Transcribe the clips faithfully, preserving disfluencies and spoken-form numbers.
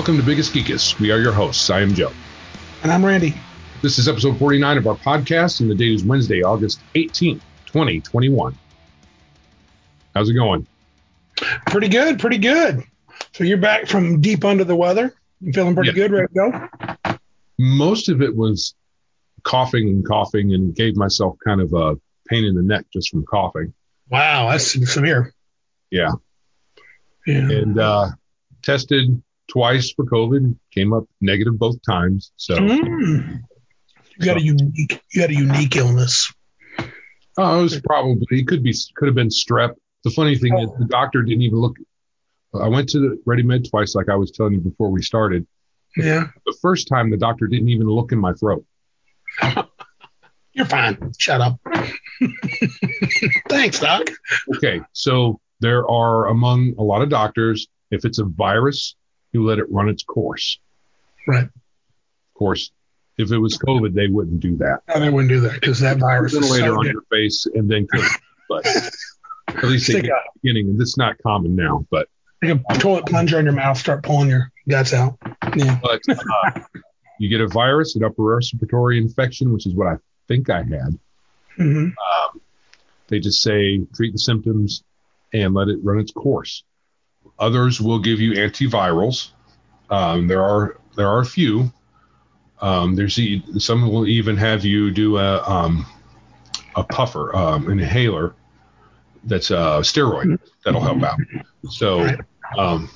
Welcome to Biggest Geekus. We are your hosts. I am Joe. And I'm Randy. This is episode forty-nine of our podcast, and the date is Wednesday, August eighteenth, twenty twenty-one. How's it going? Pretty good, pretty good. So you're back from deep under the weather? You feeling pretty yeah. good, ready to go? Most of it was coughing and coughing and gave myself kind of a pain in the neck just from coughing. Wow, that's severe. Yeah. Yeah. And uh, tested twice for COVID, came up negative both times. So mm. you got so. a unique, you had a unique illness. Oh, it was probably, it could be, could have been strep. The funny thing oh. is the doctor didn't even look. I went to the Ready Med twice, like I was telling you before we started. Yeah. The first time the doctor didn't even look in my throat. You're fine. Shut up. Thanks, Doc. Okay. So there are among a lot of doctors, if it's a virus, you let it run its course. Right. Of course, if it was COVID, they wouldn't do that. No, they wouldn't do that because that virus is ventilator so on good. your face and then kill you. But at least they did at the beginning, and this is not common now. But like a toilet plunger in your mouth, start pulling your guts out. Yeah. But uh, you get a virus, an upper respiratory infection, which is what I think I had. Mm-hmm. Um, they just say treat the symptoms and let it run its course. Others will give you antivirals. Um, there are there are a few. Um, there's some will even have you do a um, a puffer, um, an inhaler that's a steroid that'll help out. So right. um,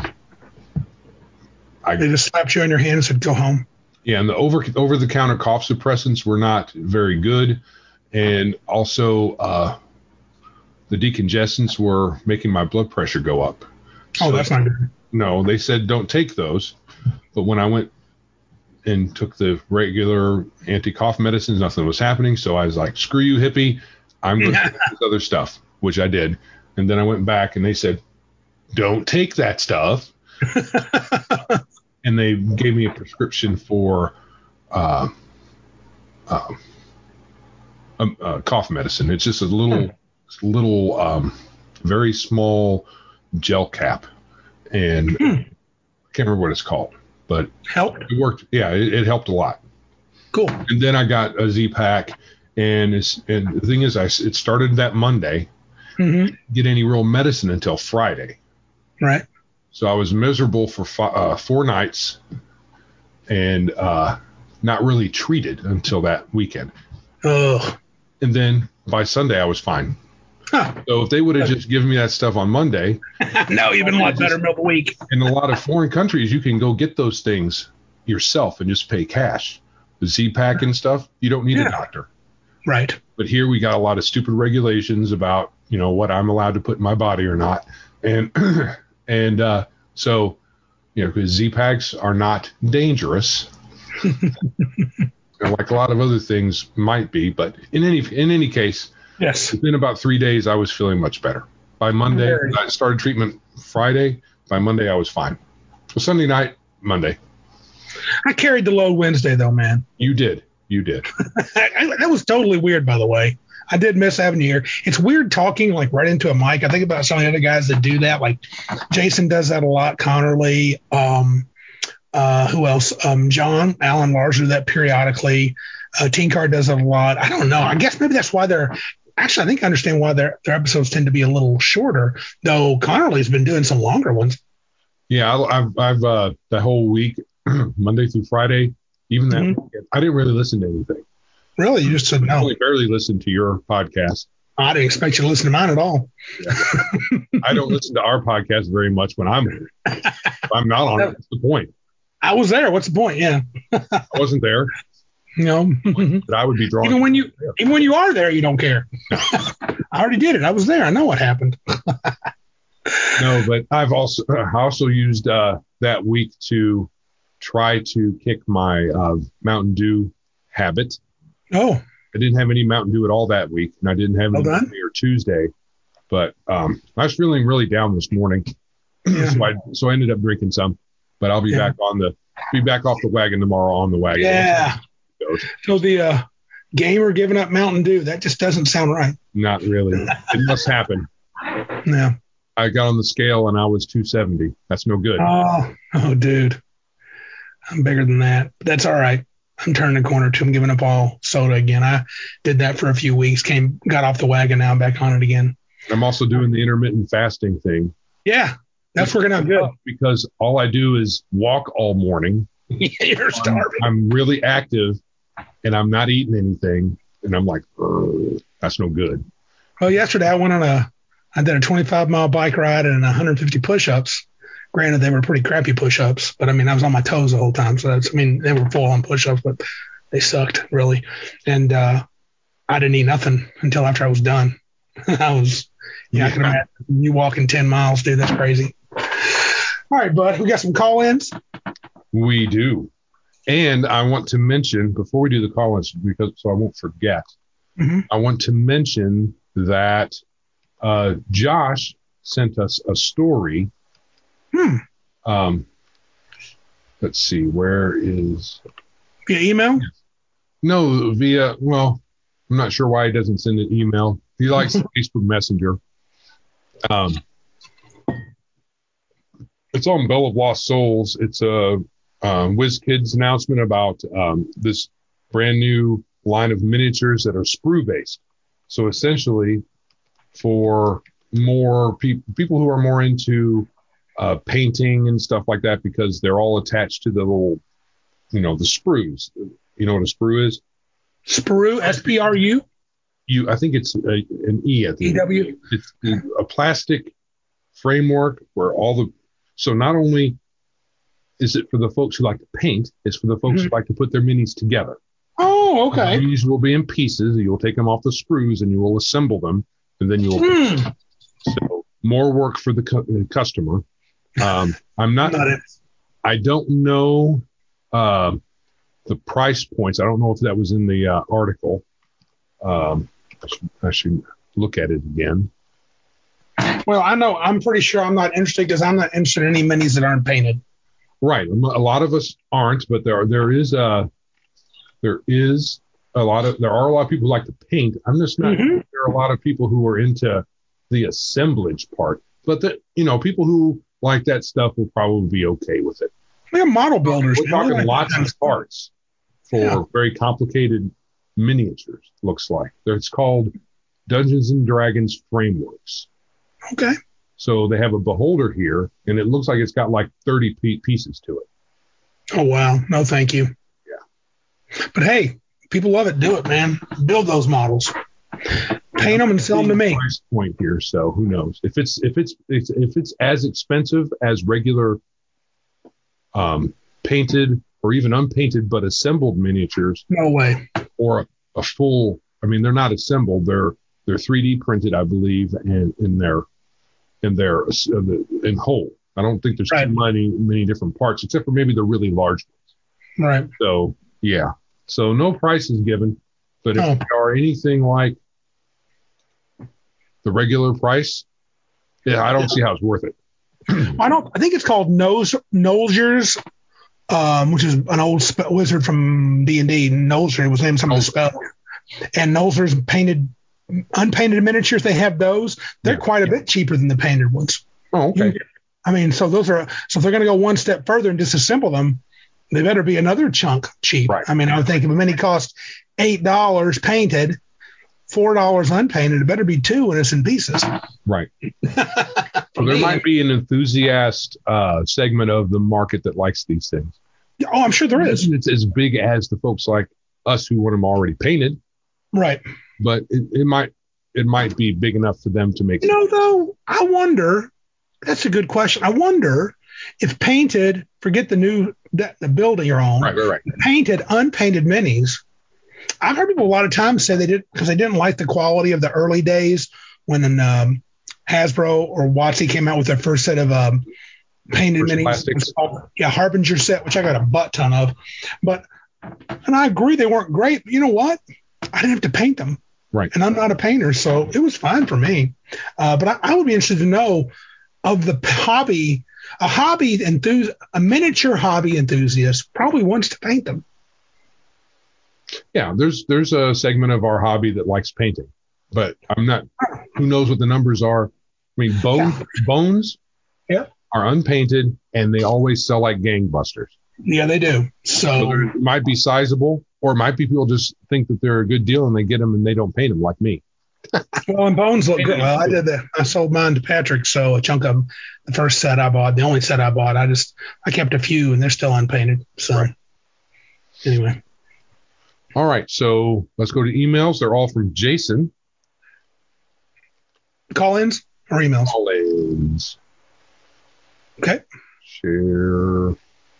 I, they just slapped you on your hand and said, "Go home." Yeah, and the over over the counter cough suppressants were not very good, and also uh, the decongestants were making my blood pressure go up. Oh, so, that's not good. No, they said don't take those. But when I went and took the regular anti-cough medicines, nothing was happening. So I was like, screw you, hippie. I'm going to take this other stuff, which I did. And then I went back and they said, don't take that stuff. And they gave me a prescription for uh, uh, um, uh, cough medicine. It's just a little, hmm. little, um, very small gel cap. And hmm. I can't remember what it's called, but help. It worked. Yeah, it, it helped a lot. Cool. And then I got a Z-Pack, and it's and the thing is, I it started that Monday. Mm-hmm. I didn't get any real medicine until Friday. Right. So I was miserable for fi- uh, four nights, and uh, not really treated until that weekend. Ugh. And then by Sunday, I was fine. Huh. So if they would have just given me that stuff on Monday, no, you've been a lot better middle of the week. In a lot of foreign countries, you can go get those things yourself and just pay cash. The Z-Pack and stuff, you don't need yeah. a doctor. Right. But here we got a lot of stupid regulations about, you know, what I'm allowed to put in my body or not. And and uh, so, you know, because Z-Packs are not dangerous. Like a lot of other things might be, but in any in any case, yes. Within about three days, I was feeling much better. By Monday, Very. I started treatment Friday. By Monday, I was fine. So Sunday night, Monday. I carried the load Wednesday, though, man. You did. You did. I, that was totally weird, by the way. I did miss having you here. It's weird talking like right into a mic. I think about some of the other guys that do that. Like Jason does that a lot. Connerly. Um, uh, who else? Um, John Allen Lars do that periodically. Uh, Teen Card does it a lot. I don't know. I guess maybe that's why they're actually. I think I understand why their their episodes tend to be a little shorter. Though Connerly's been doing some longer ones. Yeah, I, I've I've uh, the whole week, Monday through Friday, even that mm-hmm. weekend, I didn't really listen to anything. Really, you just said no. I only barely listened to your podcast. I didn't expect you to listen to mine at all. Yeah, well, I don't listen to our podcast very much when I'm if I'm not on it. What's the point? I was there. What's the point? Yeah, I wasn't there. No, but I would be drawn. Even when you, there. even when you are there, you don't care. I already did it. I was there. I know what happened. No, but I've also I also used uh, that week to try to kick my uh, Mountain Dew habit. Oh, I didn't have any Mountain Dew at all that week, and I didn't have any well Monday or Tuesday. But um, I was feeling really down this morning, yeah. so I so I ended up drinking some. But I'll be yeah. back on the be back off the wagon tomorrow on the wagon. Yeah. So the uh, gamer giving up Mountain Dew, that just doesn't sound right. Not really. It must happen. Yeah. I got on the scale and I was two seventy. That's no good. Oh, oh, dude. I'm bigger than that. But that's all right. I'm turning the corner too. I'm giving up all soda again. I did that for a few weeks, came, got off the wagon. Now I'm back on it again. I'm also doing the intermittent fasting thing. Yeah, that's working out good. Because all I do is walk all morning. You're starving. I'm, I'm really active and I'm not eating anything. And I'm like, that's no good. Well, yesterday I went on a, I did a twenty-five mile bike ride and one hundred fifty push-ups. Granted, they were pretty crappy push-ups, but I mean, I was on my toes the whole time. So that's, I mean, they were full on push-ups, but they sucked really. And uh, I didn't eat nothing until after I was done. I was, yeah, yeah, I can imagine you walking ten miles, dude. That's crazy. All right, bud, we got some call-ins. We do. And I want to mention, before we do the call-ins, because so I won't forget, mm-hmm. I want to mention that uh, Josh sent us a story. Hmm. Um, let's see, where is... Via email? No, via, well, I'm not sure why he doesn't send an email. He likes Facebook Messenger. Um, it's on Bell of Lost Souls. It's a um, WizKids announcement about um, this brand new line of miniatures that are sprue based. So essentially, for more people, people who are more into uh, painting and stuff like that, because they're all attached to the little, you know, the sprues. You know what a sprue is? Sprue, S P R U? You, I think it's a, an E at the E W. It's a plastic framework where all the, so not only is it for the folks who like to paint, it's for the folks mm-hmm. who like to put their minis together. Oh, okay. These will be in pieces. You'll take them off the sprues and you will assemble them, and then you'll. Mm. So more work for the, cu- the customer. Um, I'm not. not I don't know uh, the price points. I don't know if that was in the uh, article. Um, I should, I should look at it again. Well, I know I'm pretty sure I'm not interested because I'm not interested in any minis that aren't painted. Right. A lot of us aren't, but there are, there is a there is a lot of there are a lot of people who like to paint. I'm just not. Mm-hmm. There are a lot of people who are into the assemblage part, but the you know people who like that stuff will probably be okay with it. We're model builders. We're talking like lots of parts for yeah. very complicated miniatures. Looks like it's called Dungeons and Dragons Frameworks. Okay. So they have a beholder here, and it looks like it's got like thirty p- pieces to it. Oh, wow. No, thank you. Yeah. But hey, people love it. Do it, man. Build those models. Paint them and sell them to me. Price point here, so who knows? If it's if it's if it's as expensive as regular um, painted or even unpainted but assembled miniatures. No way. Or a, a full. I mean, they're not assembled. They're they're three D printed, I believe, and in their in their in whole. I don't think there's right. too many many different parts, except for maybe the really large ones. Right. So yeah. So no price is given, but if oh. they are anything like the regular price, yeah, I don't yeah. see how it's worth it. I don't. I think it's called Nose Nolzur's, um, which is an old spe- wizard from D and D. Nolzur was named some of the spells, and Nolzur's painted. Unpainted miniatures, they have those. They're yeah. quite a bit cheaper than the painted ones. Oh, okay. I mean, so those are so if they're going to go one step further and disassemble them, they better be another chunk cheap. Right. I mean, I would think if a mini costs eight dollars painted, four dollars unpainted, it better be two when it's in pieces. Right. So there might be an enthusiast uh, segment of the market that likes these things. Oh, I'm sure there is. It's as big as the folks like us who want them already painted. Right. But it, it might it might be big enough for them to make. You know, though, I wonder. That's a good question. I wonder if painted. Forget the new the, the building you're on. Right, right, right. Painted, unpainted minis. I've heard people a lot of times say they did because they didn't like the quality of the early days when um, Hasbro or WotC came out with their first set of um, painted first minis. Plastics. Yeah, Harbinger set, which I got a butt ton of. But and I agree they weren't great. But you know what? I didn't have to paint them. Right. And I'm not a painter, so it was fine for me. Uh, but I, I would be interested to know of the hobby, a hobby enthusiast, a miniature hobby enthusiast probably wants to paint them. Yeah, there's there's a segment of our hobby that likes painting, but I'm not. Who knows what the numbers are? mean, bones, Yeah. bones Yeah. are unpainted, and they always sell like gangbusters. Yeah, they do. So So it might be sizable, or it might be people just think that they're a good deal and they get them and they don't paint them like me. well, and bones look good. Well, I did that. I sold mine to Patrick, so a chunk of them, the first set I bought, the only set I bought, I just I kept a few, and they're still unpainted. So Right. anyway, All right, so let's go to emails. They're all from Jason call-ins or emails. Collins. Okay. Share.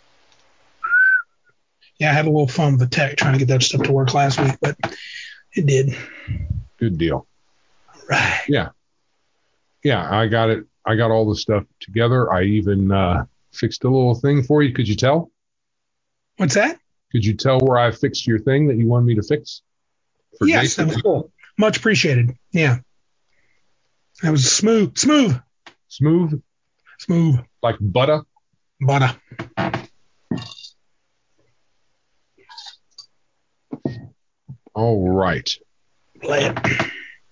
Yeah, I had a little fun with the tech trying to get that stuff to work last week, but it did. Good deal. Right. Yeah. Yeah, I got it. I got all the stuff together. I even uh, fixed a little thing for you. Could you tell? What's that? Could you tell where I fixed your thing that you wanted me to fix? For Yes, Jason? that was cool. Much appreciated. Yeah. That was smooth, smooth, Smooth, smooth, like butter. butter. All right. Play it.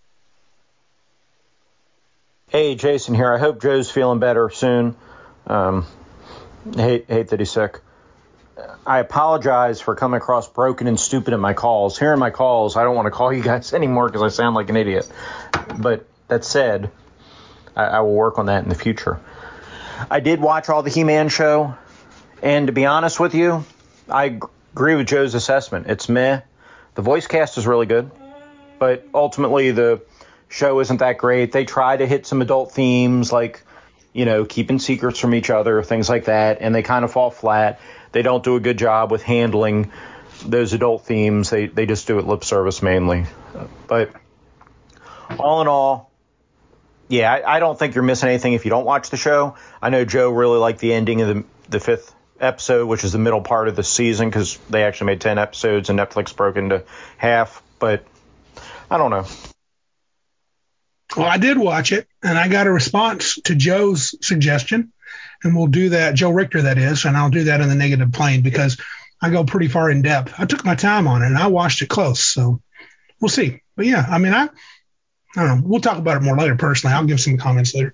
Hey, Jason here. I hope Joe's feeling better soon. Um, hate, hate that he's sick. I apologize for coming across broken and stupid in my calls. Here in my calls, I don't want to call you guys anymore because I sound like an idiot. But that said, I, I will work on that in the future. I did watch all the He-Man show, and to be honest with you, I g- agree with Joe's assessment. It's meh. The voice cast is really good, but ultimately the show isn't that great. They try to hit some adult themes like, you know, keeping secrets from each other, things like that, and they kind of fall flat. They don't do a good job with handling those adult themes. They they just do it lip service mainly. But all in all, yeah, I, I don't think you're missing anything if you don't watch the show. I know Joe really liked the ending of the the fifth episode, which is the middle part of the season, because they actually made ten episodes and Netflix broke into half. But I don't know. Well, I did watch it, and I got a response to Joe's suggestion, and we'll do that. Joe Richter, that is, and I'll do that in the negative plane because I go pretty far in depth. I took my time on it, and I watched it close, so we'll see. But yeah, I mean, I, I don't know. We'll talk about it more later. Personally, I'll give some comments later.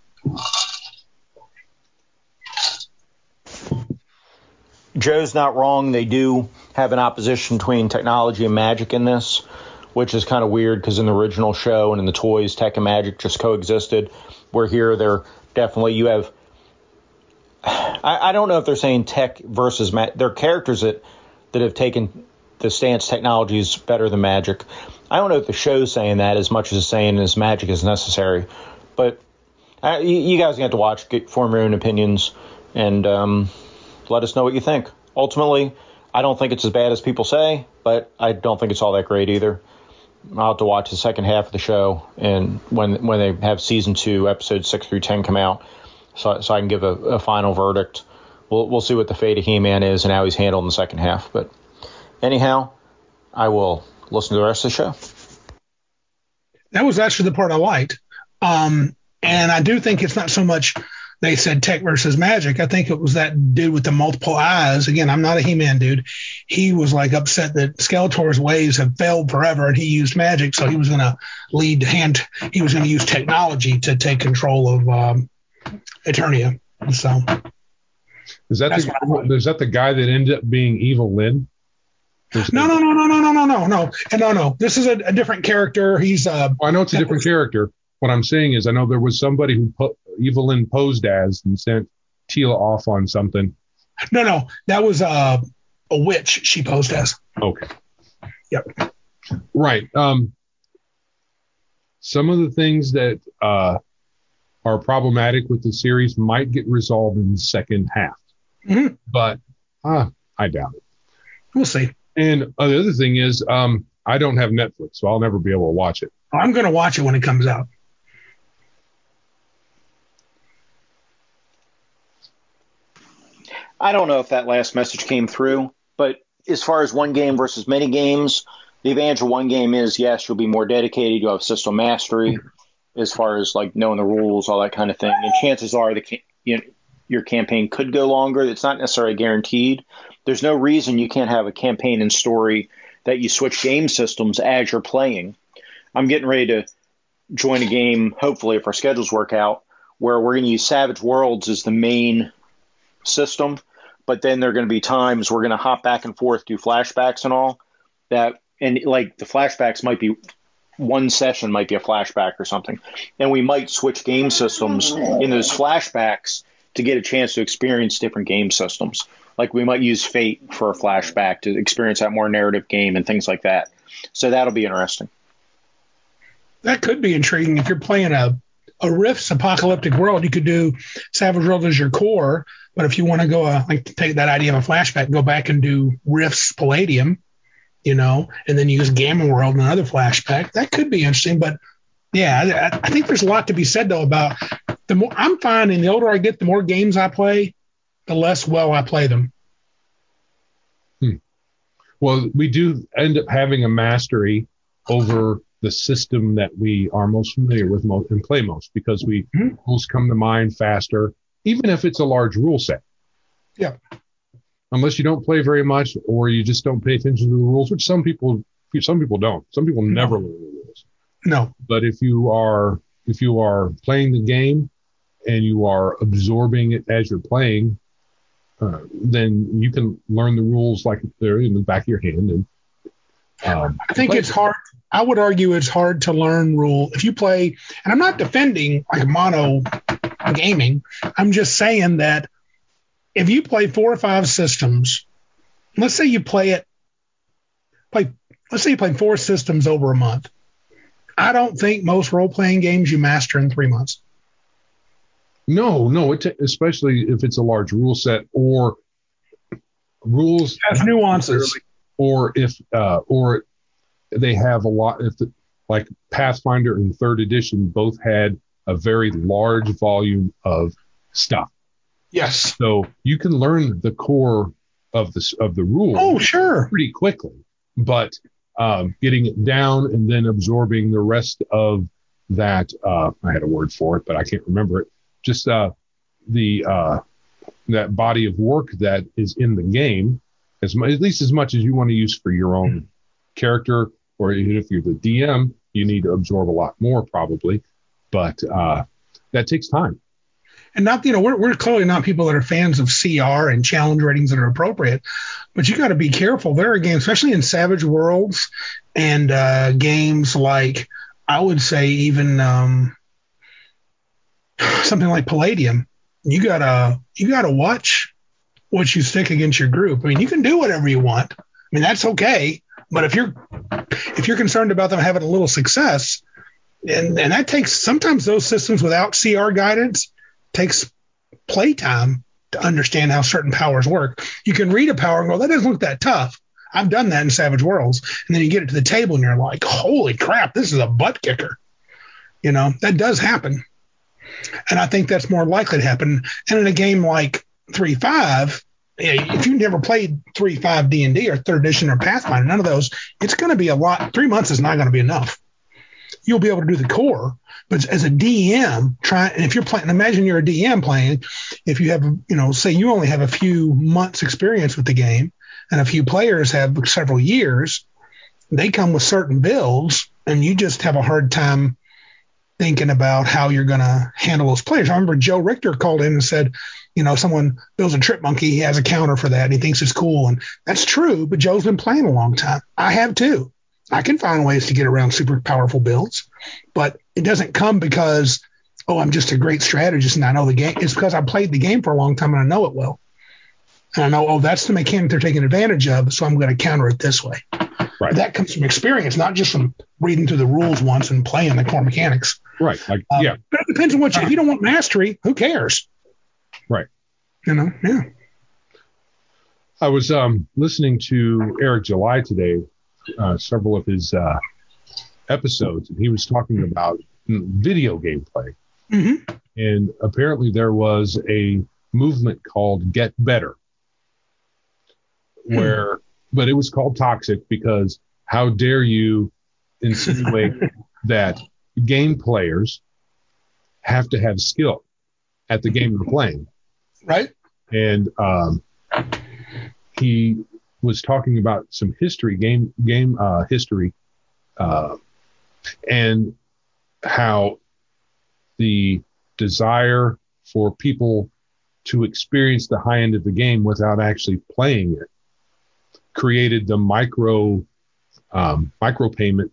Joe's not wrong. They do have an opposition between technology and magic in this, which is kind of weird because in the original show and in the toys, tech and magic just coexisted. Where here, they're definitely, you have, I, I don't know if they're saying tech versus magic. They're characters that, that have taken the stance technology is better than magic. I don't know if the show's saying that as much as it's saying as magic is necessary. But uh, you, you guys have to watch, get, form your own opinions, and um, let us know what you think. Ultimately, I don't think it's as bad as people say, but I don't think it's all that great either. I'll have to watch the second half of the show, and when when they have season two, episodes six through ten come out, so so I can give a, a final verdict. We'll we'll see what the fate of He-Man is and how he's handled in the second half. But anyhow, I will listen to the rest of the show. That was actually the part I liked, um, and I do think it's not so much. They said tech versus magic. I think it was that dude with the multiple eyes. Again, I'm not a He-Man dude. He was like upset that Skeletor's ways have failed forever, and he used magic, so he was going to lead hand. He was going to use technology to take control of um, Eternia. So Is that the is that the guy that ended up being Evil Lyn? No, no, no, no, no, no, no, no, no, no, no. This is a, a different character. He's uh. Well, I know it's a different character. What I'm saying is, I know there was somebody who po- Evil Lyn posed as and sent Teela off on something. No, no, that was uh, a witch she posed as. Okay. Yep. Right. Um. Some of the things that uh, are problematic with the series might get resolved in the second half, Mm-hmm. but uh, I doubt it. We'll see. And uh, the other thing is, um, I don't have Netflix, so I'll never be able to watch it. I'm going to watch it when it comes out. I don't know if that last message came through, but as far as one game versus many games, the advantage of one game is, yes, you'll be more dedicated. You'll have system mastery as far as like knowing the rules, all that kind of thing. And chances are the you know, your campaign could go longer. It's not necessarily guaranteed. There's no reason you can't have a campaign and story that you switch game systems as you're playing. I'm getting ready to join a game, hopefully if our schedules work out, where we're going to use Savage Worlds as the main system, but then there are going to be times we're going to hop back and forth, do flashbacks and all that. And like the flashbacks might be one session might be a flashback or something. And we might switch game systems in those flashbacks to get a chance to experience different game systems. Like we might use Fate for a flashback to experience that more narrative game and things like that. So that'll be interesting. That could be intriguing. If you're playing a, a Rifts apocalyptic world, you could do Savage World as your core. But if you want to go, uh, like take that idea of a flashback, go back and do Rifts Palladium, you know, and then use Gamma World and another flashback. That could be interesting. But yeah, I, I think there's a lot to be said though about the more I'm finding the older I get, the more games I play, the less well I play them. Hmm. Well, we do end up having a mastery over the system that we are most familiar with most, and play most, because we mm-hmm. rules come to mind faster, even if it's a large rule set. Yeah. Unless you don't play very much or you just don't pay attention to the rules, which some people some people don't. Some people no. never learn the rules. No. But if you are if you are playing the game and you are absorbing it as you're playing, uh, then you can learn the rules like they're in the back of your hand. And um, I think it's hard. I would argue it's hard to learn rule if you play. And I'm not defending like mono gaming. I'm just saying that if you play four or five systems, let's say you play it, play. Let's say you play four systems over a month. I don't think most role-playing games you master in three months. No, no, it t- especially if it's a large rule set or rules has nuances, or if uh, or they have a lot. If the, like Pathfinder and Third Edition both had a very large volume of stuff. Yes. So you can learn the core of the of the rules. Oh, sure. Pretty quickly, but um, getting it down and then absorbing the rest of that. Uh, I had a word for it, but I can't remember it. Just uh, the uh, that body of work that is in the game, as mu- at least as much as you want to use for your own mm-hmm. character, or even if you're the D M, you need to absorb a lot more probably. But uh, that takes time. And not, you know, we're we're clearly not people that are fans of C R and challenge ratings that are appropriate, but you got to be careful. There are games, especially in Savage Worlds and uh, games like, I would say even um, something like Palladium. You gotta you gotta watch what you stick against your group. I mean, you can do whatever you want. I mean, that's okay. But if you're if you're concerned about them having a little success, and and that takes sometimes those systems without C R guidance. Takes playtime to understand how certain powers work. You can read a power and go, that doesn't look that tough. I've done that in Savage Worlds. And then you get it to the table and you're like, holy crap, this is a butt kicker. You know, that does happen. And I think that's more likely to happen. And in a game like three five, if you've never played three five D and D or third edition or Pathfinder, none of those, it's going to be a lot. Three months is not going to be enough. You'll be able to do the core, but as a D M, try and if you're playing, imagine you're a D M playing. If you have, you know, say you only have a few months experience with the game, and a few players have several years, they come with certain builds, and you just have a hard time thinking about how you're going to handle those players. I remember Joe Richter called in and said, you know, someone builds a trip monkey, he has a counter for that, and he thinks it's cool, and that's true. But Joe's been playing a long time. I have too. I can find ways to get around super powerful builds, but it doesn't come because, oh, I'm just a great strategist and I know the game. It's because I played the game for a long time and I know it well. And I know, oh, that's the mechanic they're taking advantage of, so I'm going to counter it this way. Right. That comes from experience, not just from reading through the rules once and playing the core mechanics. Right. Like, um, yeah. But it depends on what you, if you don't want mastery, who cares? Right. You know, yeah. I was um, listening to Eric July today. Uh, several of his uh, episodes, and he was talking about video gameplay. Mm-hmm. And apparently there was a movement called Get Better, where, hmm. but it was called toxic because how dare you insinuate that game players have to have skill at the game they're playing. Right. And um, he was talking about some history, game game uh, history, uh, and how the desire for people to experience the high end of the game without actually playing it created the micro um, micro payment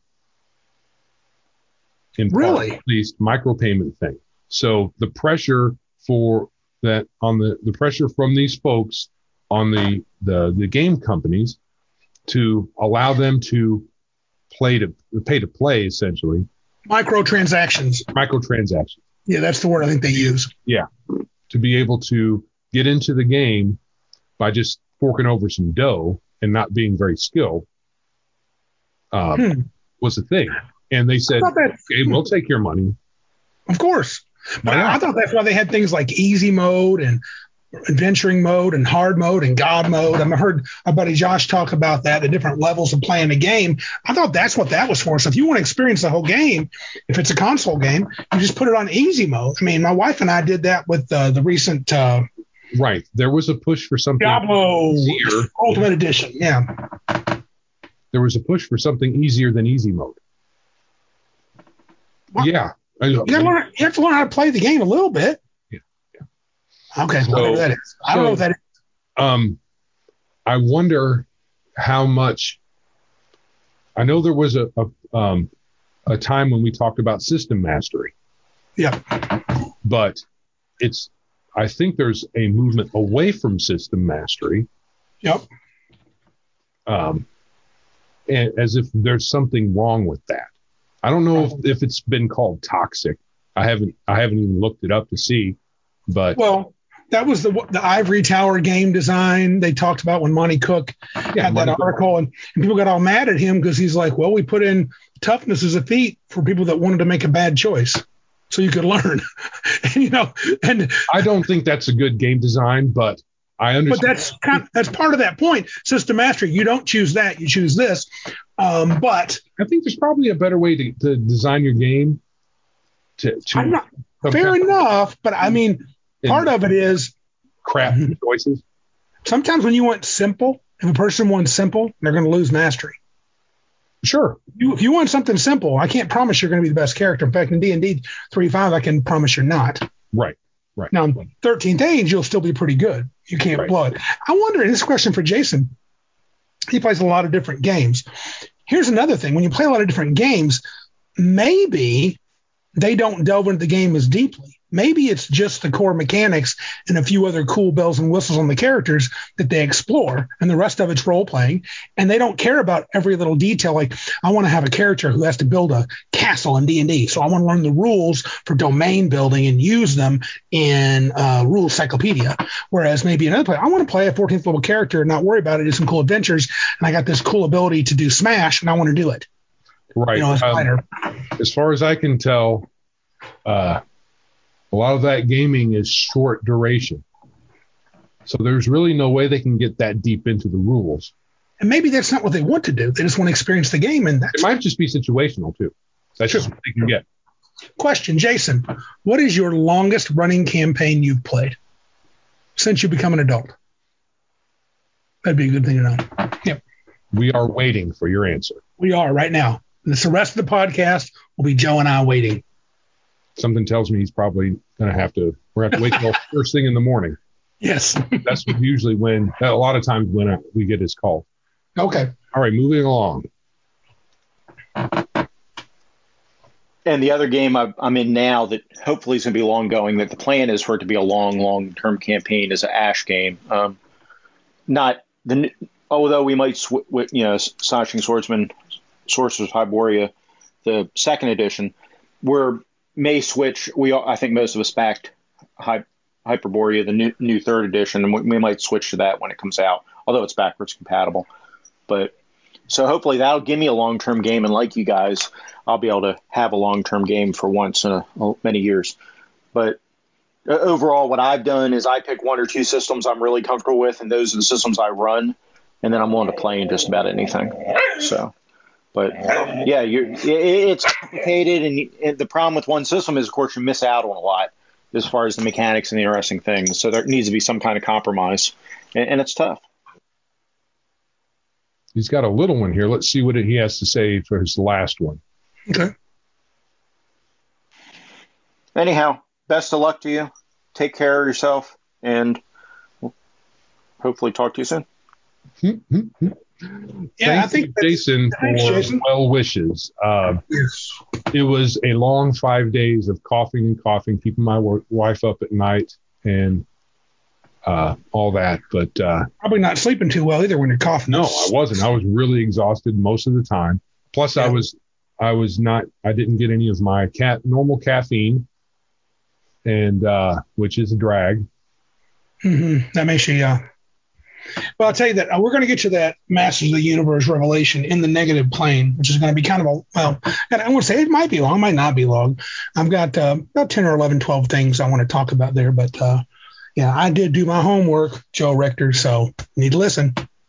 in part, Really? at least micropayment thing. So the pressure for that on the, the pressure from these folks on the, the, the game companies to allow them to play to pay to play essentially Microtransactions. microtransactions. Yeah, that's the word I think they use. Yeah. To be able to get into the game by just forking over some dough and not being very skilled um, hmm. was a thing. And they said, that, okay, we'll take your money. Of course. But I, I thought that's why they had things like easy mode and adventuring mode and hard mode and God mode. I've heard my buddy Josh talk about that, the different levels of playing the game. I thought that's what that was for. So if you want to experience the whole game, if it's a console game, you just put it on easy mode. I mean, my wife and I did that with uh, the recent uh, right. There was a push for something Diablo easier. Ultimate Edition. Yeah. There was a push for something easier than easy mode. Well, yeah. I, you, gotta learn, you have to learn how to play the game a little bit. Yeah. yeah. Okay. So, whatever that is. I so, don't know what that is. Um, I wonder how much. I know there was a, a, um, a time when we talked about system mastery. Yeah. But it's, I think there's a movement away from system mastery. Yep. Um, and, as if there's something wrong with that. I don't know if, if it's been called toxic. I haven't I haven't even looked it up to see, but well, that was the the Ivory Tower game design they talked about when Monty Cook yeah, had Monty that article, and, and people got all mad at him because he's like, well, we put in toughness as a feat for people that wanted to make a bad choice, so you could learn. and, you know, and I don't think that's a good game design, but I understand. But that's kind of, that's part of that point. System mastery. You don't choose that. You choose this. Um, but I think there's probably a better way to, to design your game. To, to I'm not, fair enough, but I mean, part of it is crap choices. Sometimes when you want simple, if a person wants simple, they're going to lose mastery. Sure. You, if you want something simple, I can't promise you're going to be the best character. In fact, in D and D three point five, I can promise you're not. Right. Right. Now, in thirteenth age, you'll still be pretty good. You can't right. blow it. I wonder, and this question for Jason, he plays a lot of different games. Here's another thing. When you play a lot of different games, maybe they don't delve into the game as deeply. Maybe it's just the core mechanics and a few other cool bells and whistles on the characters that they explore, and the rest of it's role playing. And they don't care about every little detail. Like, I want to have a character who has to build a castle in D and D, so I want to learn the rules for domain building and use them in uh, Rule Cyclopedia. Whereas maybe another player, I want to play a fourteenth level character and not worry about it, do some cool adventures, and I got this cool ability to do Smash, and I want to do it. Right. You know, as, um, as far as I can tell, uh, a lot of that gaming is short duration. So there's really no way they can get that deep into the rules. And maybe that's not what they want to do. They just want to experience the game. And that's it might just be situational, too. That's true. Just what they can get. Question, Jason, what is your longest running campaign you've played since you become an adult? That'd be a good thing to know. Yep. We are waiting for your answer. We are right now. And the rest of the podcast will be Joe and I waiting. Something tells me he's probably going to have to, we're going to have to wait till first thing in the morning. Yes. That's usually when, a lot of times when I, we get his call. Okay. All right, moving along. And the other game I'm in now that hopefully is going to be long going, that the plan is for it to be a long, long-term campaign, is an Ash game. Um, not the, although we might, sw- you know, Astonishing Swordsman, Sorcerer's Hyboria, the second edition, we're may switch. We, I think most of us backed Hy- Hyperborea, the new new third edition, and we, we might switch to that when it comes out, although it's backwards compatible. But so hopefully that'll give me a long term game, and like you guys, I'll be able to have a long term game for once in a, a, many years. But uh, overall, what I've done is I pick one or two systems I'm really comfortable with, and those are the systems I run, and then I'm willing to play in just about anything. So. But yeah, you're, it's complicated, and, and the problem with one system is, of course, you miss out on a lot as far as the mechanics and the interesting things. So there needs to be some kind of compromise, and, and it's tough. He's got a little one here. Let's see what he has to say for his last one. Okay. Anyhow, best of luck to you. Take care of yourself, and we'll hopefully talk to you soon. Yeah, Thank I think you, Jason, thanks, for Jason. well wishes. Uh, Yes. it was a long five days of coughing and coughing, keeping my w- wife up at night and uh, all that. But uh, Probably not sleeping too well either when you're coughing. no, I wasn't. I was really exhausted most of the time. Plus, I Yeah. was, I was not. I didn't get any of my cat normal caffeine, and uh, which is a drag. Mm-hmm. That makes you, yeah. Well, I'll tell you that uh, we're going to get to that Masters of the Universe revelation in the negative plane, which is going to be kind of a, well, and I want to say it might be long, might not be long. I've got uh, about ten or eleven, twelve things I want to talk about there. But uh, yeah, I did do my homework, Joe Richter, so you need to listen.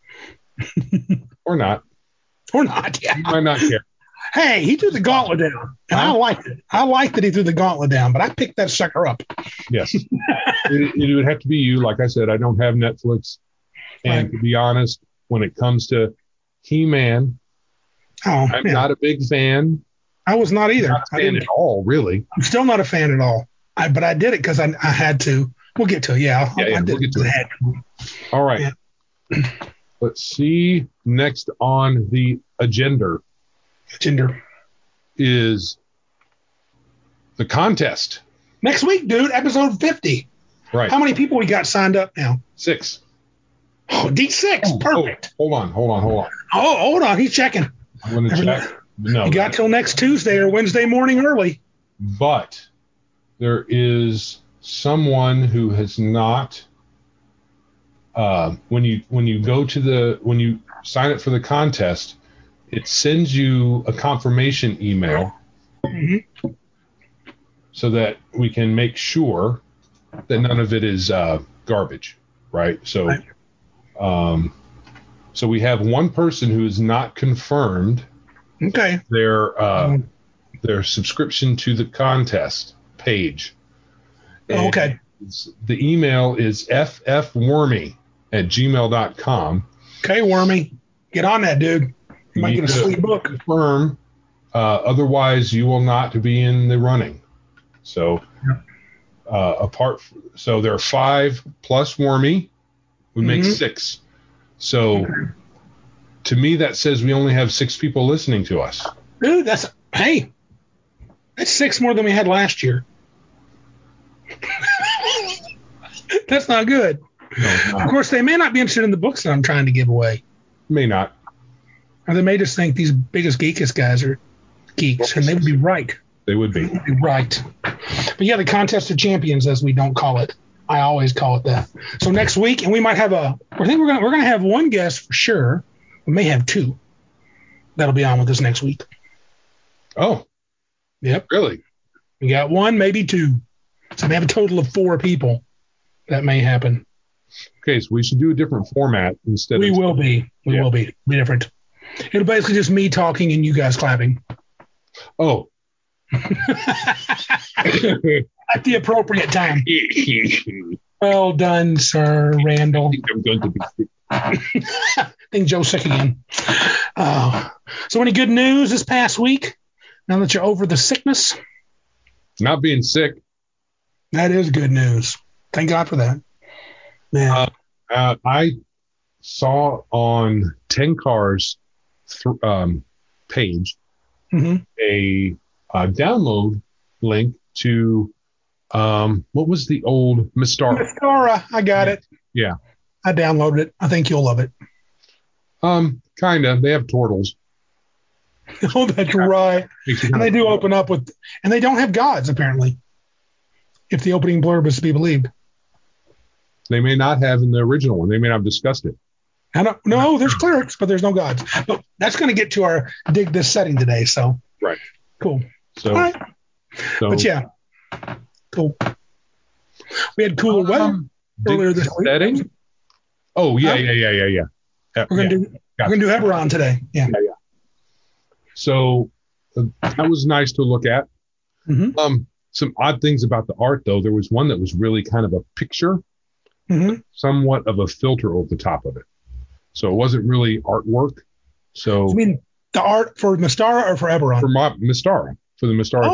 Or not. Or not, yeah. You might not care. Hey, he threw the gauntlet down, and I Huh? liked it. I liked that he threw the gauntlet down, but I picked that sucker up. Yes. it, it would have to be you. Like I said, I don't have Netflix. And Right. to be honest, when it comes to He-Man, Oh, I'm yeah. not a big fan. I was not either. Not a I fan didn't. at all, really. I'm still not a fan at all. I, but I did it because I, I had to. We'll get to it. Yeah, I, Yeah, yeah, I did we'll get to because it. I had to. All right. Yeah. Let's see. Next on the agenda Gender. is the contest. Next week, dude, episode fifty. Right. How many people we got signed up now? Six. Oh, D six. Oh, Perfect. oh, hold on, hold on, hold on. Oh, hold on. He's checking. I'm going to Every- check. No, You got till next Tuesday or Wednesday morning early. but there is someone who has not. Uh, when you when you go to the when you sign up for the contest, it sends you a confirmation email Mm-hmm. so that we can make sure that none of it is uh, garbage, right? So, Right. um, so we have one person who is not confirmed Okay. their uh, Um, their subscription to the contest page. oh, okay. It's- the email is ffwormy at gmail dot com. Okay, Wormy. Get on that, dude. You You might need get a to sweet book. confirm, uh, otherwise you will not be in the running. So, uh, apart, f- so there are five plus Wormy, we make Mhm. six. So, to me, that says we only have six people listening to us. Dude, that's, hey, that's six more than we had last year. That's not good. No, Of no, course, they may not be interested in the books that I'm trying to give away. may not. Or they may just think these biggest geekest guys are geeks, and they would be right. They would be. They would be right. But yeah, the contest of champions, as we don't call it. I always call it that. So next week, and we might have a. I think we're gonna we're gonna have one guest for sure. We may have two. That'll be on with us next week. Oh, Yep, really? we got one, maybe two. So we have a total of four people. That may happen. Okay, so we should do a different format instead We of. will be. We Yeah. will be. Be different. It'll basically just me talking and you guys clapping Oh. at the appropriate time. Well done, Sir Randall. I'm going to be. I think Joe's sick again. Uh, so, any good news this past week? Now that you're over the sickness, Not being sick. that is good news. Thank God for that. Man, Uh, uh, I saw on ten Cars th- um, page mm-hmm. a, a download link to um, what was the old Mystara? Mascara, I got it. Yeah. I downloaded it. I think you'll love it. Um, kind of. They have turtles. Oh, that's right. Makes you And kind they of- do open up with, and they don't have gods apparently. If the opening blurb is to be believed. They may not have in the original one. They may not have discussed it. I don't no, there's clerics, but there's no gods. But that's going to get to our dig this setting today. So Right. cool. So, All right. so But yeah, cool. We had cooler weather um, dig earlier this the week. setting. Oh yeah, Huh? yeah, yeah, yeah, yeah. Yeah, We're gonna yeah. do we're gonna do Eberron today. Yeah. Yeah, yeah. So uh, that was nice to look at. Mm-hmm. Um, some odd things about the art, though. There was one that was really kind of a picture, Mm-hmm. somewhat of a filter over the top of it. So it wasn't really artwork. So I mean, the art for Mystara or for Eberron? for my Mystara, for the Mystara, Oh,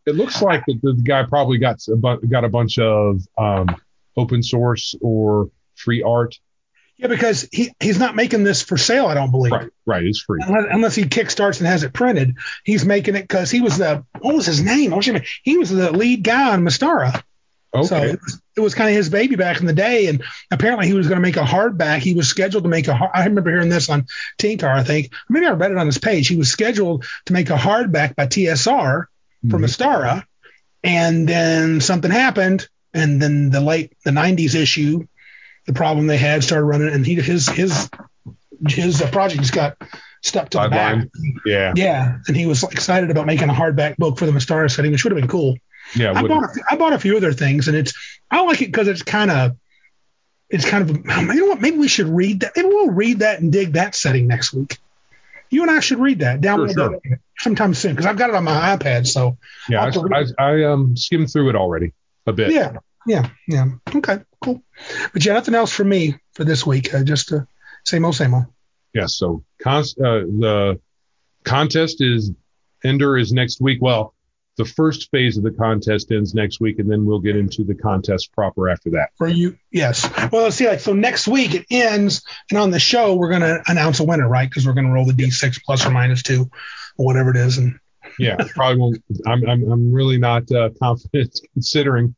It looks like that the guy probably got a bu- got a bunch of um, open source or free art. Yeah, because he, he's not making this for sale, I don't believe. Right, right. It's free. Unless, unless he kickstarts and has it printed. He's making it because he was the, what was his name? What was his name? He was the lead guy on Mystara. Okay. So it was, it was kind of his baby back in the day. And apparently he was going to make a hardback. He was scheduled to make a, I remember hearing this on Tintar, I think. Maybe I read it on his page. He was scheduled to make a hardback by T S R for Mhm. Mystara. And then something happened. And then the late, the nineties issue, the problem they had started running, and he his his his uh, project just got stuck to the back. Sideline. Yeah. Yeah, and he was excited about making a hardback book for the Mystara setting, which would have been cool. Yeah. I would- bought a, few- I bought a few other things, and it's I like it because it's kind of it's kind of you know what, maybe we should read that. Maybe we'll read that and dig that setting next week. You and I should read that. Download Sure, that sometime soon because I've got it on my iPad. So yeah. I'll have to I, read I, I um skimmed through it already a bit. yeah, yeah, yeah. Okay, cool. But yeah, nothing else for me for this week. Uh, just uh, same old, same old. Yeah. So con- uh, the contest is Ender is next week. Well, the first phase of the contest ends next week, and then we'll get into the contest proper after that. For you, yes. Well, let's see. Like, so next week it ends, and on the show we're going to announce a winner, right? Because we're going to roll the D six plus or minus two, or whatever it is. And Yeah, probably won't. I'm I'm I'm really not uh, confident considering.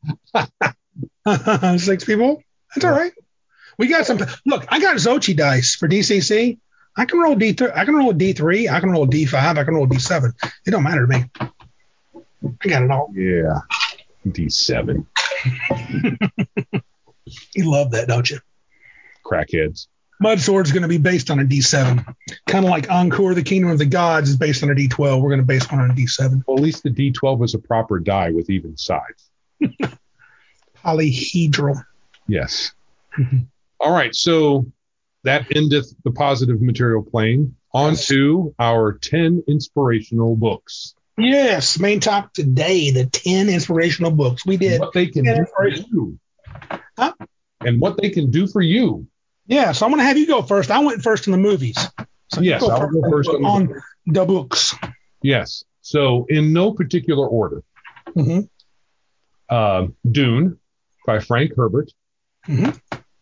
six people. That's all right. We got some. Look, I got Xochi dice for D C C. I can roll D. Th- I can roll a D three. I can roll a D five. I can roll a D seven. It don't matter to me. I got it all. Yeah, D seven You love that, don't you? crackheads. Mud Sword's going to be based on a D seven, kind of like Encore, the Kingdom of the Gods, is based on a D twelve. We're going to base one on a D seven. Well, at least the D twelve is a proper die with even sides. Polyhedral. Yes. Mhm. All right. So that endeth the positive material plane. On to our ten inspirational books. Yes, main topic today, the ten inspirational books. We did. What they can ten do for inspirational- you. Huh? And what they can do for you. Yeah, so I'm going to have you go first. I went first in the movies. So you Yes, I'll go first on on, the- the books. Yes. So in no particular order. Mhm. Uh, Dune by Frank Herbert. Mhm.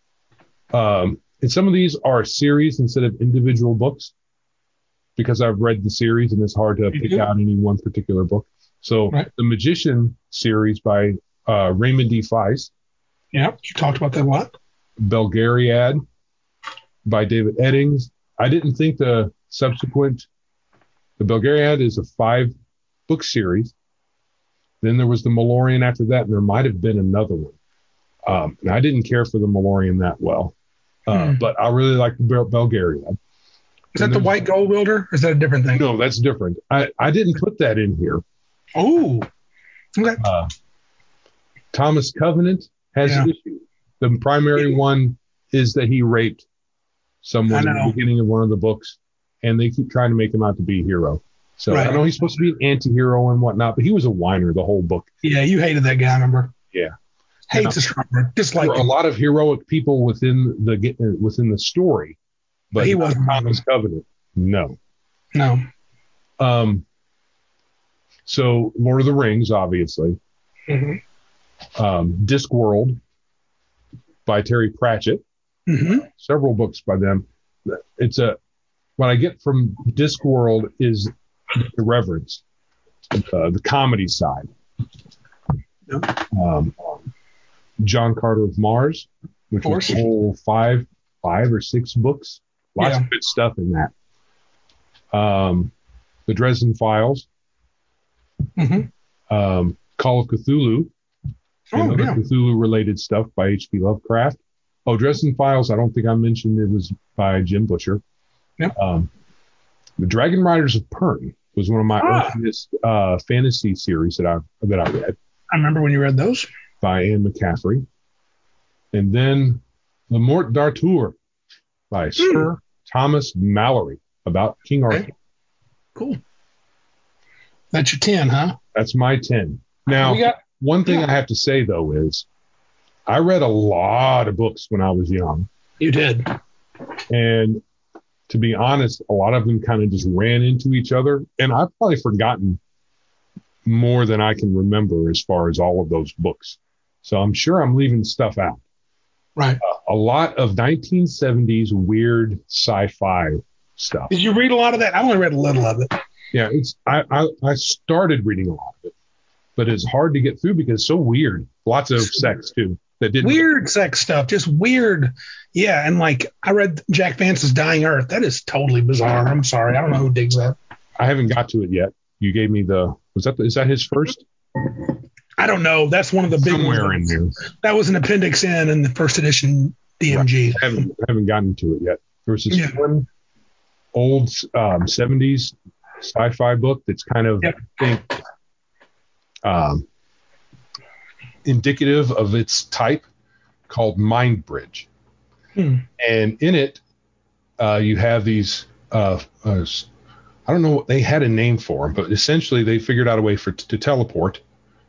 Um, and some of these are series instead of individual books because I've read the series and it's hard to pick Mhm. out any one particular book. So Right. the Magician series by uh, Raymond D. Feist, Yeah, you talked about that a lot. Belgariad by David Eddings. I didn't think the subsequent, the Belgariad is a five book series. Then there was the Malorian after that, and there might have been another one. Um, and I didn't care for the Malorian that well, uh, Hmm. but I really like the Bel- Belgariad. Is that And the there's- White Gold Wielder? Or is that a different thing? No, that's different. I, I didn't put that in here. Oh, okay. Uh, Thomas Covenant has Yeah. issues. The primary one is that he raped someone I in know. the beginning of one of the books, and they keep trying to make him out to be a hero. So Right. I know he's supposed to be an anti-hero and whatnot, but he was a whiner the whole book. Yeah, you hated that guy, remember? Yeah. Hates a strong word. Dislike There were a him. lot of heroic people within the get- uh, within the story, but He not wasn't one of Thomas Covenant. No. No. Um. So Lord of the Rings, obviously. hmm Um, Discworld by Terry Pratchett. hmm Several books by them. It's a what I get from Discworld is the reverence, uh, the comedy side. Yep. Um, John Carter of Mars, which was course. a whole five, five or six books. Lots Yeah. of good stuff in that. Um, the Dresden Files, hmm um, Call of Cthulhu, and Oh, other yeah. Cthulhu-related stuff by H P Lovecraft. Oh, Dresden Files, I don't think I mentioned it was by Jim Butcher. Yep. Um, the Dragon Riders of Pern was one of my Ah. earliest uh, fantasy series that I that I read I remember when you read those. by Anne McCaffrey. And then Le Mort d'Arthur by Sir Thomas Mallory about King Arthur. Okay. Cool. That's your ten, huh? That's my ten. Now, we got one thing yeah. I have to say, though, is I read a lot of books when I was young. you did. And to be honest, a lot of them kind of just ran into each other. And I've probably forgotten more than I can remember as far as all of those books. So I'm sure I'm leaving stuff out. Right. Uh, a lot of nineteen seventies weird sci-fi stuff. Did you read a lot of that? I only read a little of it. Yeah, it's I, I, I started reading a lot of it, but it's hard to get through because it's so weird. Lots of sex too. That didn't weird sex stuff, just weird. Yeah, and like I read Jack Vance's Dying Earth. That is totally bizarre. I'm sorry, I don't know who digs that. I haven't got to it yet. You gave me the was that the, is that his first? I don't know. That's one of the big Somewhere ones. in there. That was an appendix N in the first edition D M G. Right. I haven't I haven't gotten to it yet. There was this Yeah. one old um, seventies sci-fi book that's kind of Yep. I think um, indicative of its type, called Mind Bridge. Hmm. And in it, uh, you have these, uh, uh, I don't know what they had a name for them, but essentially they figured out a way for to teleport.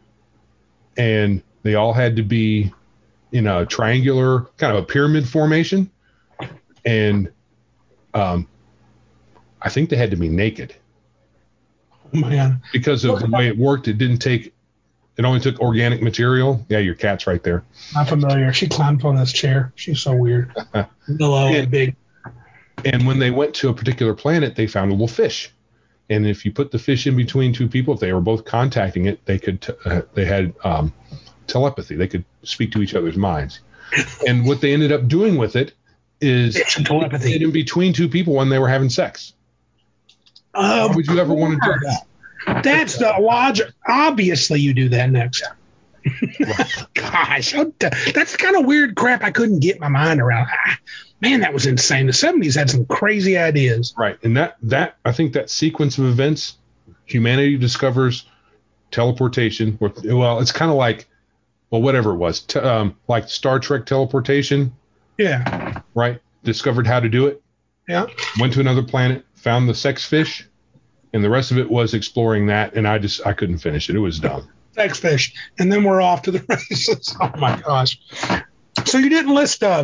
And they all had to be in a triangular, kind of a pyramid formation. And um, I think they had to be naked. Oh, man. Because of the way it worked, it didn't take, it only took organic material. Yeah, your cat's right there. Not familiar. She climbed on this chair. She's so weird. Hello, and, and big. And when they went to a particular planet, they found a little fish. And if you put the fish in between two people, if they were both contacting it, they could, t- uh, they had um, telepathy. They could speak to each other's minds. And what they ended up doing with it is telepathy in between two people when they were having sex. Um, Why would you ever want to do that? That's the logic. Obviously, you do that next. Right. Gosh, that's the kind of weird crap I couldn't get my mind around. Ah, man, that was insane. The seventies had some crazy ideas. Right. And that, that I think that sequence of events, humanity discovers teleportation. Well, it's kind of like, well, whatever it was, t- um, like Star Trek teleportation. Yeah. Right. Discovered how to do it. Yeah. Went to another planet, found the sex fish, and the rest of it was exploring that. And I just, I couldn't finish it. It was dumb. Sex fish. And then we're off to the races. Oh my gosh. So you didn't list, uh,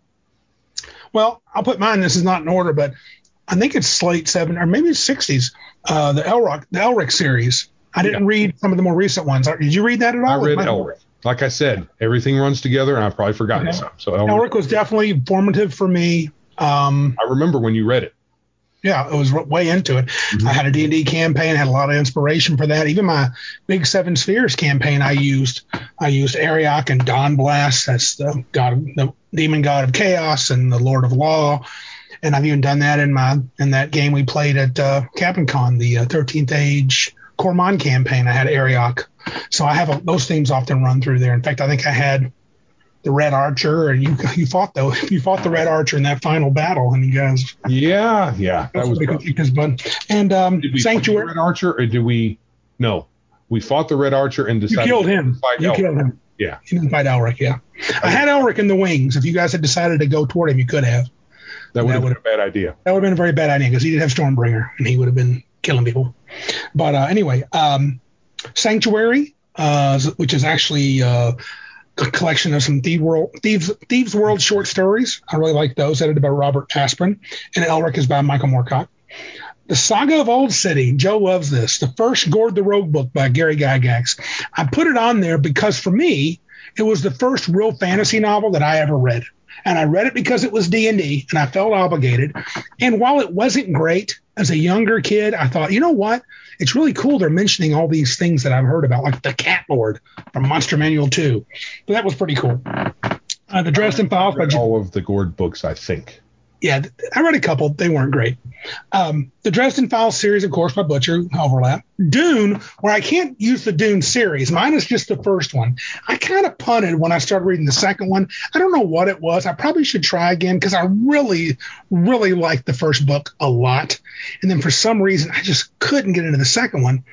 well, I'll put mine. This is not in order, but I think it's late seven or maybe it's sixties. Uh, the Elric, the Elric series. I didn't yeah. read some of the more recent ones. Did you read that at all? I read Elric. Like I said, everything runs together, and I've probably forgotten okay. some. So Elric, Elric was definitely formative for me. Um, I remember when you read it. Yeah, it was way into it. Mm-hmm. I had a D and D campaign, had a lot of inspiration for that. Even my Big Seven Spheres campaign, I used I used Ariok and Dawn Blast. That's the god, the demon god of chaos, and the Lord of Law. And I've even done that in my in that game we played at uh, Captain Con, the uh, thirteenth Age Cormon campaign. I had Ariok, so I have a, those themes often run through there. In fact, I think I had the Red Archer, and you you fought though you fought the Red Archer in that final battle, and you guys. Yeah, yeah, that was his bun. And um, did we Sanctuary. Fight the Red Archer, or did we? No, we fought the Red Archer and decided you killed him. To fight you Elric. killed him. Yeah, you didn't fight Elric. Yeah, I had Elric in the wings. If you guys had decided to go toward him, you could have. That would have been a bad idea. That would have been a very bad idea because he did have Stormbringer, and he would have been killing people. But uh, anyway, um, Sanctuary, uh, which is actually uh, a collection of some Thieves World, Thieves, Thieves World short stories. I really like those, edited by Robert Asprin, and Elric is by Michael Moorcock. The Saga of Old City. Joe loves this. The first Gord the Rogue book by Gary Gygax. I put it on there because for me, it was the first real fantasy novel that I ever read. And I read it because it was D and D, and I felt obligated. And while it wasn't great, as a younger kid, I thought, you know what? It's really cool they're mentioning all these things that I've heard about, like the Cat Lord from Monster Manual two. So that was pretty cool. Uh, the Dresden Files. I read all of the Gord books, I think. Yeah, I read a couple. They weren't great. Um, the Dresden Files series, of course, by Butcher, overlap. Dune, where I can't use the Dune series. Mine is just the first one. I kind of punted when I started reading the second one. I don't know what it was. I probably should try again because I really, really liked the first book a lot. And then for some reason, I just couldn't get into the second one.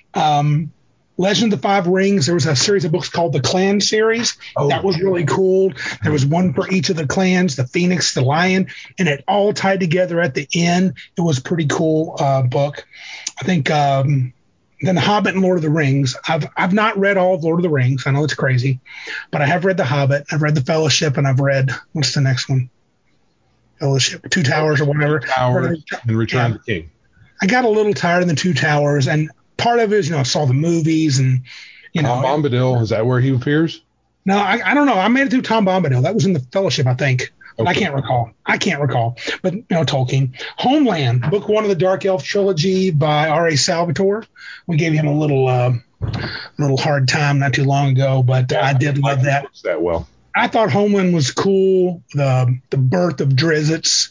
Um, Legend of the Five Rings, there was a series of books called the Clan series. Oh, that was really cool. There was one for each of the clans, the Phoenix, the Lion, and it all tied together at the end. It was a pretty cool uh, book. I think um, then The Hobbit and Lord of the Rings. I've I've not read all of Lord of the Rings. I know it's crazy, but I have read The Hobbit. I've read The Fellowship, and I've read, what's the next one? Fellowship, Two Towers or whatever. Two Towers and Return yeah. of the King. I got a little tired in the Two Towers, and part of it is, you know, I saw the movies and, you know. Tom Bombadil, is that where he appears? No, I, I don't know. I made it through Tom Bombadil. That was in the Fellowship, I think. But Okay. I can't recall. I can't recall. But, you know, Tolkien. Homeland, book one of the Dark Elf trilogy by R A. Salvatore. We gave him a little uh, little hard time not too long ago, but I did love that. That well. I thought Homeland was cool. The the birth of Drizzt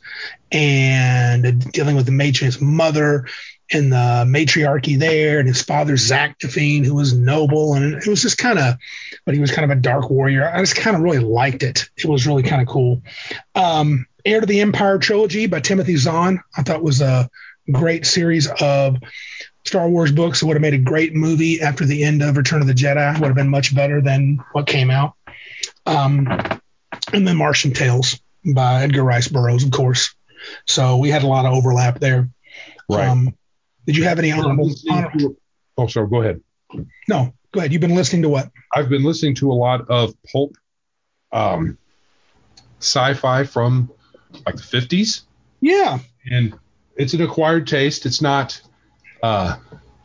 and dealing with the matron's mother and the matriarchy there, and his father Zaknafine, who was noble, and it was just kind of, but he was kind of a dark warrior. I just kind of really liked it. It was really kind of cool. Um, Heir to the Empire trilogy by Timothy Zahn, I thought was a great series of Star Wars books. It would have made a great movie after the end of Return of the Jedi. Would have been much better than what came out. Um, and then Martian Tales by Edgar Rice Burroughs, of course. So we had a lot of overlap there. Right. Um, did you have any honorable? honorable oh, sorry. Go ahead. No, go ahead. You've been listening to what? I've been listening to a lot of pulp um, sci-fi from like the fifties. Yeah. And it's an acquired taste. It's not, uh,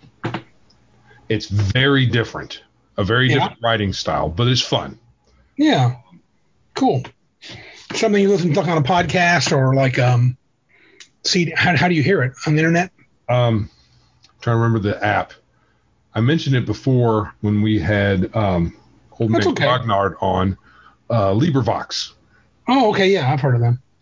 it's very different, a very Yeah. different writing style, but it's fun. Yeah. Cool. Something you listen to like on a podcast or like, um, see, how, how do you hear it on the internet? Um, trying to remember the app. I mentioned it before when we had um, Old That's Man okay. Grognard on uh, LibriVox. Oh, okay. Yeah, I've heard of them.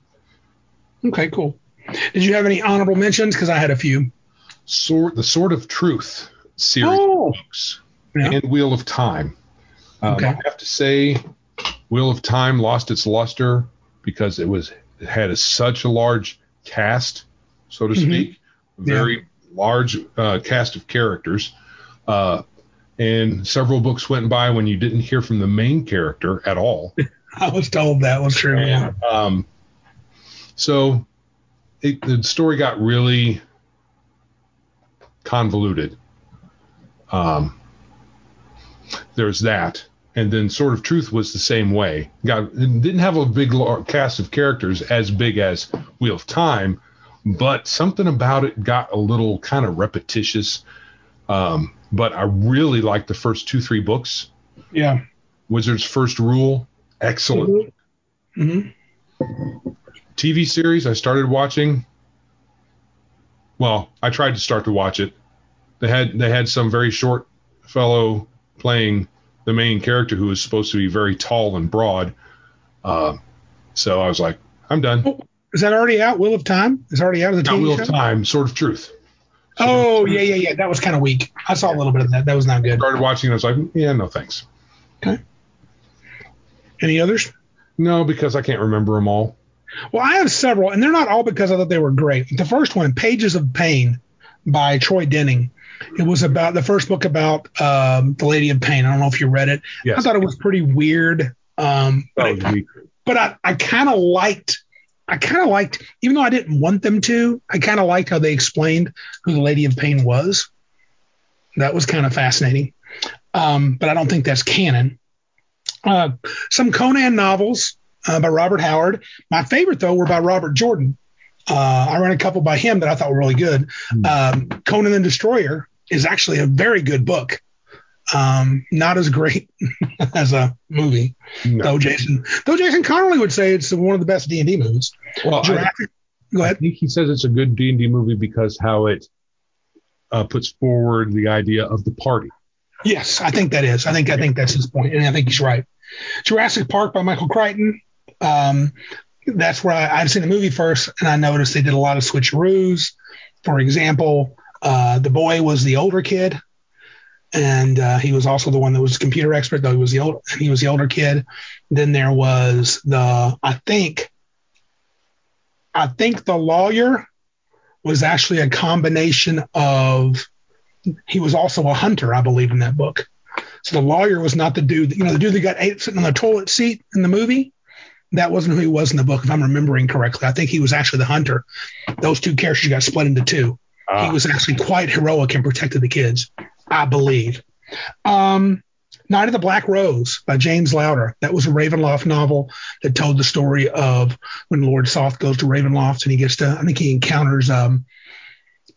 Okay, cool. Did you have any honorable mentions? Because I had a few. Sword, the Sword of Truth series Oh. of books Yeah. and Wheel of Time. Um, Okay. I have to say, Wheel of Time lost its luster because it was it had a, such a large cast, so to Mhm. speak, very large uh, cast of characters, uh, and several books went by when you didn't hear from the main character at all. I was told that was true. Yeah. And, um, so it, the story got really convoluted. Um, there's that. And then Sword of Truth was the same way. Got it didn't have a big lar- cast of characters as big as Wheel of Time, but something about it got a little kind of repetitious. Um, but I really liked the first two, three books. Yeah. Wizard's First Rule, excellent. Mm-hmm. T V series I started watching. Well, I tried to start to watch it. They had they had some very short fellow playing the main character who was supposed to be very tall and broad. Uh, so I was like, I'm done. Oh, is that already out? Wheel of Time is already out of the Not T V Wheel show? of Time, Sword of Truth. Oh, yeah, yeah, yeah. That was kind of weak. I saw a little bit of that. That was not good. Started watching and I was like, yeah, no thanks. Okay. Any others? No, because I can't remember them all. Well, I have several, and they're not all because I thought they were great. The first one, Pages of Pain by Troy Denning. It was about the first book about um, the Lady of Pain. I don't know if you read it. Yes. I thought it was pretty weird. Um, but That was I, weak. but I, I kind of liked, I kind of liked, even though I didn't want them to, I kind of liked how they explained who the Lady of Pain was. That was kind of fascinating. Um, but I don't think that's canon. Uh, some Conan novels uh, by Robert Howard. My favorite, though, were by Robert Jordan. Uh, I read a couple by him that I thought were really good. Um, Conan the Destroyer is actually a very good book. Um, not as great as a movie, No. though Jason though Jason Connolly would say it's one of the best D and D movies. Well, I, Jurassic, go I ahead. think he says it's a good D and D movie because how it uh, puts forward the idea of the party. Yes, I think that is. I think I think that's his point, and I think he's right. Jurassic Park by Michael Crichton. Um, that's where I, I'd seen the movie first, and I noticed they did a lot of switcheroos. For example, uh, the boy was the older kid, and uh, he was also the one that was a computer expert, though he was the old, he was the older kid. Then there was the, I think, I think the lawyer was actually a combination of, he was also a hunter, I believe, in that book. So the lawyer was not the dude, you know, the dude that got ate sitting on the toilet seat in the movie. That wasn't who he was in the book, if I'm remembering correctly. I think he was actually the hunter. Those two characters got split into two. Ah. He was actually quite heroic and protected the kids, I believe. Um, Night of the Black Rose by James Lauder. That was a Ravenloft novel that told the story of when Lord Soth goes to Ravenloft and he gets to, I think he encounters um,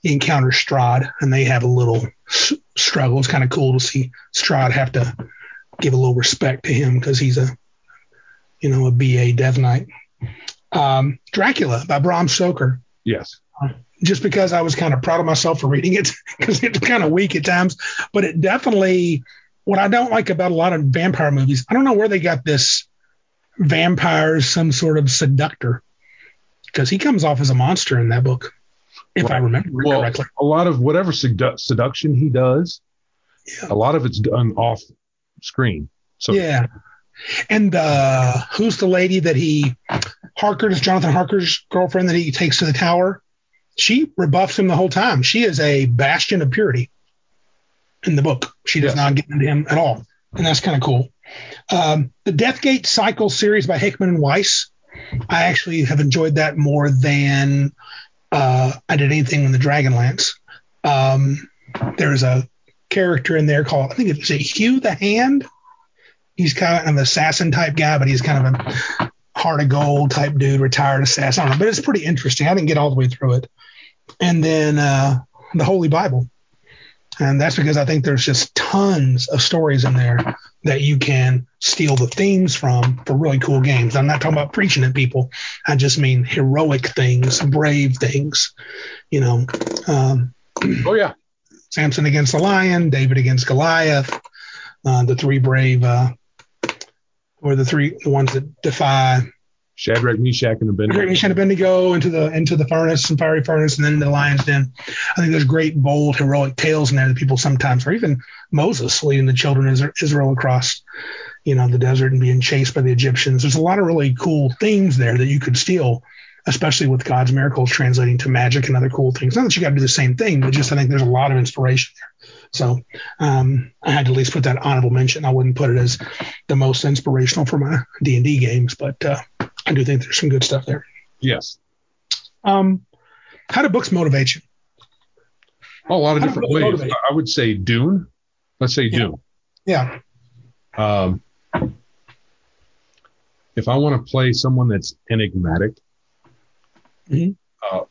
he encounters Strahd, and they have a little s- struggle. It's kind of cool to see Strahd have to give a little respect to him because he's a, you know, a B A Death Knight. Um, Dracula by Bram Stoker. Yes. Just because I was kind of proud of myself for reading it because it's kind of weak at times, but it definitely, what I don't like about a lot of vampire movies, I don't know where they got this vampire as some sort of seductor, because he comes off as a monster in that book, if right. I remember well, correctly. A lot of whatever sedu- seduction he does, yeah. a lot of it's done off screen. So yeah. And uh, who's the lady that he, Harker's, Jonathan Harker's girlfriend that he takes to the tower? She rebuffs him the whole time. She is a bastion of purity in the book. She does yes. not get into him at all. And that's kind of cool. Um, the Deathgate Cycle series by Hickman and Weiss. I actually have enjoyed that more than uh, I did anything in the Dragonlance. Um, there's a character in there called, I think it's Hugh the Hand. He's kind of an assassin type guy, but he's kind of a heart of gold type dude, retired assassin. I don't know, but it's pretty interesting. I didn't get all the way through it. And then uh, the Holy Bible. And that's because I think there's just tons of stories in there that you can steal the themes from for really cool games. I'm not talking about preaching at people. I just mean heroic things, brave things, you know. Um, oh, yeah. Samson against the lion, David against Goliath, uh, the three brave, uh, or the three, the ones that defy Shadrach, Meshach, and Abednego. Shadrach, Meshach, and Abednego into the into the furnace and fiery furnace, and then into the lion's den. I think there's great, bold, heroic tales in there that people sometimes, or even Moses leading the children of Israel across, you know, the desert and being chased by the Egyptians. There's a lot of really cool themes there that you could steal, especially with God's miracles translating to magic and other cool things. Not that you got to do the same thing, but just I think there's a lot of inspiration there. So um, I had to at least put that honorable mention. I wouldn't put it as the most inspirational for my D and D games, but uh, I do think there's some good stuff there. Yes. Um, how do books motivate you? Oh, a lot of how different ways. Motivate? I would say Dune. Let's say yeah. Dune. Yeah. Um, if I want to play someone that's enigmatic, mm-hmm. uh,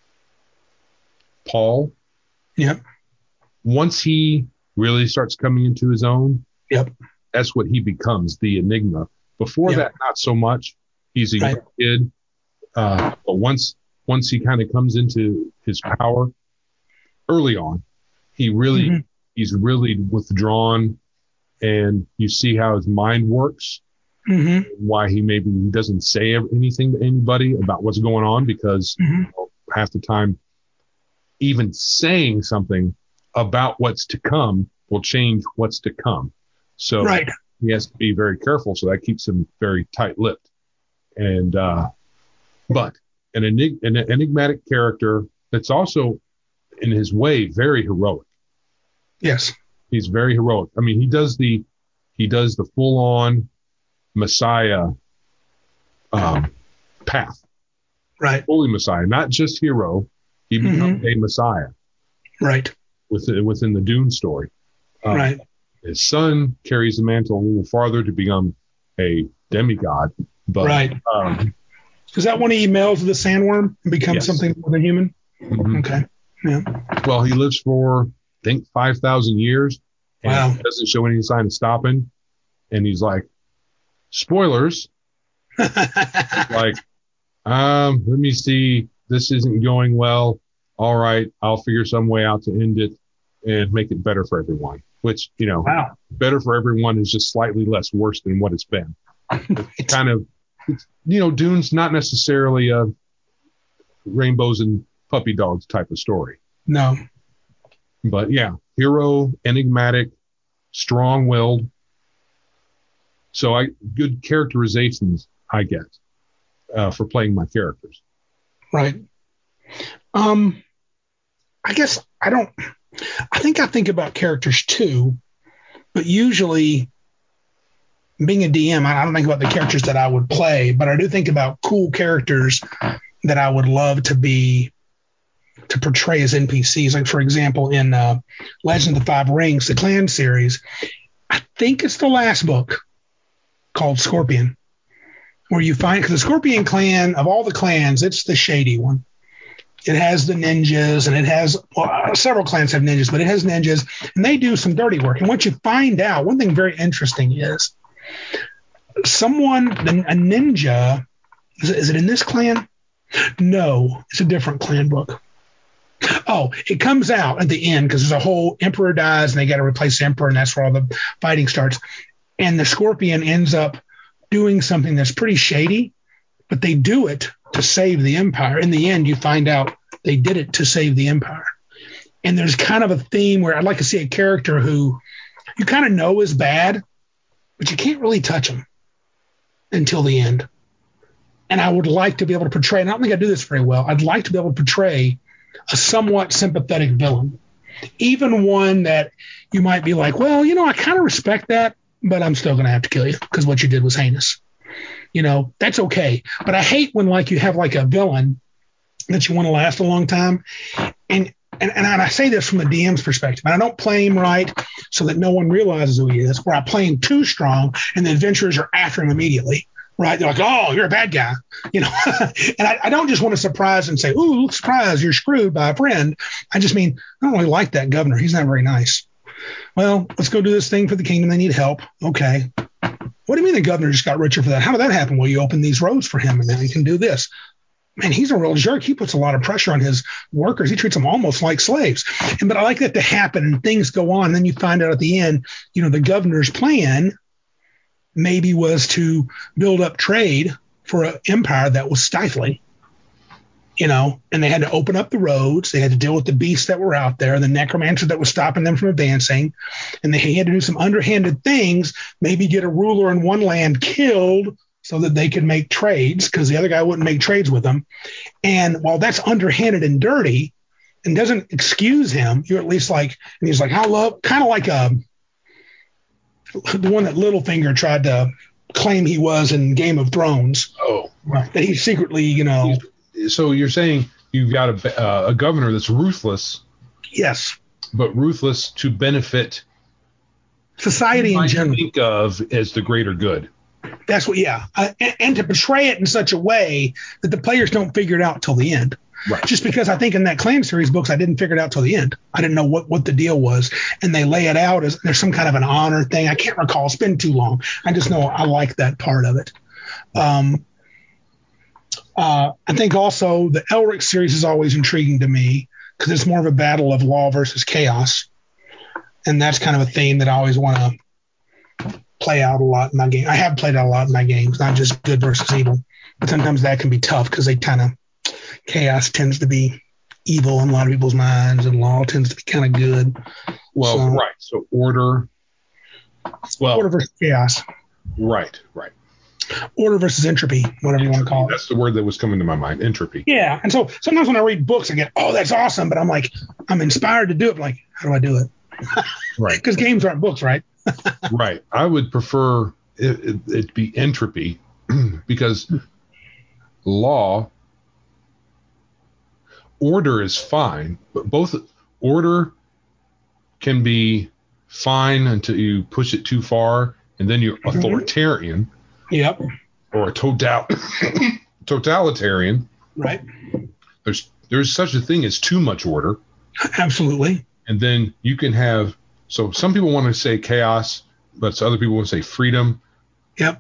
Paul. Yep. Once he really starts coming into his own, yep, that's what he becomes, the enigma. Before yep. that, not so much. He's a right. young kid. Uh, but once once he kind of comes into his power early on, he really mm-hmm. he's really withdrawn, and you see how his mind works, mm-hmm. why he maybe he doesn't say anything to anybody about what's going on, because mm-hmm. you know, half the time even saying something about what's to come will change what's to come. So right. he has to be very careful. So that keeps him very tight-lipped. And, uh, but an, enig- an enigmatic character that's also in his way, very heroic. Yes. He's very heroic. I mean, he does the, he does the full on Messiah, um, path. Right. Fully Messiah, not just hero. He becomes mm-hmm. a Messiah. Right. Within, within the Dune story. Um, right. His son carries the mantle a little farther to become a demigod. But, right. Um, Is that when he melds the sandworm and becomes yes. something more than human? Mm-hmm. Okay. Yeah. Well, he lives for, I think, five thousand years. And wow. doesn't show any sign of stopping. And he's like, spoilers. like, um, let me see. This isn't going well. All right, I'll figure some way out to end it and make it better for everyone, which, you know, wow. better for everyone is just slightly less worse than what it's been. It's kind of, it's, you know, Dune's not necessarily a rainbows and puppy dogs type of story. No. But yeah, hero, enigmatic, strong-willed. So I good characterizations I get uh, for playing my characters. Right. Um, I guess I don't, I think I think about characters too, but usually being a D M, I don't think about the characters that I would play, but I do think about cool characters that I would love to be, to portray as N P Cs. Like, for example, in uh, Legend of the Five Rings, the Clan series, I think it's the last book called Scorpion, where you find, because the Scorpion clan, of all the clans, it's the shady one. It has the ninjas, and it has well, several clans have ninjas, but it has ninjas, and they do some dirty work. And what you find out, one thing very interesting is someone, a ninja, is it, is it in this clan? No, it's a different clan book. Oh, it comes out at the end because there's a whole emperor dies and they got to replace the emperor, and that's where all the fighting starts. And the scorpion ends up doing something that's pretty shady, but they do it to save the empire. In the end, you find out they did it to save the empire. And there's kind of a theme where I'd like to see a character who you kind of know is bad, but you can't really touch him until the end. And I would like to be able to portray, and I don't think I do this very well, I'd like to be able to portray a somewhat sympathetic villain, even one that you might be like, well, you know, I kind of respect that, but I'm still going to have to kill you because what you did was heinous. You know, that's okay. But I hate when like you have like a villain that you want to last a long time. And, and, and I say this from the D M's perspective. I don't play him right so that no one realizes who he is, where I play him too strong and the adventurers are after him immediately. Right. They're like, oh, you're a bad guy, you know, and I, I don't just want to surprise and say, ooh, surprise, you're screwed by a friend. I just mean, I don't really like that governor. He's not very nice. Well, let's go do this thing for the kingdom. They need help. Okay. What do you mean the governor just got richer for that? How did that happen? Well, you opened these roads for him and now he can do this. Man, he's a real jerk. He puts a lot of pressure on his workers. He treats them almost like slaves. And, but I like that to happen and things go on. And then you find out at the end, you know, the governor's plan maybe was to build up trade for an empire that was stifling, you know, and they had to open up the roads. They had to deal with the beasts that were out there, the necromancer that was stopping them from advancing. And they had to do some underhanded things, maybe get a ruler in one land killed so that they could make trades because the other guy wouldn't make trades with them. And while that's underhanded and dirty and doesn't excuse him, you're at least like, and he's like, I love kind of like a, the one that Littlefinger tried to claim he was in Game of Thrones. Oh, right. That he secretly, you know. So you're saying you've got a, uh, a governor that's ruthless. Yes. But ruthless to benefit society in general. Think of as the greater good. That's what, yeah. Uh, and, and to portray it in such a way that the players don't figure it out till the end. Right. Just because I think in that Clan series books, I didn't figure it out till the end. I didn't know what, what the deal was. And they lay it out as there's some kind of an honor thing. I can't recall. It's been too long. I just know I like that part of it. Um, uh, I think also the Elric series is always intriguing to me because it's more of a battle of law versus chaos. And that's kind of a theme that I always want to play out a lot in my game. I have played out a lot in my games, not just good versus evil. But sometimes that can be tough because they kind of chaos tends to be evil in a lot of people's minds, and law tends to be kind of good. Well, so, right. So order. Well, order versus chaos. Right. Right. Order versus entropy, whatever entropy, you want to call it. That's the word that was coming to my mind. Entropy. Yeah. And so sometimes when I read books, I get, oh, that's awesome. But I'm like, I'm inspired to do it. I'm like, how do I do it? Right. Because games aren't books, right? Right. I would prefer it, it, it be entropy because law. Order is fine, but both order can be fine until you push it too far, and then you're authoritarian. Yep. Or a total totalitarian. Right. There's there's such a thing as too much order. Absolutely. And then you can have so some people want to say chaos, but other people want to say freedom. Yep.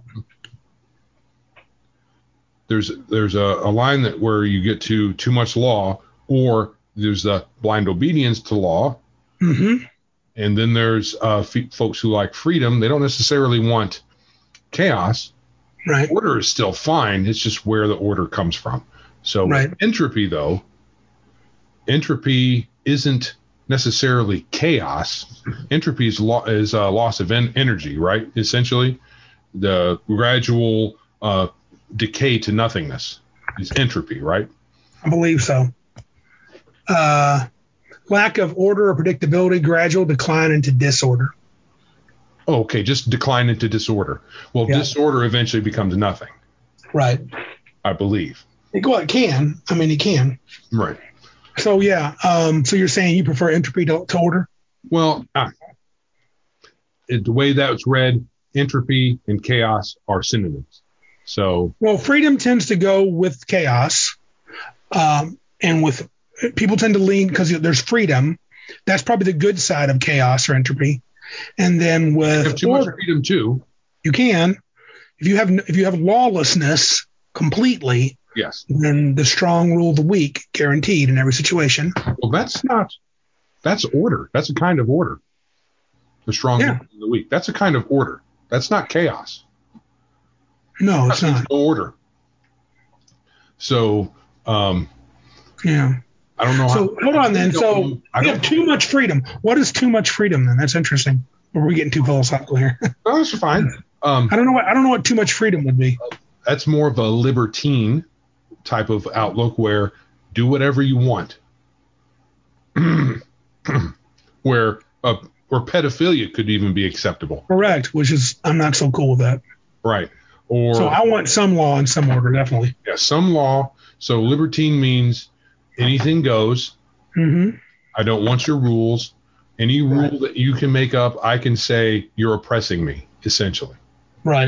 There's there's a, a line that where you get to too much law, or there's the blind obedience to law. Mm-hmm. And then there's uh, f- folks who like freedom. They don't necessarily want chaos. Right. Order is still fine. It's just where the order comes from. So right. entropy, though, entropy isn't necessarily chaos. Entropy is, lo- is a loss of en- energy, right? Essentially, the gradual uh, decay to nothingness is entropy, right? I believe so. Uh, lack of order or predictability, gradual decline into disorder. Oh, okay, just decline into disorder. Well, yeah. Disorder eventually becomes nothing. Right. I believe. Well, it can. I mean, it can. Right. So, yeah. Um, so you're saying you prefer entropy to, to order? Well, uh, it, the way that's read, entropy and chaos are synonyms. So. Well, freedom tends to go with chaos. Um, and with people tend to lean because there's freedom. That's probably the good side of chaos or entropy. And then with you have too order, much freedom too. You can. If you have if you have lawlessness completely, yes, then the strong rule the weak, guaranteed in every situation. Well, that's not. That's order. That's a kind of order. The strong yeah. rule the weak. That's a kind of order. That's not chaos. No, it's not. No order. So, um, yeah. I don't know. So how, hold on then. So I you have too much freedom. What is too much freedom then? That's interesting. Or are we getting too philosophical here? No, that's fine. Um, I don't know what I don't know what too much freedom would be. That's more of a libertine type of outlook where do whatever you want. where uh, where pedophilia could even be acceptable. Correct, which is I'm not so cool with that. Right. Or so I want some law and some order, definitely. Yeah, some law. So libertine means anything goes. Mm-hmm. I don't want your rules. Any rule right. that you can make up, I can say you're oppressing me, essentially. Right.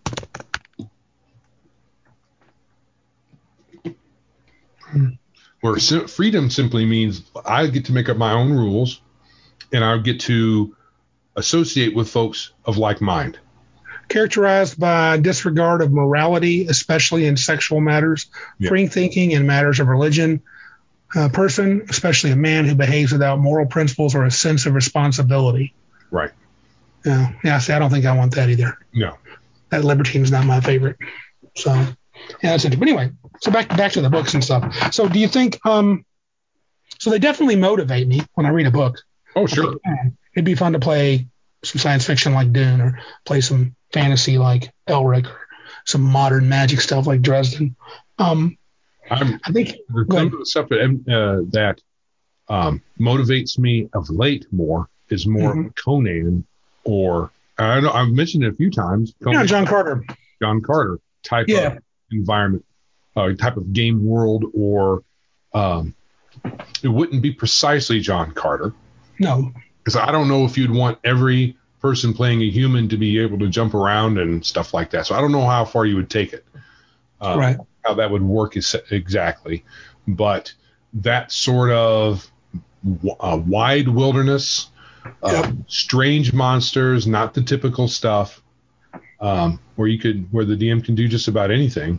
Where freedom simply means I get to make up my own rules and I get to associate with folks of like mind. Characterized by disregard of morality, especially in sexual matters, yeah. free thinking in matters of religion, a person, especially a man who behaves without moral principles or a sense of responsibility. Right. Yeah. Yeah. See, I don't think I want that either. No. That libertine's not my favorite. So, yeah, that's interesting. But anyway, so back back to the books and stuff. So, do you think? Um, so they definitely motivate me when I read a book. Oh, sure. Think, man, it'd be fun to play some science fiction like Dune, or play some fantasy like Elric, or some modern magic stuff like Dresden. Um, I'm, I think some of the stuff that, uh, that um, motivates me of late more is more mm-hmm. Conan, or I know I've mentioned it a few times. Conan, yeah, John Carter. John Carter type yeah. of environment, uh, type of game world, or um, it wouldn't be precisely John Carter. No, because I don't know if you'd want every person playing a human to be able to jump around and stuff like that. So I don't know how far you would take it, uh, right? How that would work is exactly, but that sort of w- uh, wide wilderness, uh, yep. strange monsters, not the typical stuff, um, where you could, where the D M can do just about anything.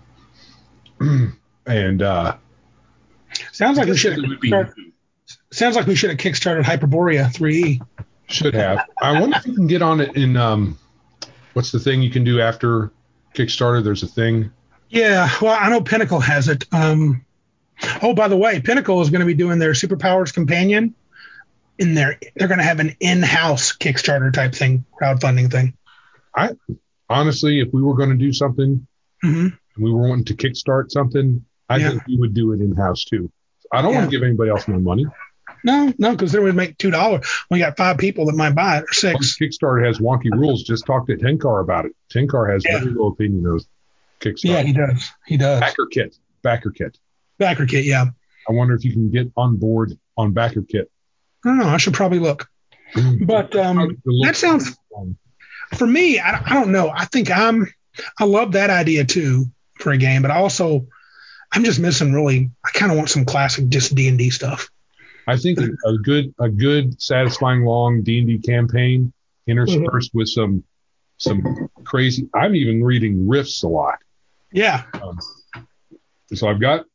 and uh, sounds like we should start. Sounds like we should have kickstarted Hyperborea three E. Should have. I wonder if you can get on it in, um, what's the thing you can do after Kickstarter? There's a thing. Yeah, well, I know Pinnacle has it. Um, oh, by the way, Pinnacle is going to be doing their Superpowers Companion in there. They're going to have an in-house Kickstarter type thing, crowdfunding thing. I honestly, if we were going to do something, mm-hmm. and we were wanting to kickstart something, I yeah. think we would do it in-house too. I don't yeah. want to give anybody else my money. No, no, because then we'd make two dollars. We got five people that might buy it, or six. Well, Kickstarter has wonky rules. Just talk to Tenkar about it. Tenkar has yeah. very low opinion of Kickstarter. Yeah, he does. He does. Backer kit. Backer kit. Backer kit, yeah. I wonder if you can get on board on Backer kit. I don't know. I should probably look. But um, that sounds, for me, I, I don't know. I think I'm, I love that idea too for a game, but also I'm just missing really, I kind of want some classic just D and D stuff. I think a good, a good, satisfying, long D and D campaign interspersed mm-hmm. with some, some crazy. I'm even reading riffs a lot. Yeah. Um, so I've got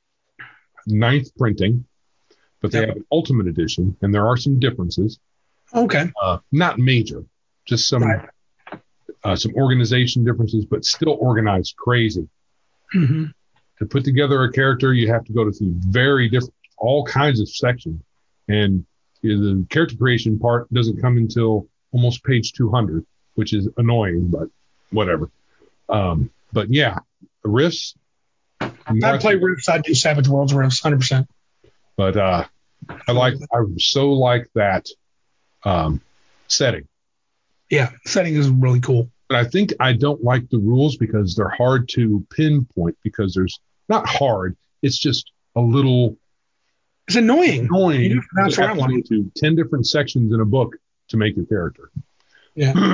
ninth printing, but they yep. have an ultimate edition, and there are some differences. Okay. Uh, not major, just some, right. uh, some organization differences, but still organized crazy. Mm-hmm. To put together a character, you have to go to through very different. All kinds of sections, and the character creation part doesn't come until almost page two hundred, which is annoying, but whatever. Um, but yeah, the riffs. I play riffs. I do Savage Worlds riffs, one hundred percent. But uh, I like, I so like that um, setting. Yeah, setting is really cool. But I think I don't like the rules because they're hard to pinpoint because there's not hard. It's just a little. It's annoying. Annoying. You have to go to ten different sections in a book to make your character. Yeah.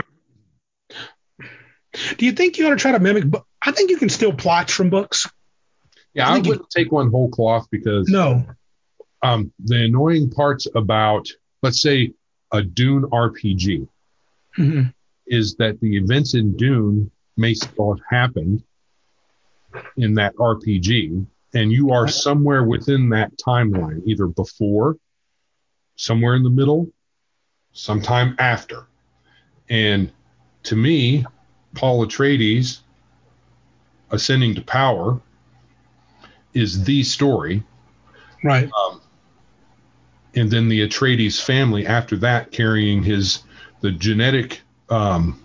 Do you think you ought to try to mimic? But I think you can steal plots from books. Yeah, I, I wouldn't you, take one whole cloth because no, um, the annoying parts about, let's say, a Dune R P G Mm-hmm. is that the events in Dune may still have happened in that R P G, and you are somewhere within that timeline, either before, somewhere in the middle, sometime after. And to me, Paul Atreides ascending to power is the story. Right. Um, and then the Atreides family after that carrying his the genetic um,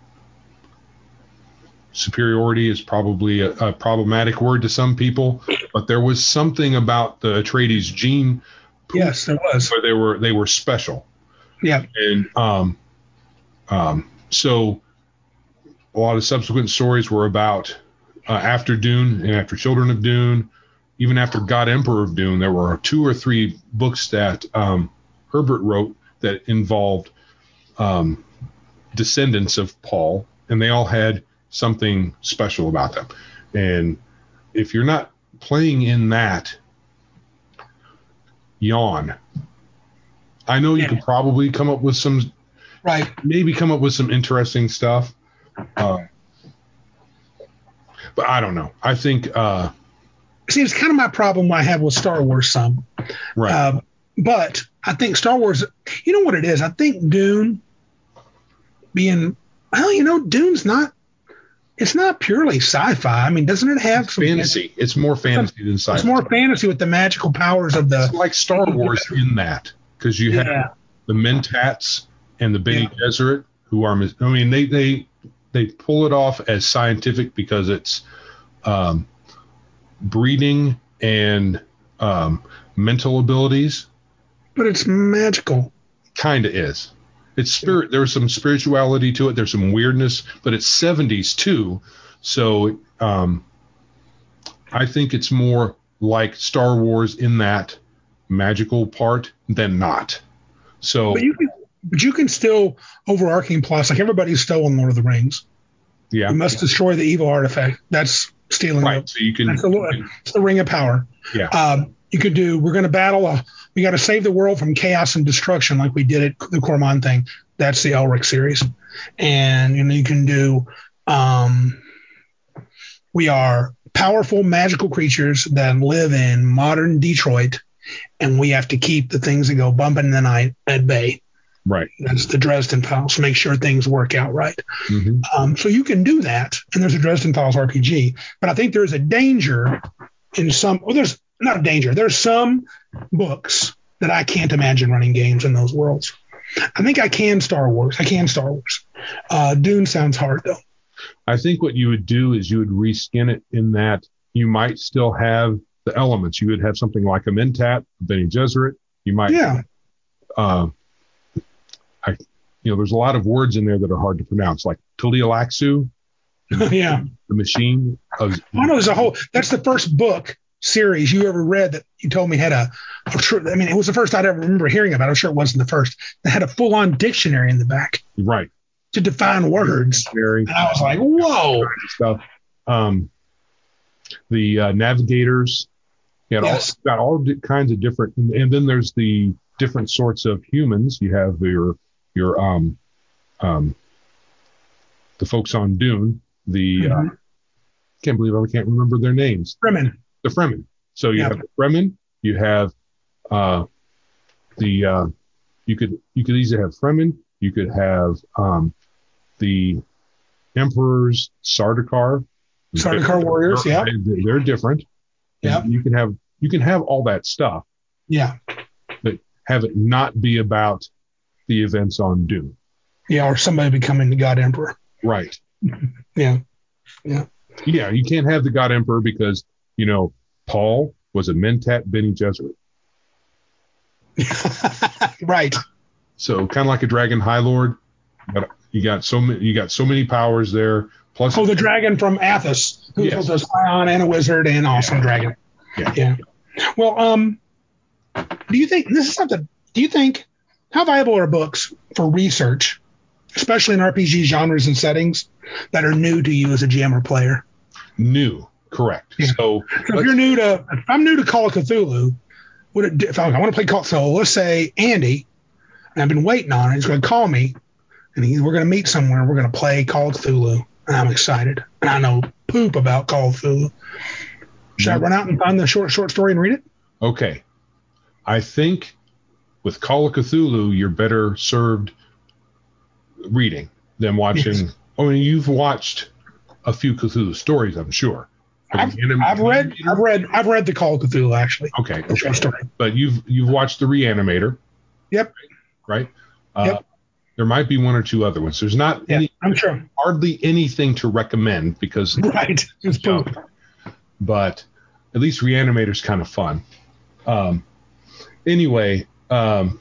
superiority is probably a, a problematic word to some people, but there was something about the Atreides gene. Yes, there was. Where they were they were special. Yeah. And um, um, so a lot of subsequent stories were about uh, after Dune and after Children of Dune, even after God Emperor of Dune, there were two or three books that um, Herbert wrote that involved um, descendants of Paul, and they all had something special about them. And if you're not playing in that, yawn. I know you Yeah. could probably come up with some, right, maybe come up with some interesting stuff. Uh, but I don't know. I think, uh, see, it's kind of my problem I have with Star Wars some. right. Uh, but I think Star Wars, you know what it is? I think Dune being, well, you know, Dune's not, it's not purely sci-fi. I mean, doesn't it have some fantasy? It's more fantasy than sci-fi. It's more fantasy with the magical powers of the. It's like Star Wars in that, because you have Yeah. the Mentats and the Bene Yeah. Gesserit, who are, I mean, they they they pull it off as scientific because it's um, breeding and um, mental abilities. But it's magical. Kind of is. It's spirit. There's some spirituality to it. There's some weirdness, but it's seventies too. So um, I think it's more like Star Wars in that magical part than not. So, But you can, but you can still overarching plots like everybody's stolen Lord of the Rings. yeah, You must destroy the evil artifact. That's stealing. right. The, So you can, that's the, you can it's the ring of power. yeah, Um, you could do. We're going to battle. A, we got to save the world from chaos and destruction, like we did at the Corman thing. That's the Elric series, and you know you can do. Um, we are powerful magical creatures that live in modern Detroit, and we have to keep the things that go bump in the night at bay. right. That's the Dresden Files. Make sure things work out right. Mm-hmm. Um, so you can do that, and there's a Dresden Files R P G. But I think there's a danger in some. Well, there's not a danger. There's some books that I can't imagine running games in those worlds. I think I can Star Wars. I can Star Wars. Uh, Dune sounds hard though. I think what you would do is you would reskin it in that you might still have the elements. You would have something like a Mentat, a Bene Gesserit. You might, Yeah. Uh, I, you know, there's a lot of words in there that are hard to pronounce, like Tilialaxu, yeah. the machine. Of, I know there's a whole. That's the first book series you ever read that you told me had a, a tr- I mean, it was the first I'd ever remember hearing about. I'm sure it wasn't the first. That had a full-on dictionary in the back right. to define words. Very And I was like, whoa. stuff. Um, the uh, navigators, you got Yes. all got all di- kinds of different, and, and then there's the different sorts of humans. You have your your um um the folks on Dune. The Mm-hmm. uh, can't believe I can't remember their names. Fremen. The Fremen. So you Yeah. have the Fremen. You have uh the uh you could you could either have Fremen. You could have um the Emperor's Sardaukar. Sardaukar warriors. They're, Yeah. they- they're different. Yeah. And you can have you can have all that stuff, Yeah. but have it not be about the events on Dune. Yeah. Or somebody becoming the God Emperor. Right. Yeah. Yeah. Yeah, you can't have the God Emperor because, you know, Paul was a Mentat Bene Gesserit. right. So kind of like a Dragon High Lord, but you got so many you got so many powers there. Plus, Oh, the dragon from Athos, who Yes. was a scion and a wizard and awesome Yeah. dragon. Yeah. Yeah. Well, um, do you think this is something? Do you think how valuable are books for research, especially in R P G genres and settings that are new to you as a G M or player? new, correct. Yeah. So, So if you're new to, if I'm new to Call of Cthulhu, would it, if I, I want to play Call, so let's say Andy, and I've been waiting on it. He's going to call me, and he, we're going to meet somewhere. We're going to play Call of Cthulhu, and I'm excited. And I know poop about Call of Cthulhu. Should I run out and find the short short story and read it? Okay. I think with Call of Cthulhu, you're better served reading than watching. Yes. I mean, you've watched a few Cthulhu stories, I'm sure. I've, I've read, I've read, I've read the Call of Cthulhu actually. Okay, okay. Short story. But you've you've watched the Reanimator. Yep. Right. Uh, yep. There might be one or two other ones. There's not yeah, any. I'm sure. Hardly anything to recommend because. Right. It's poop. But at least Reanimator's kind of fun. Um, anyway, um,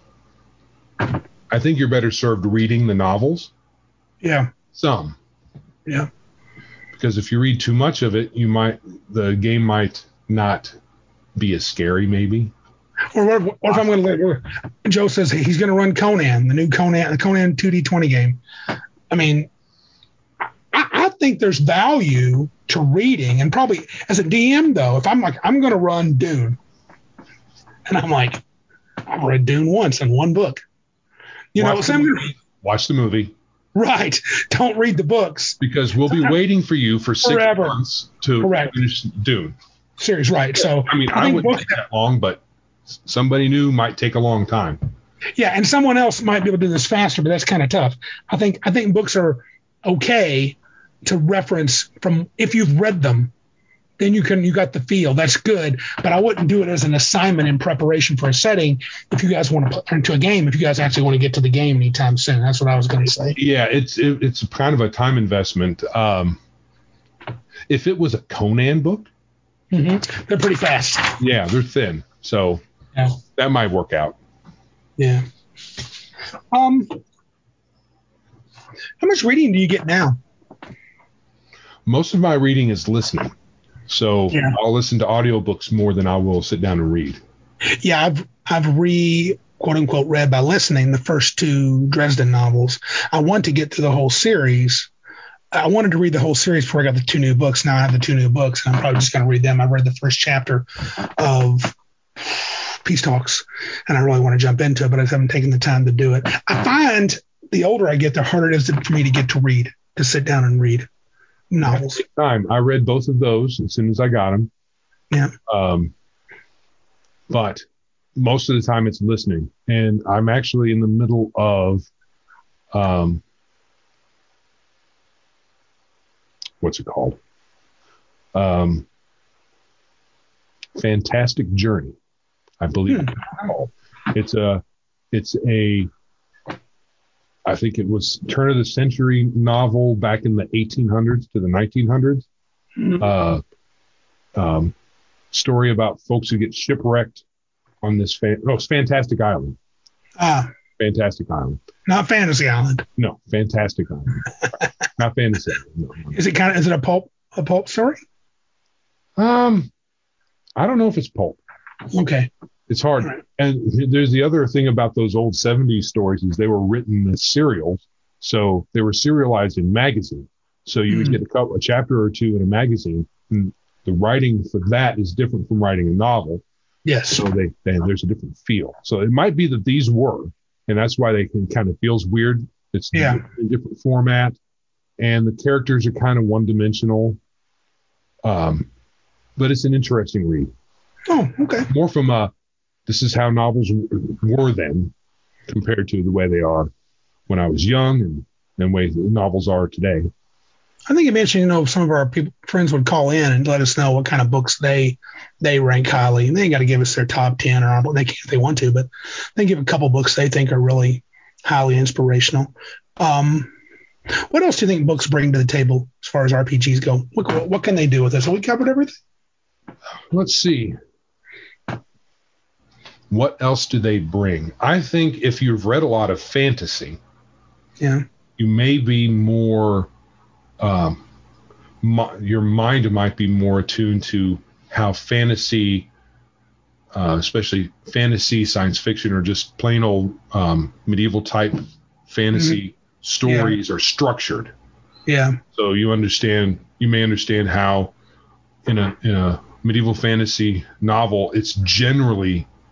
I think you're better served reading the novels. Yeah. Some. Yeah. Because if you read too much of it, you might the game might not be as scary, maybe. Or what, what if I'm going to? Joe says he's going to run Conan, the new Conan, the Conan two D twenty game. I mean, I, I think there's value to reading, and probably as a D M though, if I'm like I'm going to run Dune, and I'm like I've read Dune once in one book, you watch know, so I'm gonna, watch the movie. Right. Don't read the books. Because we'll be waiting for you for six Forever. months to Correct. finish Dune. Series, right. So I mean, I, I wouldn't books, take that long, but somebody new might take a long time. Yeah, and someone else might be able to do this faster, but that's kind of tough. I think I think books are okay to reference from if you've read them, then you can you got the feel. That's good, but I wouldn't do it as an assignment in preparation for a setting if you guys want to put into a game, if you guys actually want to get to the game anytime soon. That's what I was going to say. Yeah, it's it, it's kind of a time investment. Um, if it was a Conan book, mm-hmm. They're pretty fast. Yeah, they're thin, so yeah. That might work out. Yeah. Um, how much reading do you get now? Most of my reading is listening. So yeah. I'll listen to audiobooks more than I will sit down and read. Yeah, I've I've re quote unquote read by listening the first two Dresden novels. I want to get through the whole series. I wanted to read the whole series before I got the two new books. Now I have the two new books, and I'm probably just going to read them. I read the first chapter of Peace Talks, and I really want to jump into it, but I haven't taken the time to do it. I find the older I get, the harder it is for me to get to read, to sit down and read novels. Time. I read both of those as soon as I got them. Yeah. Um, but most of the time it's listening, and I'm actually in the middle of, um, what's it called? Um, Fantastic Journey, I believe. Hmm. It's a, it's a, I think it was turn of the century novel back in the eighteen hundreds to the nineteen hundreds. Mm-hmm. Uh, um, story about folks who get shipwrecked on this fan- oh, it's Fantastic Island. Ah, Fantastic Island. Not Fantasy Island. No, Fantastic Island. Not Fantasy Island. No, no. Is it kind of? Is it a pulp? A pulp story? Um, I don't know if it's pulp. Okay. It's hard. Right. And there's the other thing about those old seventies stories is they were written as serials. So they were serialized in magazine. So you mm. would get a couple, a chapter or two in a magazine. And the writing for that is different from writing a novel. Yes. So they, they there's a different feel. So it might be that these were, and that's why they can kind of feels weird. It's yeah. a different format, and the characters are kind of one dimensional. Um, but it's an interesting read. Oh, okay. More from a, this is how novels were then compared to the way they are when I was young and the way novels are today. I think you mentioned, you know, some of our people, friends would call in and let us know what kind of books they they rank highly. And they ain't got to give us their top ten or they can if they want to, but they give a couple books they think are really highly inspirational. Um, what else do you think books bring to the table as far as R P Gs go? What, what can they do with this? Have we covered everything? Let's see. What else do they bring? I think if you've read a lot of fantasy, yeah, you may be more, um, my, your mind might be more attuned to how fantasy, uh, especially fantasy, science fiction, or just plain old um, medieval type fantasy mm-hmm. stories yeah. are structured. Yeah. So you understand, you may understand how in a in a medieval fantasy novel, it's generally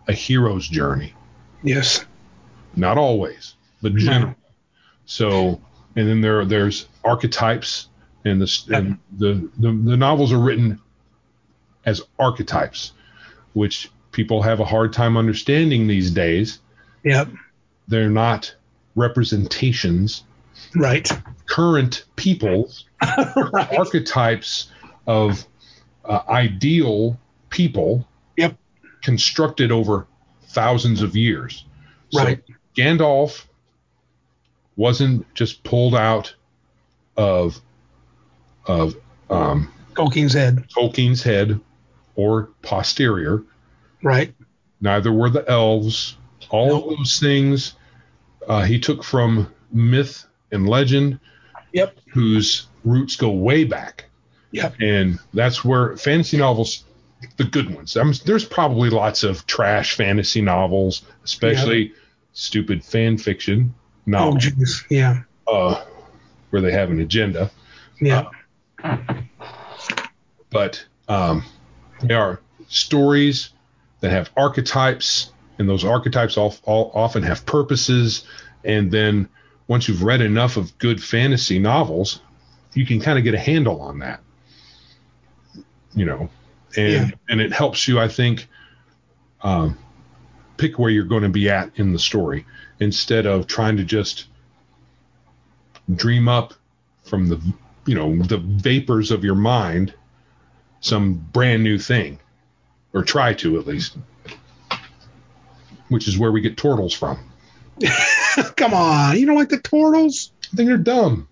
a hero's journey. Yes. Not always, but generally. No. So, and then there there's archetypes, and the and the, the the novels are written as archetypes, which people have a hard time understanding these days. Yep. They're not representations. Right. Current peoples, right. Archetypes of uh, ideal people. Yep. Constructed over thousands of years. Right. So Gandalf wasn't just pulled out of of um, Tolkien's head. Tolkien's head or posterior. Right. Neither were the elves. All nope. of those things uh, he took from myth and legend. Yep. Whose roots go way back. Yep. And that's where fantasy novels, the good ones. I mean, there's probably lots of trash fantasy novels, especially yep. stupid fan fiction novels. Oh, geez. Yeah. Uh, where they have an agenda. Yeah. Uh, but um, they are stories that have archetypes, and those archetypes all, all often have purposes. And then once you've read enough of good fantasy novels, you can kind of get a handle on that, you know, and yeah. and it helps you, I think, um, pick where you're going to be at in the story instead of trying to just dream up from the, you know, the vapors of your mind some brand new thing, or try to at least, which is where we get turtles from. Come on, you don't like the turtles? I think they're dumb.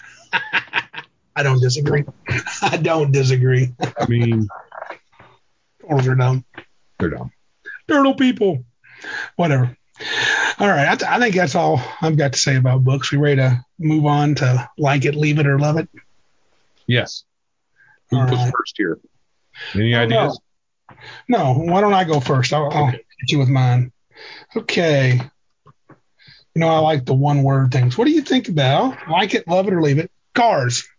I don't disagree. I don't disagree. I mean, turtles are dumb. They're dumb. Turtle people. Whatever. All right. I, th- I think that's all I've got to say about books. We ready to move on to like it, leave it, or love it? Yes. Who all goes right. first here? Any oh, ideas? No. no. Why don't I go first? I'll, I'll hit you with mine. Okay. You know, I like the one word things. What do you think about like it, love it, or leave it? Cars.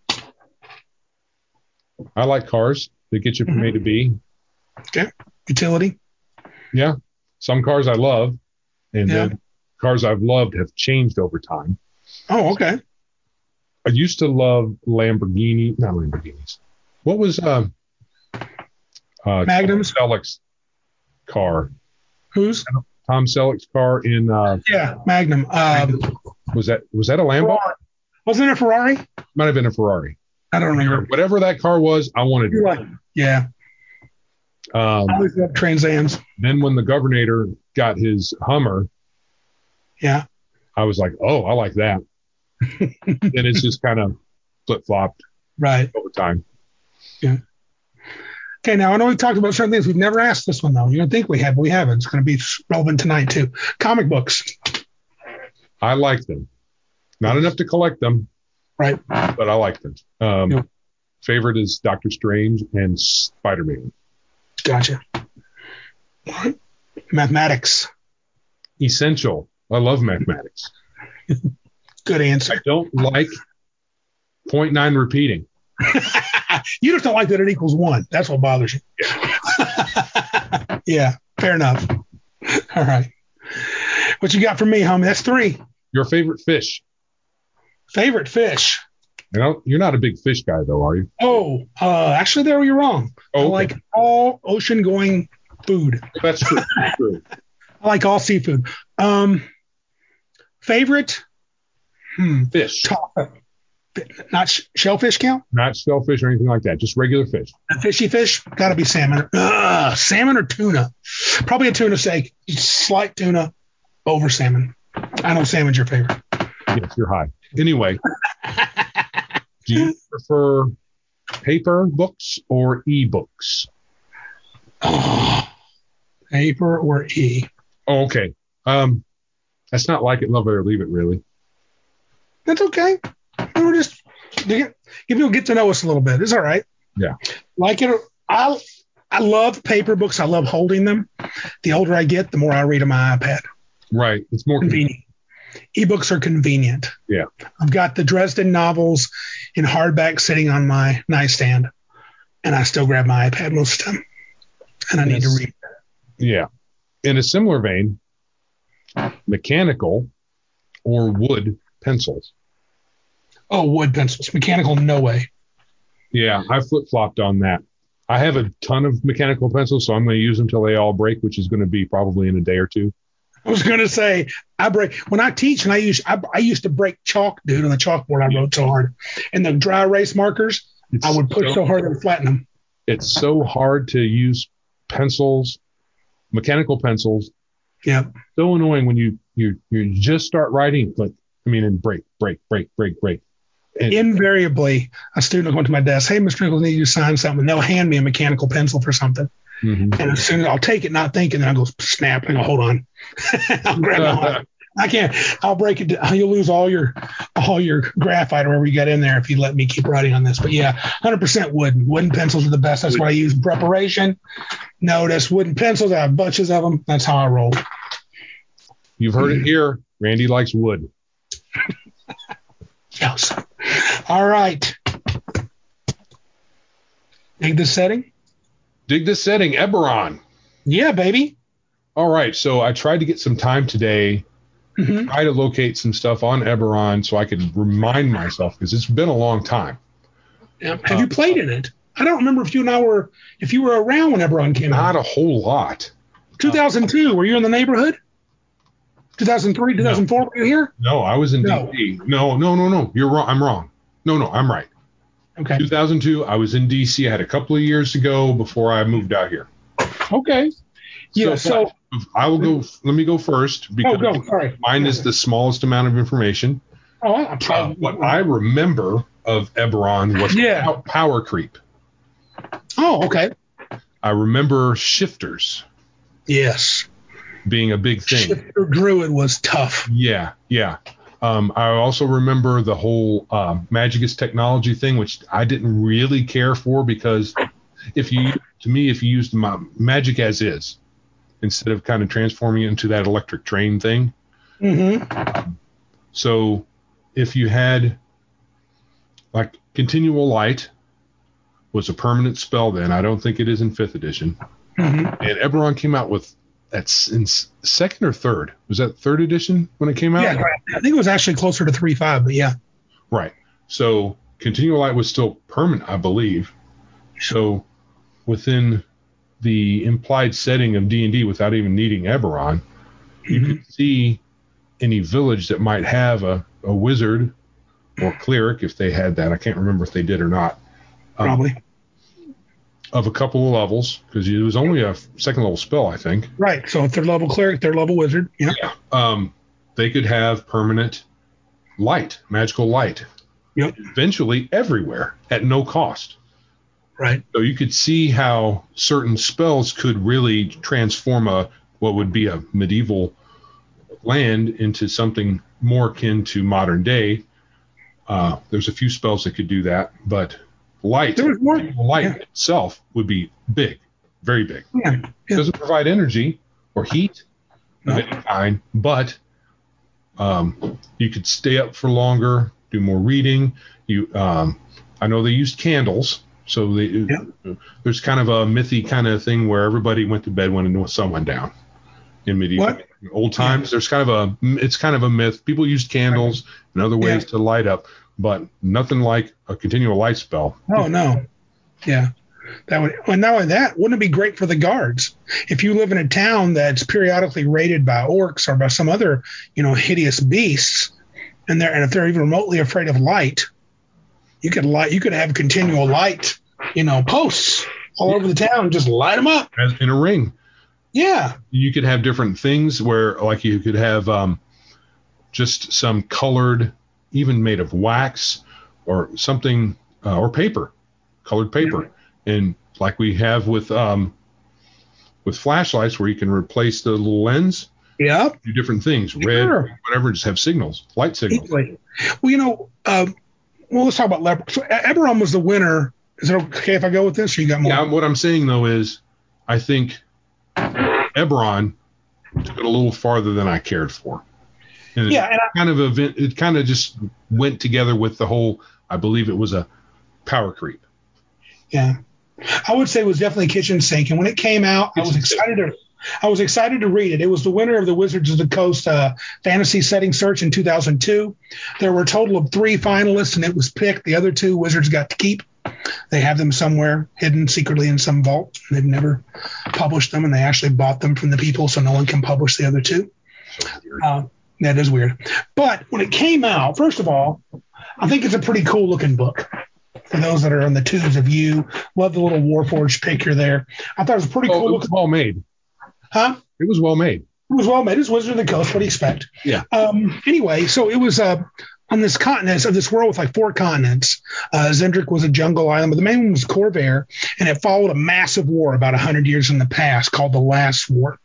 I like cars. They get you from mm-hmm. A to B. Okay. Utility. Yeah. Some cars I love, and yeah. then cars I've loved have changed over time. Oh, okay. I used to love Lamborghini, not Lamborghinis. What was um, uh, Magnums? Tom Selleck's car? Whose? Tom Selleck's car in. Uh, yeah, Magnum. Um, was that was that a Lambo? Ferrari. Wasn't it a Ferrari? Might have been a Ferrari. I don't remember. Whatever that car was, I wanted You're it. Right. Yeah. Um, I always love Trans Ams. Then when the governor got his Hummer, yeah, I was like, oh, I like that. Then it's just kind of flip flopped, right, over time. Yeah. Okay, now I know we talked about certain things. We've never asked this one though. You don't think we have, but we haven't. It's going to be relevant tonight too. Comic books. I like them. Not enough to collect them, right? But I like them. Um, yep. Favorite is Doctor Strange and Spider-Man. Gotcha. Mathematics. Essential. I love mathematics. Good answer. I don't like point nine repeating. You just don't like that it equals one. That's what bothers you. Yeah. Yeah, fair enough. All right. What you got for me, homie? That's three. Your favorite fish? Favorite fish? You know, you're not a big fish guy, though, are you? Oh, uh, actually, there you're wrong. Oh, I okay. like all ocean-going food. That's true. That's true. I like all seafood. Um, favorite? Hmm. Fish. Not sh- shellfish count? Not shellfish or anything like that. Just regular fish. A fishy fish? Got to be salmon. Ugh, salmon or tuna? Probably a tuna steak. Slight tuna over salmon. I know salmon's your favorite. Yes, you're high. Anyway, do you prefer paper books or e-books? Oh, paper or e? Oh, okay. Um, that's not like it, love it, or leave it, really. That's okay. We're just give people get to know us a little bit. It's all right. Yeah. Like it. I I love paper books. I love holding them. The older I get, the more I read on my iPad. Right. It's more convenient. Ebooks are convenient. Yeah. I've got the Dresden novels in hardback sitting on my nightstand, and I still grab my iPad most of the time, and I yes. need to read. Yeah. In a similar vein, mechanical or wood pencils. Oh, wood pencils. Mechanical, no way. Yeah, I flip-flopped on that. I have a ton of mechanical pencils, so I'm going to use them until they all break, which is going to be probably in a day or two. I was going to say, I break when I teach, and I use I, I used to break chalk, dude, on the chalkboard. I wrote so hard, and the dry erase markers, it's I would push so, so hard and flatten them. It's so hard to use pencils, mechanical pencils. Yeah, so annoying when you you you just start writing, but I mean, and break, break, break, break, break. And invariably, a student will come to my desk, hey, Mister Nichols, I need you to sign something. And they'll hand me a mechanical pencil for something. Mm-hmm. And as soon as I'll take it, not thinking, then I go snap and I go, hold on. I'll grab my I can't. I'll break it. You'll lose all your all your graphite or whatever you got in there if you let me keep writing on this. But yeah, one hundred percent wood. Wooden pencils are the best. That's what I use in preparation. Notice wooden pencils. I have bunches of them. That's how I roll. You've heard it here. Randy likes wood. Yes. All right. Dig this setting? Dig this setting. Eberron. Yeah, baby. All right. So I tried to get some time today, mm-hmm. try to locate some stuff on Eberron so I could remind myself, because it's been a long time. Yeah. Have uh, you played in it? I don't remember if you and I were, if you were around when Eberron came not out. Not a whole lot. two thousand two, uh, were you in the neighborhood? two thousand three, two thousand four, no. Were you here? No, I was in no. D C. No, no, no, no. You're wrong. I'm wrong. No, no, I'm right. Okay. two thousand two, I was in D C. I had a couple of years to go before I moved out here. Okay. Yeah, so, so I will go. Let me go first because oh, go. Sorry. mine is the smallest amount of information. Oh, I'm uh, what I remember of Eberron was yeah. power creep. Oh, okay. I remember shifters. Yes. Being a big thing. Shifter Druid was tough. Yeah, yeah. Um, I also remember the whole uh, Magicus technology thing, which I didn't really care for because if you, to me, if you used my magic as is, instead of kind of transforming it into that electric train thing. Mm-hmm. Um, so if you had like Continual Light was a permanent spell then. I don't think it is in fifth edition. Mm-hmm. And Eberron came out with that's in second or third. Was that third edition when it came out? Yeah, I think it was actually closer to three five, but yeah. Right. So Continual Light was still permanent, I believe. So within the implied setting of D and D, without even needing Eberron, mm-hmm. you could see any village that might have a, a wizard or cleric, if they had that. I can't remember if they did or not. Probably. Um, of a couple of levels, because it was only a second level spell, I think. Right. So if they're level cleric, they're level wizard. Yeah. Yeah. Um, they could have permanent light, magical light. Yep. Eventually everywhere at no cost. Right. So you could see how certain spells could really transform a what would be a medieval land into something more akin to modern day. Uh, there's a few spells that could do that, but light, there was more. light yeah. itself would be big, very big. Yeah. Yeah. It doesn't provide energy or heat no. of any kind, but um, you could stay up for longer, do more reading. You, um, I know they used candles, so they, yeah. there's kind of a mythy kind of thing where everybody went to bed when the sun went down. In medieval what? old times, yeah. there's kind of a it's kind of a myth. People used candles and other ways yeah. to light up, but nothing like a continual light spell. Oh no, yeah, that would. Well, not only that, wouldn't it be great for the guards if you live in a town that's periodically raided by orcs or by some other, you know, hideous beasts, and they're and if they're even remotely afraid of light, you could light. You could have continual light, you know, posts all yeah. over the town. Just light them up as in a ring. Yeah. You could have different things where, like, you could have um, just some colored, even made of wax or something, uh, or paper, colored paper. Yeah. And like we have with um, with flashlights where you can replace the little lens. Yeah. Do different things, red, sure. whatever, just have signals, light signals. Easily. Well, you know, um, well, let's talk about Leper. So Eberron was the winner. Is it okay if I go with this or you got more? Yeah, what I'm saying, though, is I think Eberron took it a little farther than I cared for. And yeah, it and I, kind of event, it kind of just went together with the whole. I believe it was a power creep. Yeah, I would say it was definitely kitchen sink. And when it came out, kitchen I was excited sink. to I was excited to read it. It was the winner of the Wizards of the Coast uh, Fantasy Setting Search in two thousand two. There were a total of three finalists, and it was picked. The other two Wizards got to keep. They have them somewhere hidden secretly in some vault. They've never published them, and they actually bought them from the people, so no one can publish the other two. Uh, that is weird. But when it came out, first of all, I think it's a pretty cool looking book. For those that are on the Tubes of You, love the little Warforged picture there. I thought it was pretty oh, cool. It was well made. Huh? It was well made. It was well made. It's Wizard of the Coast. What do you expect? Yeah. Um, anyway, so it was uh, on this continent of this world with like four continents. Uh, Zendrick was a jungle island, but the main one was Corvair, and it followed a massive war about one hundred years in the past called the Last War.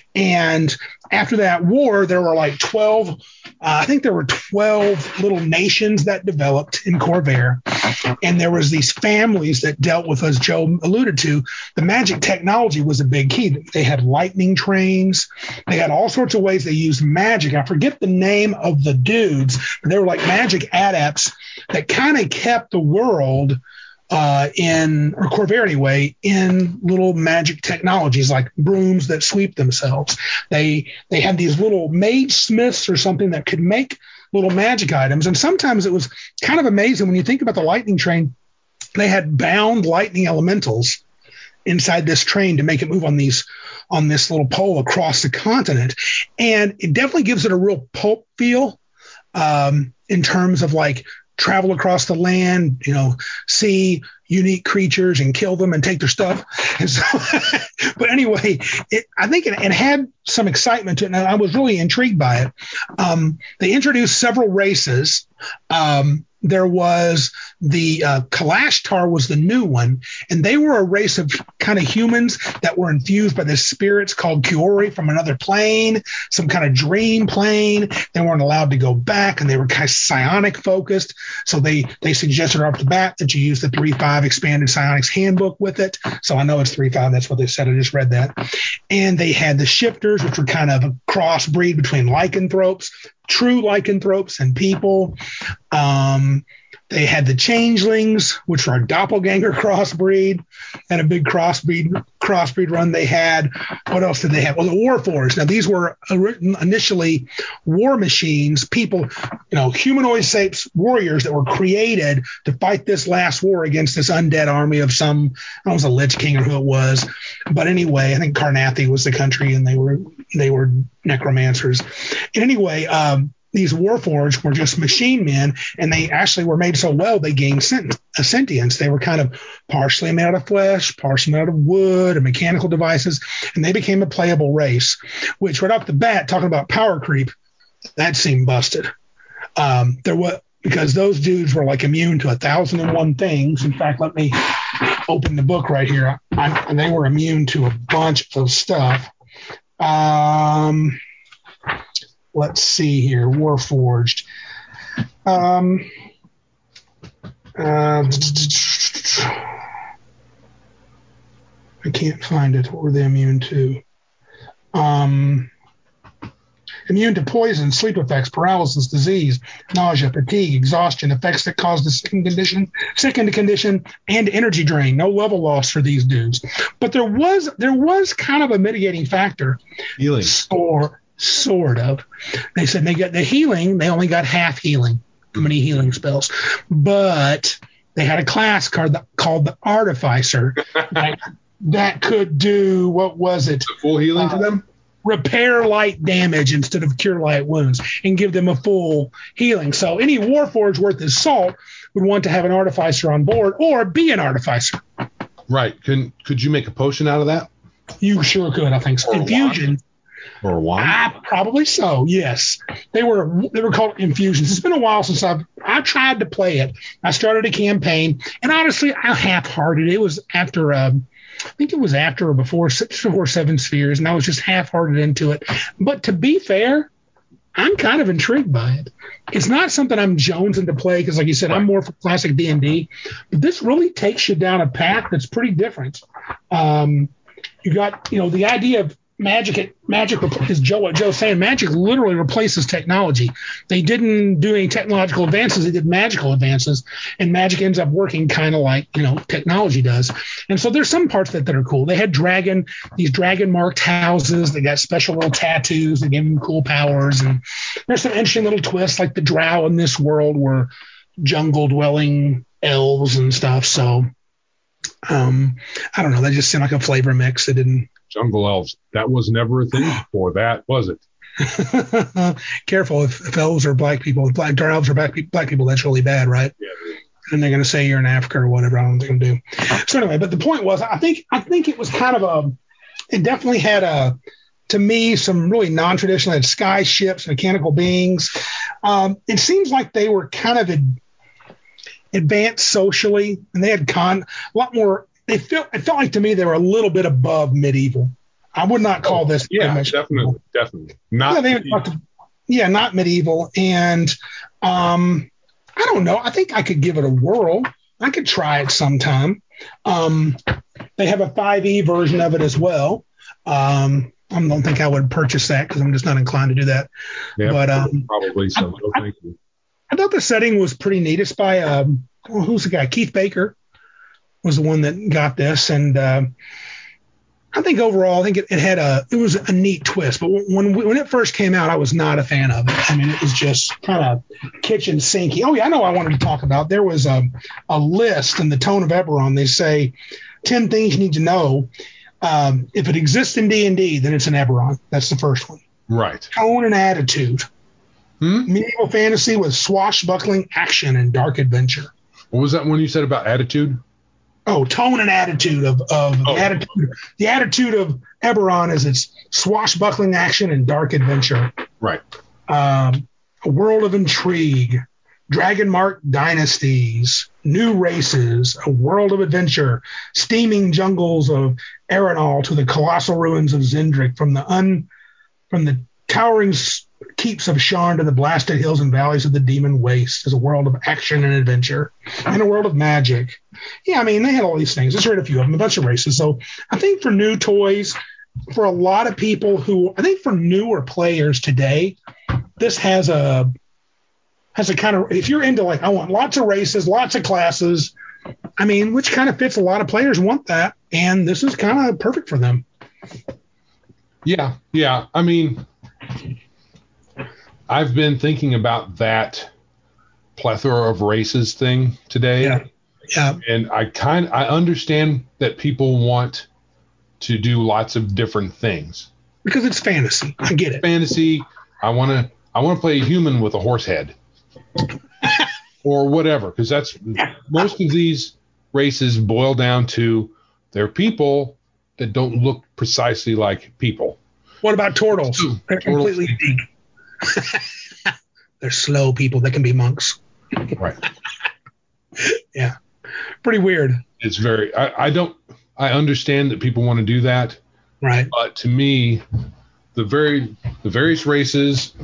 And after that war, there were like twelve, uh, I think there were twelve little nations that developed in Corvair. And there was these families that dealt with, as Joe alluded to, the magic technology was a big key. They had lightning trains. They had all sorts of ways they used magic. I forget the name of the dudes, but they were like magic adepts that kind of kept the world uh, in, or Corvair anyway, in little magic technologies like brooms that sweep themselves. They they had these little mage smiths or something that could make little magic items. And sometimes it was kind of amazing when you think about the lightning train. They had bound lightning elementals inside this train to make it move on these on this little pole across the continent. And it definitely gives it a real pulp feel um, in terms of like travel across the land, you know, see unique creatures and kill them and take their stuff. And so, but anyway, it, I think it, it had some excitement to it, and I was really intrigued by it. Um, they introduced several races. Um, there was the uh, Kalashtar was the new one, and they were a race of kind of humans that were infused by the spirits called Kiori from another plane, some kind of dream plane. They weren't allowed to go back, and they were kind of psionic focused. So they they suggested right off the bat that you use the three five expanded psionics handbook with it. So I know it's three five. That's what they said. I just read that. And they had the shifters, which were kind of a crossbreed between lycanthropes, true lycanthropes, and people. Um, they had the changelings, which were a doppelganger crossbreed, and a big crossbreed crossbreed run they had. What else did they have? Well, the Warforged. Now, these were initially war machines, people, you know, humanoid shapes warriors that were created to fight this last war against this undead army of some, I don't know, it was a Lich King or who it was. But anyway, I think Karnathi was the country, and they were they were necromancers. And anyway, um, these Warforged were just machine men, and they actually were made so well they gained sent- a sentience. They were kind of partially made out of flesh, partially made out of wood and mechanical devices, and they became a playable race, which right off the bat, talking about power creep, that seemed busted. Um, there was, because those dudes were like immune to a thousand and one things. In fact, let me open the book right here. I, and they were immune to a bunch of stuff. Um, let's see here. Warforged. Um, uh, I can't find it. What were they immune to? Um, immune to poison, sleep effects, paralysis, disease, nausea, fatigue, exhaustion, effects that cause the sickened condition, sickened condition, and energy drain. No level loss for these dudes. But there was there was kind of a mitigating factor. Healing. Or sort of. They said they got the healing. They only got half healing. How many healing spells? But they had a class called the, called the Artificer that, that could do, what was it? The full healing uh, to them? Repair light damage instead of cure light wounds and give them a full healing. So any Warforged worth his salt would want to have an Artificer on board or be an Artificer. Right. Can, could you make a potion out of that? You sure could, I think so. Or Infusion. Or a wand? Ah, probably so. Yes, they were. They were called infusions. It's been a while since I've I tried to play it. I started a campaign, and honestly, I half-hearted. It was after, um, I think it was after or before six before Seven Spheres, and I was just half-hearted into it. But to be fair, I'm kind of intrigued by it. It's not something I'm jonesing to play because, like you said, right. I'm more for classic D and D. But this really takes you down a path that's pretty different. Um, you got, you know, the idea of Magic, it, Magic is Joe. What Joe's saying, Magic literally replaces technology. They didn't do any technological advances; they did magical advances, and Magic ends up working kind of like you know technology does. And so there's some parts that that are cool. They had dragon, these dragon marked houses. They got special little tattoos that gave them cool powers, and there's some interesting little twists, like the Drow in this world were jungle dwelling elves and stuff. So um, I don't know. That just seemed like a flavor mix. It didn't. Jungle elves. That was never a thing before that, was it? Careful if, if elves are black people. If black elves are black, black people, that's really bad, right? Yeah. And they're going to say you're in Africa or whatever. I don't think they do. So anyway, but the point was, I think I think it was kind of a. It definitely had a, to me, some really non-traditional. It had sky ships, mechanical beings. Um, it seems like they were kind of ad, advanced socially, and they had con a lot more. They felt it felt like to me they were a little bit above medieval. I would not call oh, this yeah, definitely, medieval. definitely not. Yeah, they to, yeah, not medieval, and um, I don't know. I think I could give it a whirl. I could try it sometime. Um, they have a five E version of it as well. Um, I don't think I would purchase that because I'm just not inclined to do that. Yeah, but um, probably so. I, Thank you. I thought the setting was pretty neat. It's by um, oh, who's the guy? Keith Baker was the one that got this, and uh, I think overall, I think it, it had a it was a neat twist. But when when it first came out, I was not a fan of it. I mean, it was just kind of kitchen sinky. Oh yeah, I know. I wanted to talk about. There was a a list in the Tome of Eberron. They say ten things you need to know. Um, if it exists in D and D, then it's an Eberron. That's the first one. Right. Tone and attitude. Hmm? Medieval fantasy with swashbuckling action and dark adventure. What was that one you said about attitude? Oh, tone and attitude of, of oh. the attitude. The attitude of Eberron is its swashbuckling action and dark adventure. Right. Um, a world of intrigue, dragon marked dynasties, new races, a world of adventure, steaming jungles of Arenal to the colossal ruins of Zendrick, from the un from the towering keeps of Sharn to the blasted hills and valleys of the Demon Waste. Is a world of action and adventure, and a world of magic. Yeah, I mean, they had all these things. Let's read a few of them, a bunch of races. So I think for new toys, for a lot of people who, I think for newer players today, this has a has a kind of, if you're into like, I want lots of races, lots of classes, I mean, which kind of fits a lot of players want that, and this is kind of perfect for them. Yeah, yeah. I mean, I've been thinking about that plethora of races thing today. Yeah. Yeah. And I kind I understand that people want to do lots of different things. Because it's fantasy. I get it. Fantasy. I want to I want to play a human with a horse head. Or whatever, because that's most of these races boil down to they're people that don't look precisely like people. What about turtles? Ooh, They're turtles. completely big. They're slow people that can be monks. Right. Yeah. Pretty weird. It's very I, I don't I understand that people want to do that. Right. But to me, the very the various races,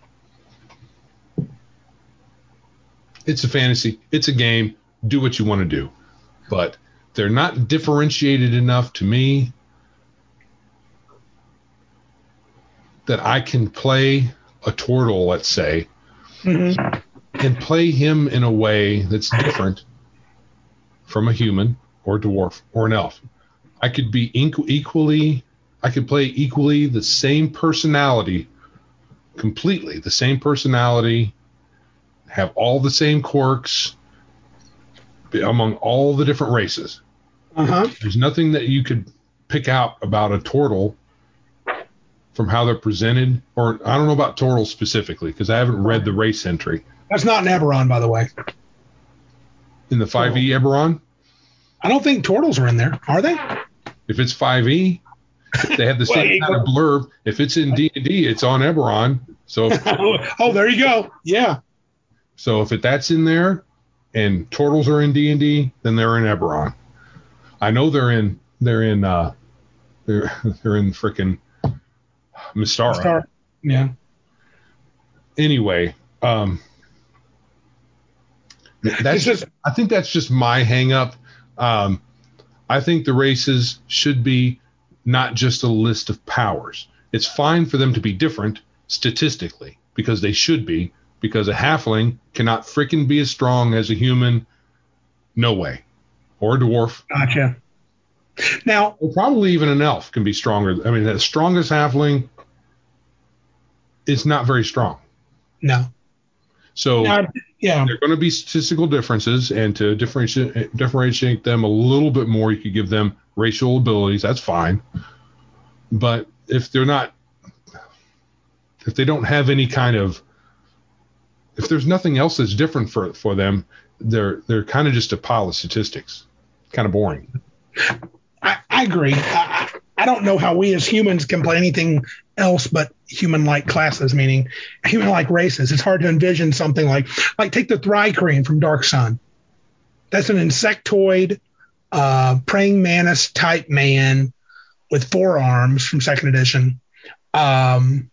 it's a fantasy, it's a game, do what you want to do. But they're not differentiated enough to me that I can play a turtle, let's say, mm-hmm. and play him in a way that's different from a human or dwarf or an elf. I could be equ- equally, I could play equally the same personality, completely the same personality, have all the same quirks among all the different races. Uh-huh. There's nothing that you could pick out about a turtle from how they're presented, or I don't know about turtles specifically because I haven't read the race entry. That's not an Eberron, by the way. In the five E Eberron? I don't think turtles are in there, are they? If it's five E, they have the well, same kind go. of blurb. If it's in D and D, it's on Eberron. So, if, oh, there you go. Yeah. So if it, that's in there, and turtles are in D and D, then they're in Eberron. I know they're in. They're in. Uh, they're they're in freaking Mystara. Mystara. Yeah. Anyway, um, that's just. I think that's just my hang up. Um, I think the races should be not just a list of powers. It's fine for them to be different statistically, because they should be, because a halfling cannot freaking be as strong as a human. No way. Or a dwarf. Gotcha. Now, or probably even an elf can be stronger. I mean, the strongest halfling is not very strong. No. So now, yeah, there are going to be statistical differences, and to differentiate, differentiate them a little bit more, you could give them racial abilities. That's fine. But if they're not, if they don't have any kind of, if there's nothing else that's different for, for them, they're they're kind of just a pile of statistics. Kind of boring. I, I agree. I, I don't know how we as humans can play anything else but human-like classes, meaning human-like races. It's hard to envision something like, like take the Thri-kreen from Dark Sun. That's an insectoid, uh, praying mantis type man with four arms from second edition. Um,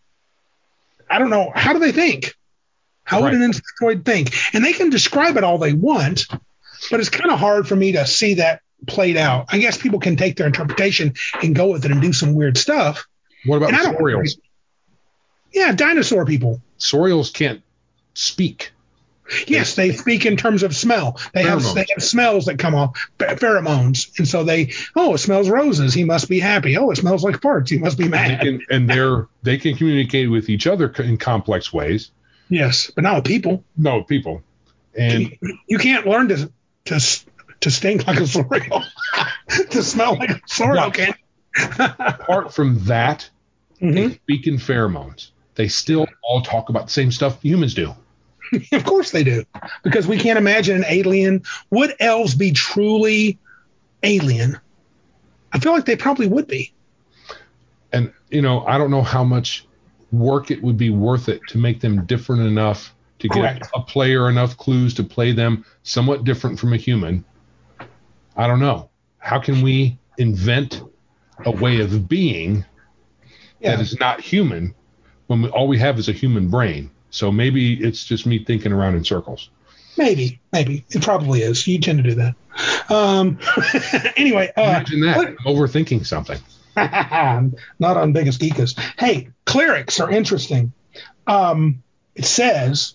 I don't know. How do they think? How right. would an insectoid think? And they can describe it all they want, but it's kind of hard for me to see that played out. I guess people can take their interpretation and go with it and do some weird stuff. What about Saurians? Yeah, dinosaur people. Saurians can't speak. Yes, they speak in terms of smell. They have, they have smells that come off, pheromones. And so they, oh, it smells roses. He must be happy. Oh, it smells like farts. He must be mad. And, they can, and they're, they can communicate with each other in complex ways. Yes, but not with people. No, people. And you, you can't learn to to to stink like a Saurian, to smell like a Saurian. Okay. Apart from that, mm-hmm. they speak in pheromones. They still all talk about the same stuff humans do. Of course they do, because we can't imagine an alien. Would elves be truly alien? I feel like they probably would be. And, you know, I don't know how much work it would be worth it to make them different enough to get Correct. a player enough clues to play them somewhat different from a human. I don't know. How can we invent a way of being yeah. that is not human when we, all we have is a human brain? So maybe it's just me thinking around in circles. Maybe, maybe. It probably is. You tend to do that. Um, anyway. Uh, Imagine that. I'm overthinking something. Not on Biggest Geekus. Hey, clerics are interesting. Um, it says,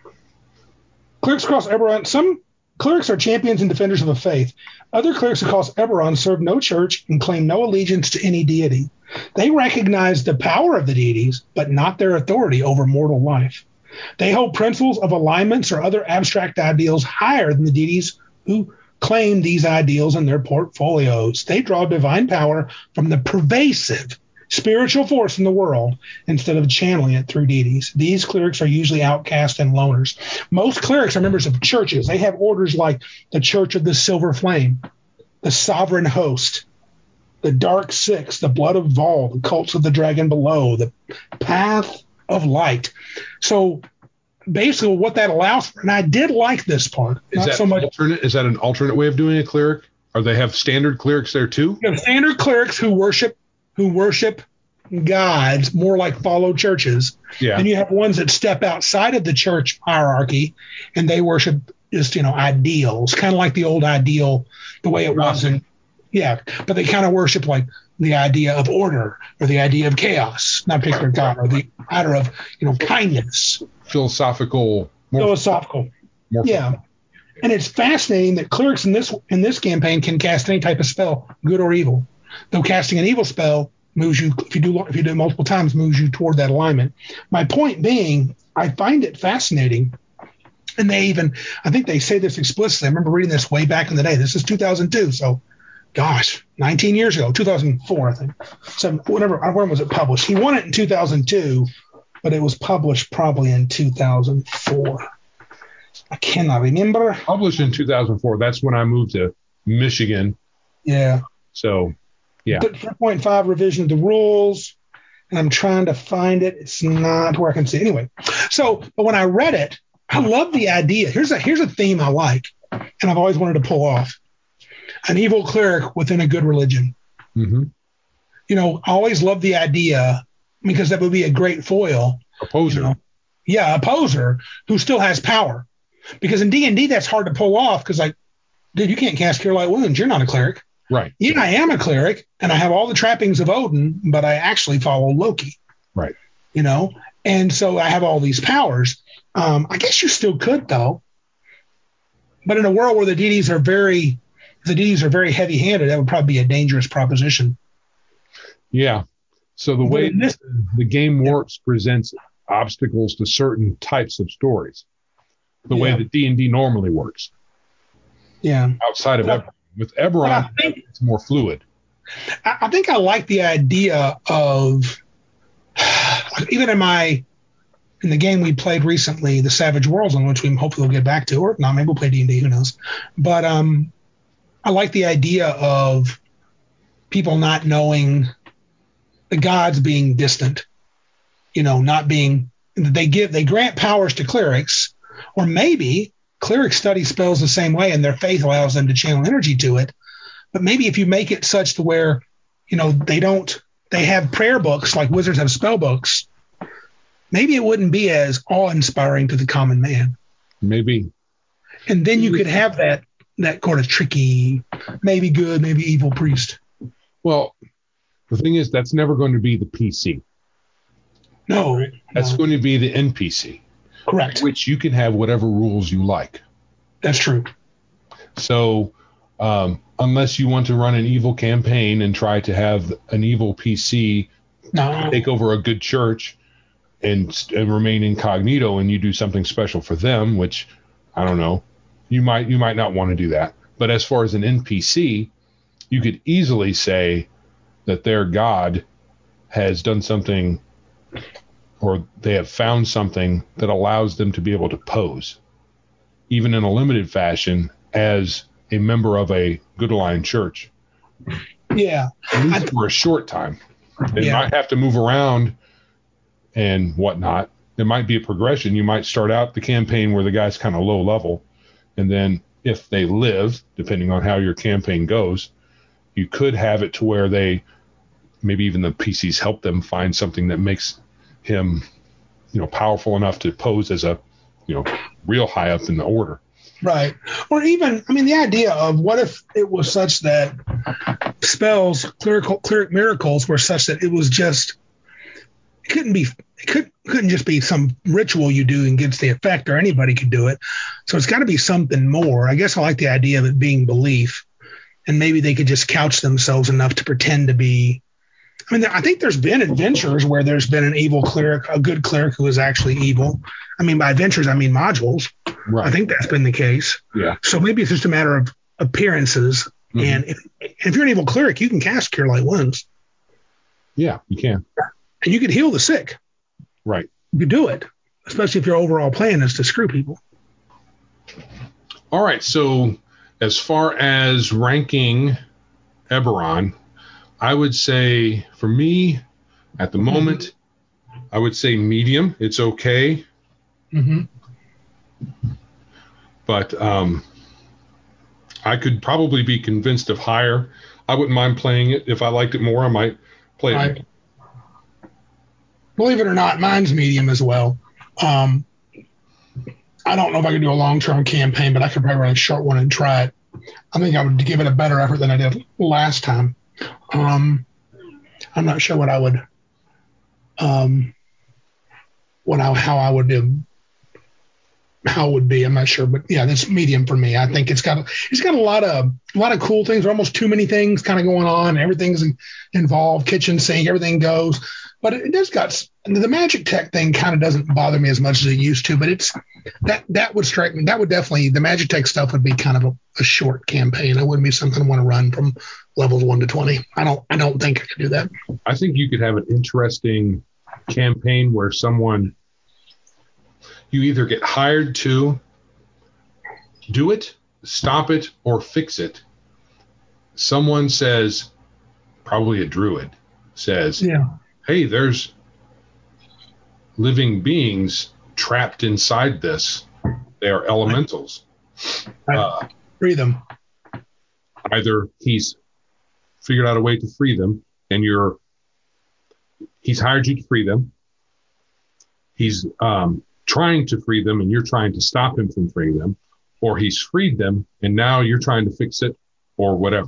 clerics across Eberron, some clerics are champions and defenders of the faith. Other clerics across Eberron serve no church and claim no allegiance to any deity. They recognize the power of the deities, but not their authority over mortal life. They hold principles of alignments or other abstract ideals higher than the deities who claim these ideals in their portfolios. They draw divine power from the pervasive spiritual force in the world instead of channeling it through deities. These clerics are usually outcast and loners. Most clerics are members of churches. They have orders like the Church of the Silver Flame, the Sovereign Host, the Dark Six, the Blood of Vol, the Cults of the Dragon Below, the Path of Light. So basically what that allows for, and I did like this part. Is not that so much. Alternate, is that an alternate way of doing a cleric? Or they have standard clerics there too? You have standard clerics who worship who worship gods, more like follow churches. Yeah. And you have ones that step outside of the church hierarchy and they worship just, you know, ideals, kind of like the old ideal, the way it was in, yeah, but they kind of worship like the idea of order or the idea of chaos, not particular God, or the idea of, you know, kindness. Philosophical. More Philosophical. More yeah. And it's fascinating that clerics in this in this campaign can cast any type of spell, good or evil. Though casting an evil spell moves you, if you do if you do it multiple times, moves you toward that alignment. My point being, I find it fascinating. And they even, I think they say this explicitly. I remember reading this way back in the day. This is two thousand two, so gosh, nineteen years ago, two thousand four, I think. So whatever, when was it published? He won it in two thousand two, but it was published probably in two thousand four. I cannot remember. Published in two thousand four. That's when I moved to Michigan. Yeah. So, yeah. three point five revision of the rules, and I'm trying to find it. It's not where I can see. Anyway, so, but when I read it, I love the idea. Here's a here's a theme I like, and I've always wanted to pull off. An evil cleric within a good religion. Mm-hmm. You know, I always love the idea because that would be a great foil. A poser. You know? Yeah, a poser who still has power. Because in D and D, that's hard to pull off because, like, dude, you can't cast Cure Light Wounds. You're not a cleric. Right. Yeah, I am a cleric and I have all the trappings of Odin, but I actually follow Loki. Right. You know, and so I have all these powers. Um, I guess you still could though, but in a world where the deities are very, the deities are very heavy-handed, that would probably be a dangerous proposition. Yeah. So the way this, the game works presents obstacles to certain types of stories. The yeah. way that D and D normally works. Yeah. Outside of Eberron. With Eberron, think, it's more fluid. I, I think I like the idea of, even in my, in the game we played recently, the Savage Worlds, on which we hopefully will get back to, or not, maybe we'll play D and D, who knows. But um, I like the idea of people not knowing the gods being distant, you know, not being, they give, they grant powers to clerics, or maybe clerics study spells the same way and their faith allows them to channel energy to it. But maybe if you make it such to where, you know, they don't, they have prayer books like wizards have spell books, maybe it wouldn't be as awe-inspiring to the common man. Maybe. And then you could have that, that kind of tricky, maybe good, maybe evil priest. Well, the thing is, that's never going to be the P C. No. That's no. going to be the N P C. Correct. Which you can have whatever rules you like. That's true. So um, unless you want to run an evil campaign and try to have an evil P C no. take over a good church and, and remain incognito, and you do something special for them, which I don't know, you might you might not want to do that. But as far as an N P C, you could easily say that their god has done something, or they have found something that allows them to be able to pose, even in a limited fashion, as a member of a good aligned church. Yeah. At least for a short time. They yeah. might have to move around and whatnot. There might be a progression. You might start out the campaign where the guy's kind of low level, and then if they live, depending on how your campaign goes, you could have it to where they, maybe even the P Cs help them find something that makes him, you know, powerful enough to pose as a, you know, real high up in the order. Right. Or even, I mean, the idea of what if it was such that spells, clerical, cleric miracles were such that it was just, it couldn't be, it could, couldn't just be some ritual you do and gets the effect, or anybody could do it. So it's got to be something more. I guess I like the idea of it being belief, and maybe they could just couch themselves enough to pretend to be. I mean, I think there's been adventures where there's been an evil cleric, a good cleric who is actually evil. I mean, by adventures, I mean modules. Right. I think that's been the case. Yeah. So maybe it's just a matter of appearances. Mm-hmm. And if, if you're an evil cleric, you can cast Cure Light Wounds. Yeah, you can. And you could heal the sick. Right. You could do it, especially if your overall plan is to screw people. All right. So as far as ranking Eberron, I would say, for me, at the mm-hmm. moment, I would say medium. It's okay. Mm-hmm. But um, I could probably be convinced of higher. I wouldn't mind playing it. If I liked it more, I might play it. I, believe it or not, mine's medium as well. Um, I don't know if I could do a long-term campaign, but I could probably run a short one and try it. I think I would give it a better effort than I did last time. Um, I'm not sure what I would, um, what I, how I would do, how it would be. I'm not sure, but yeah, that's medium for me. I think it's got it's got a lot of a lot of cool things. Almost too many things kind of going on. Everything's involved. Kitchen sink, everything goes. But it, it does got the magic tech thing kind of doesn't bother me as much as it used to. But it's that that would strike me. That would definitely, the magic tech stuff would be kind of a, a short campaign. It wouldn't be something I want to run from levels one to twenty. I don't I don't think I could do that. I think you could have an interesting campaign where someone, you either get hired to do it, stop it, or fix it. Someone says, probably a druid, says, yeah. hey, there's living beings trapped inside this. They are elementals. Uh, free them. Either he's figured out a way to free them, and you're he's hired you to free them. He's um, trying to free them, and you're trying to stop him from freeing them, or he's freed them, and now you're trying to fix it, or whatever.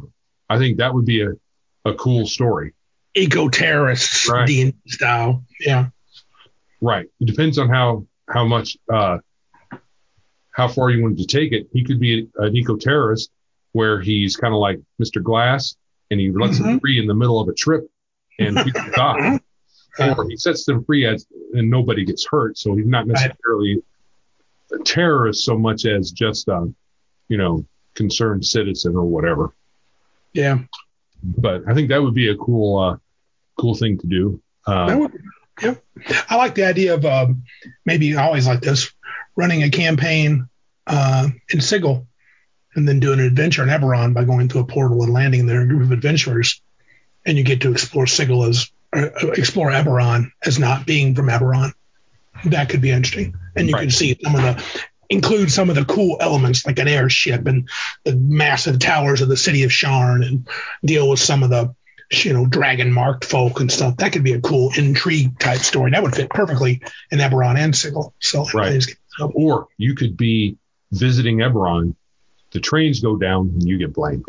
I think that would be a, a cool story. Eco-terrorists, Right. D and D style. Yeah. Right. It depends on how, how much, uh, how far you wanted to take it. He could be an eco-terrorist where he's kind of like Mister Glass and he lets Mm-hmm. them free in the middle of a trip and people die. Or he sets them free as, and nobody gets hurt. So he's not necessarily a terrorist so much as just, um, you know, concerned citizen or whatever. Yeah. But I think that would be a cool, uh, cool thing to do. Um, That would, yeah. I like the idea of um, maybe I always like this, running a campaign uh, in Sigil and then doing an adventure in Eberron by going to a portal and landing there, a group of adventurers, and you get to explore Sigil as uh, explore Eberron as not being from Eberron. That could be interesting, and you Right. can see some of the include some of the cool elements like an airship and the massive towers of the city of Sharn, and deal with some of the you know dragon marked folk and stuff. That could be a cool intrigue type story. That would fit perfectly in Eberron and Sigil. So Right. Or you could be visiting Eberron, the trains go down, and you get blamed.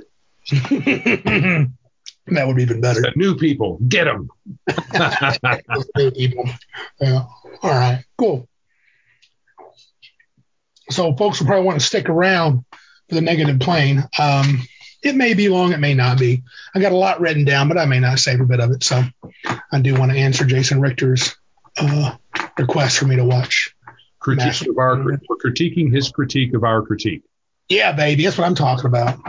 That would be even better. The new people, get them. New people. Yeah. All right. Cool. So folks will probably want to stick around for the negative plane. Um, it may be long, it may not be. I got a lot written down, but I may not say every bit of it. So I do want to answer Jason Richter's uh, request for me to watch. Critique of our, we're critiquing his critique of our critique. Yeah, baby. That's what I'm talking about.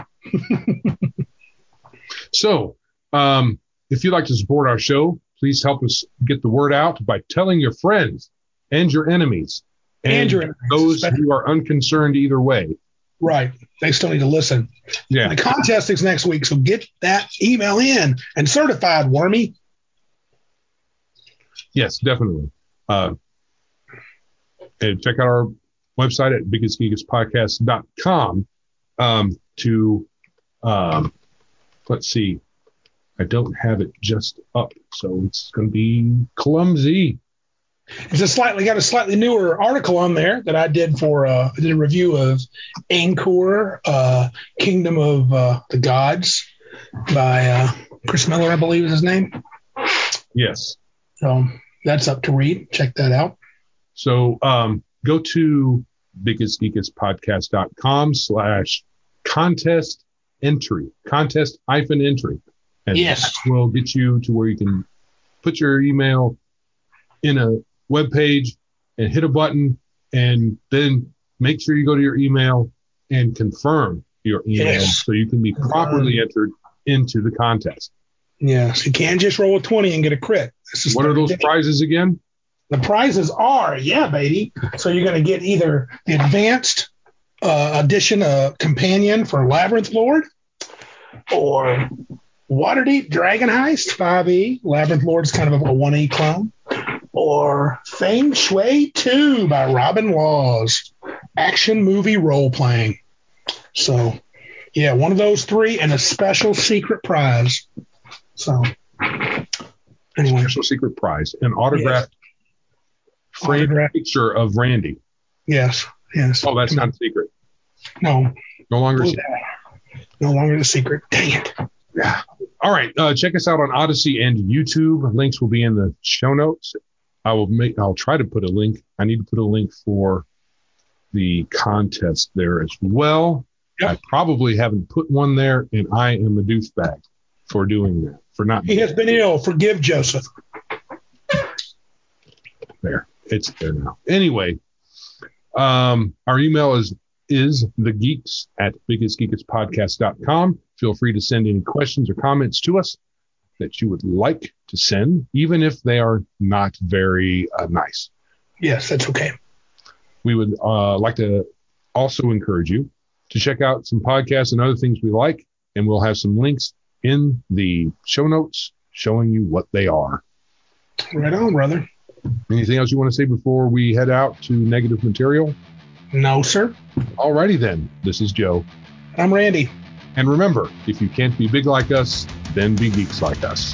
So, um, if you'd like to support our show, please help us get the word out by telling your friends and your enemies and, And your enemies, those especially. who are unconcerned either way. Right. They still need to listen. Yeah. The contest is next week, so get that email in and certified, Wormy. Yes, definitely. Uh, and check out our website at biggest geekest podcast dot com um, to, um, let's see, I don't have it just up, so it's going to be clumsy. It's a slightly got a slightly newer article on there that I did for uh, I did a review of Angkor, uh, Kingdom of uh, the Gods by uh, Chris Miller, I believe is his name. Yes. So that's up to read. Check that out. So um, go to biggest geekest podcast dot com slash contest entry, contest hyphen entry. And Yes. that will get you to where you can put your email in a web page and hit a button, and then make sure you go to your email and confirm your email Yes. so you can be properly entered into the contest. Yes. You can't just roll a twenty and get a crit. This is What are those prizes again? The prizes are, yeah, baby. So you're going to get either the advanced uh, edition of Companion for Labyrinth Lord or Waterdeep Dragon Heist five E. Labyrinth Lord is kind of a one E clone. Or Feng Shui two by Robin Laws. Action movie role playing. So, yeah, one of those three and a special secret prize. So, anyway. Special secret prize, an autographed framed Autograph. picture of Randy. Yes, yes. Oh, that's not a secret. No. No longer. Blue No longer the secret. Dang it. Yeah. All right. Uh, check us out on Odyssey and YouTube. Links will be in the show notes. I will make. I'll try to put a link. I need to put a link for the contest there as well. Yep. I probably haven't put one there, and I am a douchebag for doing that. For not. He has been ill. Forgive Joseph. There. It's there now. Anyway, um, our email is is thegeeks at biggest geekest podcast dot com. Feel free to send any questions or comments to us that you would like to send, even if they are not very uh, nice. Yes, that's okay. We would uh, like to also encourage you to check out some podcasts and other things we like, and we'll have some links in the show notes showing you what they are. Right on, brother. Anything else you want to say before we head out to negative material? No, sir. Alrighty then. This is Joe. I'm Randy. And remember, if you can't be big like us, then be geeks like us.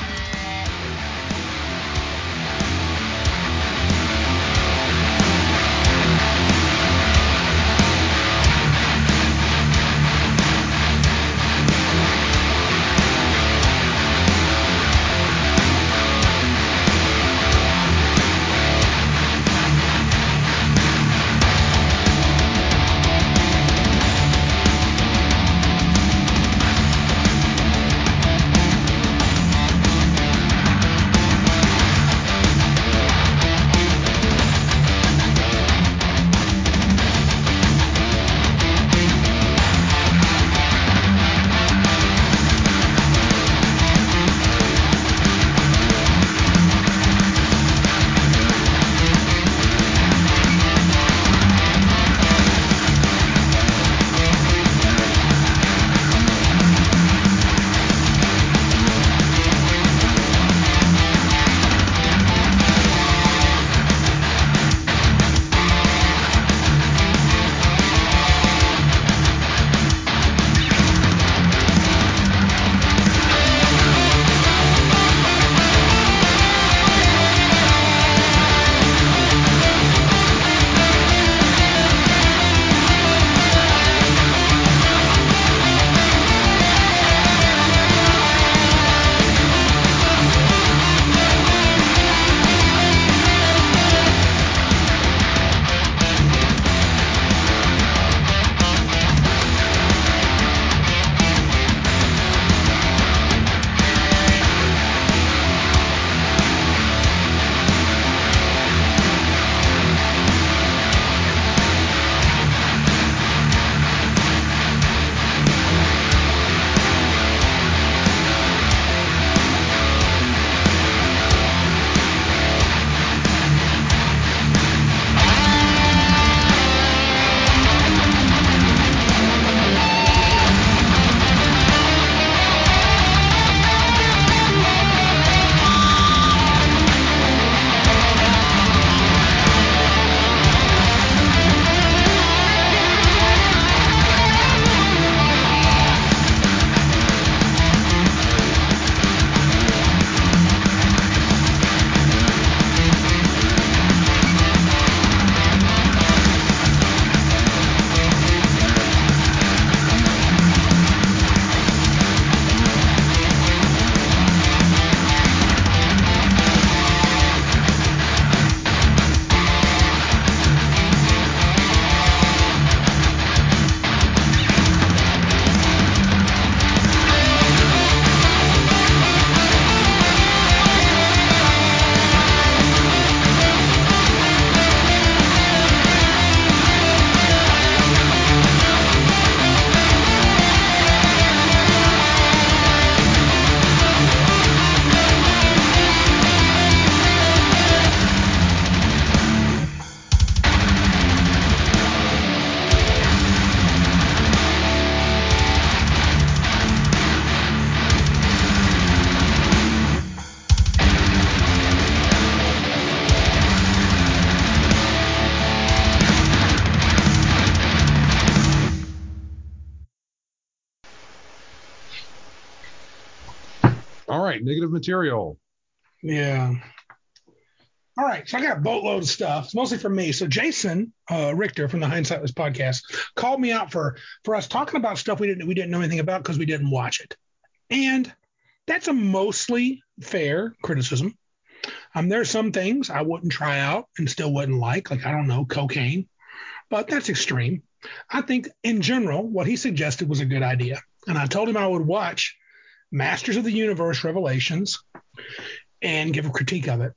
All right, negative material. Yeah. All right, so I got a boatload of stuff. It's mostly from me. So Jason uh, Richter from the Hindsightless podcast called me out for for us talking about stuff we didn't we didn't know anything about because we didn't watch it, and that's a mostly fair criticism. Um, there are some things I wouldn't try out and still wouldn't like, like I don't know, cocaine, but that's extreme. I think in general, what he suggested was a good idea, and I told him I would watch Masters of the Universe Revelations and give a critique of it.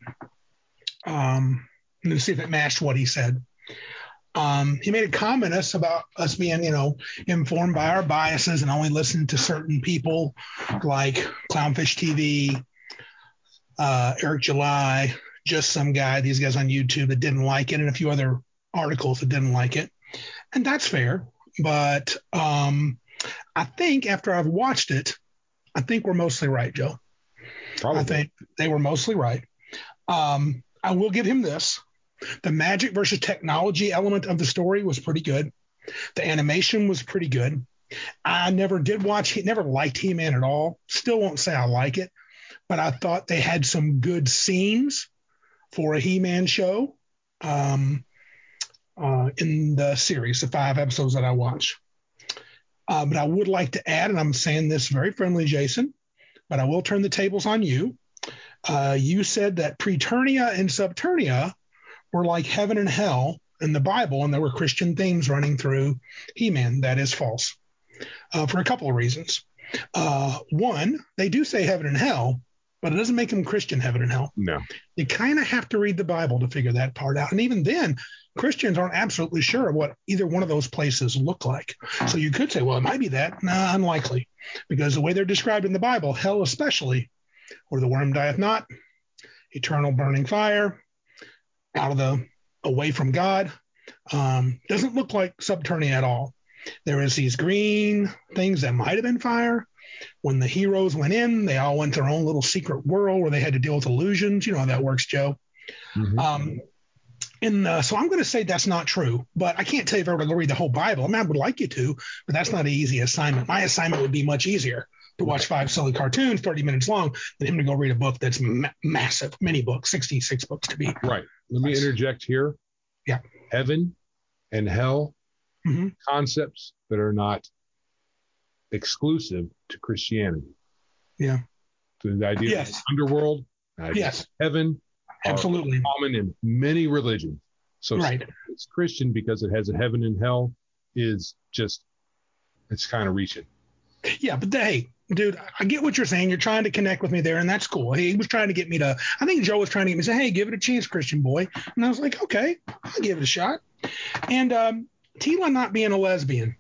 Um, and see if it matched what he said. Um, he made a comment us about us being, you know, informed by our biases and only listening to certain people like Clownfish T V, uh, Eric July, just some guy, these guys on YouTube that didn't like it, and a few other articles that didn't like it. And that's fair. But um, I think after I've watched it, I think we're mostly right, Joe. Probably. I think they were mostly right. Um, I will give him this. The magic versus technology element of the story was pretty good. The animation was pretty good. I never did watch, never liked He-Man at all. Still won't say I like it, but I thought they had some good scenes for a He-Man show um, uh, in the series, the five episodes that I watched. Uh, but I would like to add, and I'm saying this very friendly, Jason, but I will turn the tables on you. Uh, you said that Preternia and Subternia were like heaven and hell in the Bible, and there were Christian themes running through He-Man. That is false uh, for a couple of reasons. Uh, one, they do say heaven and hell, but it doesn't make them Christian heaven and hell. No. You kind of have to read the Bible to figure that part out. And even then, Christians aren't absolutely sure of what either one of those places look like. So you could say, well, it might be that. Nah, unlikely. Because the way they're described in the Bible, hell especially, where the worm dieth not, eternal burning fire, out of the, away from God, um, doesn't look like Subternia at all. There is these green things that might have been fire. When the heroes went in, they all went to their own little secret world where they had to deal with illusions. You know how that works, Joe. Mm-hmm. Um, and uh, so I'm going to say that's not true, but I can't tell you if I were to read the whole Bible. I mean, I would like you to, but that's not an easy assignment. My assignment would be much easier to watch five silly cartoons, thirty minutes long, than him to go read a book that's ma- massive, many books, sixty-six books to be. Right. Let me interject here. Yeah. Heaven and hell, mm-hmm. concepts that are not exclusive to Christianity. Yeah. So the idea yes. of underworld, yes. heaven, absolutely common in many religions. So right. it's Christian because it has a heaven and hell is just, it's kind of reaching. Yeah, but the, hey, dude, I get what you're saying. You're trying to connect with me there, and that's cool. He was trying to get me to, I think Joe was trying to get me to say, hey, give it a chance, Christian boy. And I was like, okay, I'll give it a shot. And um, Teela not being a lesbian,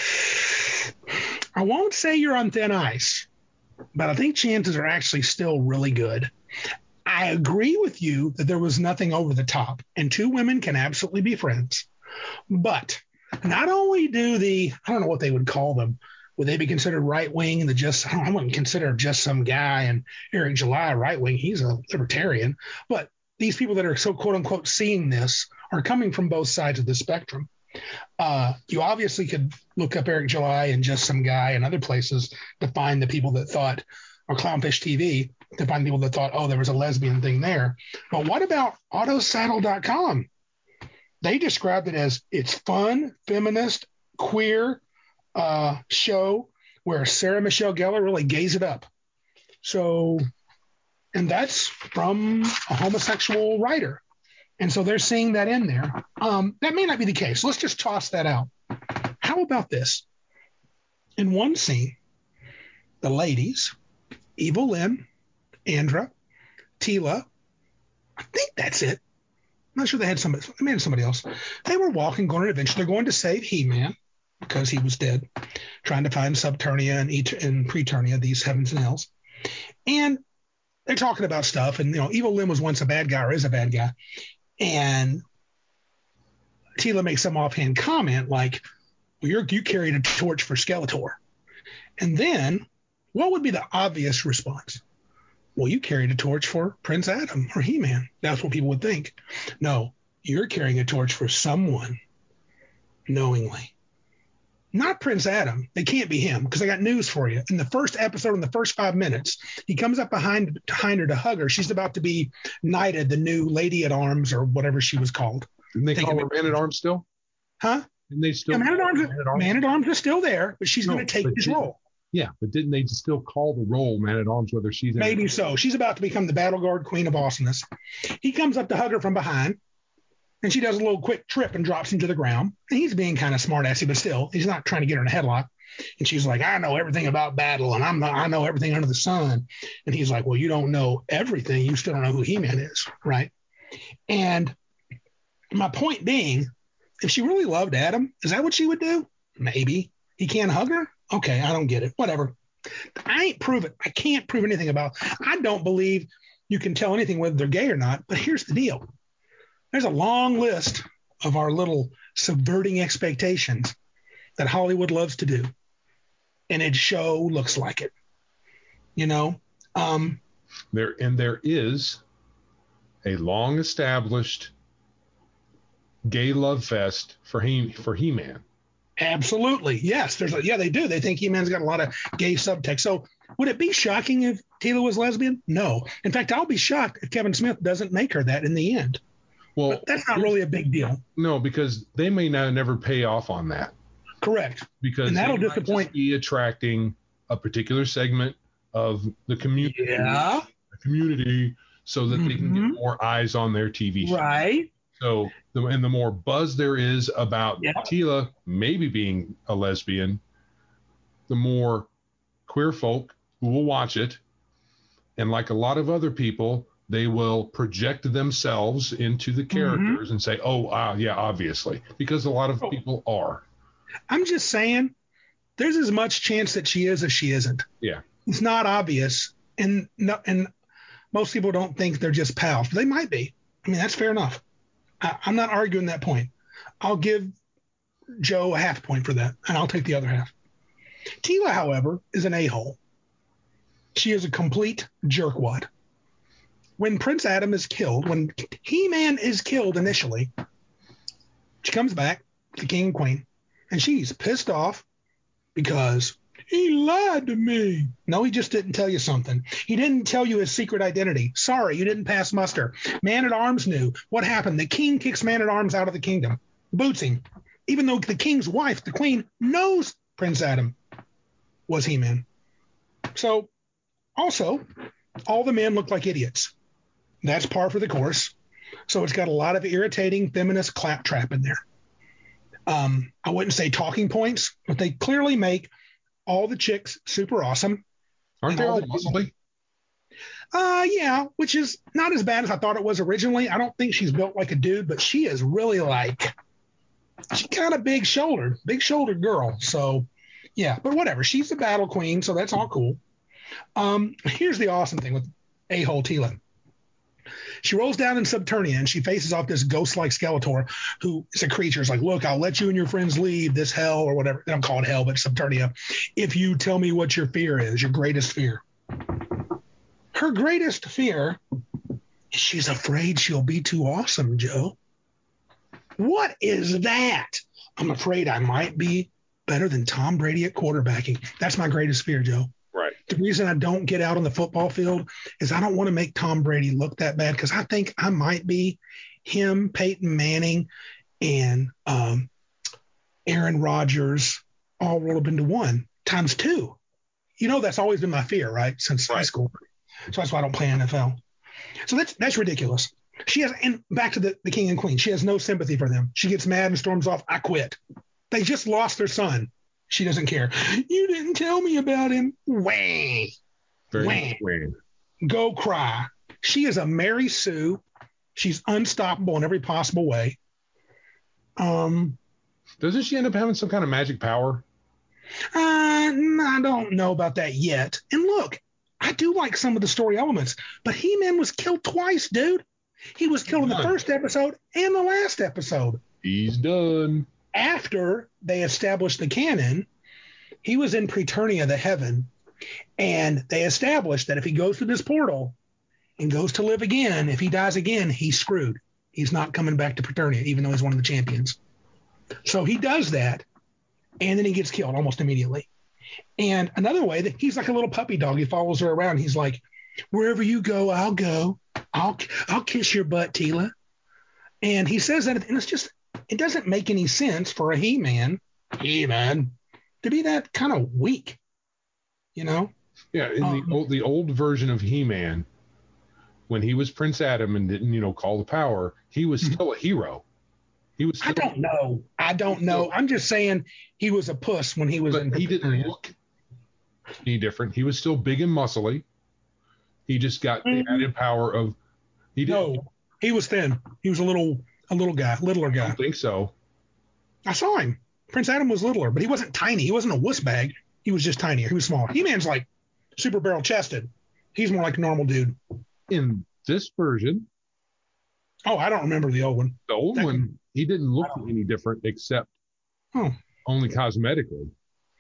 I won't say you're on thin ice, but I think chances are actually still really good. I agree with you that there was nothing over the top, and two women can absolutely be friends. But not only do the, I don't know what they would call them, would they be considered right wing? And the just, I, don't, I wouldn't consider just some guy and Eric July right wing. He's a libertarian. But these people that are so quote unquote seeing this are coming from both sides of the spectrum. Uh, you obviously could look up Eric July and just some guy and other places to find the people that thought, or Clownfish T V, to find people that thought, oh, there was a lesbian thing there. But what about autosaddle dot com? They described it as it's fun, feminist, queer uh, show where Sarah Michelle Gellar really gays it up. So, and that's from a homosexual writer. And so they're seeing that in there. Um, that may not be the case. Let's just toss that out. How about this? In one scene, the ladies, Evil Lynn, Andra, Teela, I think that's it. I'm not sure they had somebody, they may have somebody else. They were walking, going on an adventure. They're going to save He-Man because he was dead, trying to find Subternia and, Et- and Preternia, these heavens and hells. And they're talking about stuff. And, you know, Evil Lynn was once a bad guy or is a bad guy. And Teela makes some offhand comment like, well, you're, you carried a torch for Skeletor. And then what would be the obvious response? Well, you carried a torch for Prince Adam or He-Man. That's what people would think. No, you're carrying a torch for someone knowingly. Not Prince Adam. It can't be him because I got news for you. In the first episode, in the first five minutes, he comes up behind behind her to hug her. She's about to be knighted, the new lady at arms or whatever she was called. Didn't they call her man at arms still? Huh? Didn't they still? Yeah, man at arms. Man at arms, man at arms is still there, but she's no, going to take his role. Yeah, but didn't they still call the role man at arms whether she's in maybe it? So? She's about to become the battle guard queen of awesomeness. He comes up to hug her from behind. And she does a little quick trip and drops him to the ground. And he's being kind of smart-assy, but still, he's not trying to get her in a headlock. And she's like, I know everything about battle, and I'm not, I know everything under the sun. And he's like, well, you don't know everything. You still don't know who He-Man is, right? And my point being, if she really loved Adam, is that what she would do? Maybe. He can't hug her? Okay, I don't get it. Whatever. I ain't prove it. I can't prove anything about it. I don't believe you can tell anything whether they're gay or not. But here's the deal. There's a long list of our little subverting expectations that Hollywood loves to do. And its show looks like it. You know? Um, there and there is a long established gay love fest for he for He-Man. Absolutely. Yes. There's a, yeah, they do. They think He-Man's got a lot of gay subtext. So would it be shocking if Teela was lesbian? No. In fact, I'll be shocked if Kevin Smith doesn't make her that in the end. Well, but that's not really a big deal. No, because they may not never pay off on that. Correct. Because and that'll they disappoint. Might just be attracting a particular segment of the community, yeah. the community, so that mm-hmm. they can get more eyes on their T V show. Right. So, the, and the more buzz there is about yep. Teela maybe being a lesbian, the more queer folk who will watch it, and like a lot of other people, they will project themselves into the characters mm-hmm. and say, oh, uh, yeah, obviously, because a lot of people are. I'm just saying there's as much chance that she is as she isn't. Yeah. It's not obvious. And no, and most people don't think they're just pals. But they might be. I mean, that's fair enough. I, I'm not arguing that point. I'll give Joe a half point for that, and I'll take the other half. Teela, however, is an a-hole. She is a complete jerkwad. When Prince Adam is killed, when He-Man is killed initially, she comes back, the king and queen, and she's pissed off because he lied to me. No, he just didn't tell you something. He didn't tell you his secret identity. Sorry, you didn't pass muster. Man-at-Arms knew. What happened? The king kicks Man-at-Arms out of the kingdom, boots him, even though the king's wife, the queen, knows Prince Adam was He-Man. So, also, all the men look like idiots. That's par for the course. So it's got a lot of irritating feminist claptrap in there. Um, I wouldn't say talking points, but they clearly make all the chicks super awesome. Aren't they all muscly? Uh, yeah, which is not as bad as I thought it was originally. I don't think she's built like a dude, but she is really like, she's kind of big shouldered, big shouldered girl. So, yeah, but whatever. She's the battle queen, so that's all cool. Um, here's the awesome thing with a-hole Teela. She rolls down in Subternia and she faces off this ghost-like Skeletor who is a creature. It's like, look, I'll let you and your friends leave this hell or whatever. They don't call it hell, but Subternia. If you tell me what your fear is, your greatest fear. Her greatest fear is she's afraid she'll be too awesome, Joe. What is that? I'm afraid I might be better than Tom Brady at quarterbacking. That's my greatest fear, Joe. Right. The reason I don't get out on the football field is I don't want to make Tom Brady look that bad because I think I might be him, Peyton Manning, and um, Aaron Rodgers all rolled up into one times two. You know, that's always been my fear, right, since right. high school. So that's why I don't play N F L. So that's that's ridiculous. She has, and back to the, the king and queen, she has no sympathy for them. She gets mad and storms off. I quit. They just lost their son. She doesn't care. You didn't tell me about him. Wah. Very Wah. Go cry. She is a Mary Sue. She's unstoppable in every possible way. Um, Doesn't she end up having some kind of magic power? Uh, I don't know about that yet. And look, I do like some of the story elements, but He-Man was killed twice, dude. He was killed in the first episode and the last episode. He's done. After they established the canon, he was in Preternia, the heaven, and they established that if he goes through this portal and goes to live again, if he dies again, he's screwed. He's not coming back to Preternia, even though he's one of the champions. So he does that, and then he gets killed almost immediately. And another way that he's like a little puppy dog. He follows her around. He's like, wherever you go, I'll go. I'll I'll kiss your butt, Teela. And he says that, and it's just, it doesn't make any sense for a He-Man, He-Man, to be that kind of weak, you know? Yeah, in um, the old, the old version of He-Man, when he was Prince Adam and didn't, you know, call the power, he was still a hero. He was. Still, I don't know. I don't know. I'm just saying he was a puss when he was but in. He didn't look any different. He was still big and muscly. He just got the mm-hmm. added power of. He didn't. No, he was thin. He was a little, a little guy, littler guy. I don't think so. I saw him. Prince Adam was littler, but he wasn't tiny. He wasn't a wuss bag. He was just tinier. He was smaller. He-Man's like super barrel chested. He's more like a normal dude. In this version. Oh, I don't remember the old one. The old that one, can, he didn't look any different except oh. only cosmetically.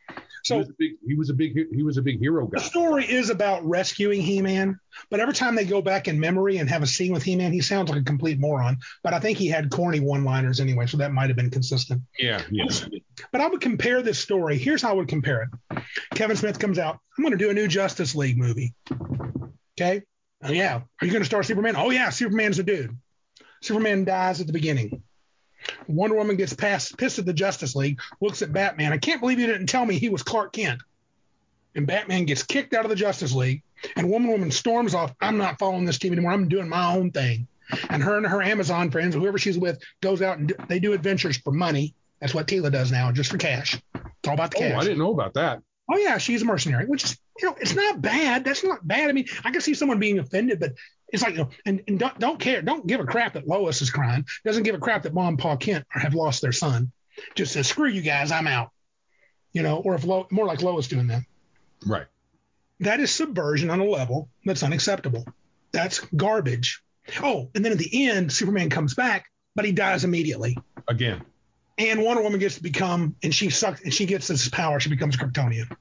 So he was a big, he was a big, he was a big hero guy. The story is about rescuing He-Man, but every time they go back in memory and have a scene with He-Man, he sounds like a complete moron. But I think he had corny one-liners anyway, so that might have been consistent. Yeah, yeah. But I would compare this story. Here's how I would compare it. Kevin Smith comes out. I'm going to do a new Justice League movie. Okay. Oh, yeah. Are you going to star Superman? Oh, yeah. Superman's a dude. Superman dies at the beginning. Wonder Woman gets past, pissed at the Justice League, looks at Batman. I can't believe you didn't tell me he was Clark Kent. And Batman gets kicked out of the Justice League, and Wonder Woman storms off. I'm not following this team anymore. I'm doing my own thing. And her and her Amazon friends, whoever she's with, goes out and do, they do adventures for money. That's what Teela does now, just for cash. It's all about the cash. Oh, I didn't know about that. Oh, yeah, she's a mercenary, which is, you know, it's not bad. That's not bad. I mean, I can see someone being offended, but it's like, you know, and, and don't, don't care. Don't give a crap that Lois is crying. Doesn't give a crap that Mom and Pa Kent have lost their son. Just says, screw you guys, I'm out. You know, or if Lo, more like Lois doing that. Right. That is subversion on a level that's unacceptable. That's garbage. Oh, and then at the end, Superman comes back, but he dies immediately. Again. And Wonder Woman gets to become, and she sucks, and she gets this power. She becomes Kryptonian.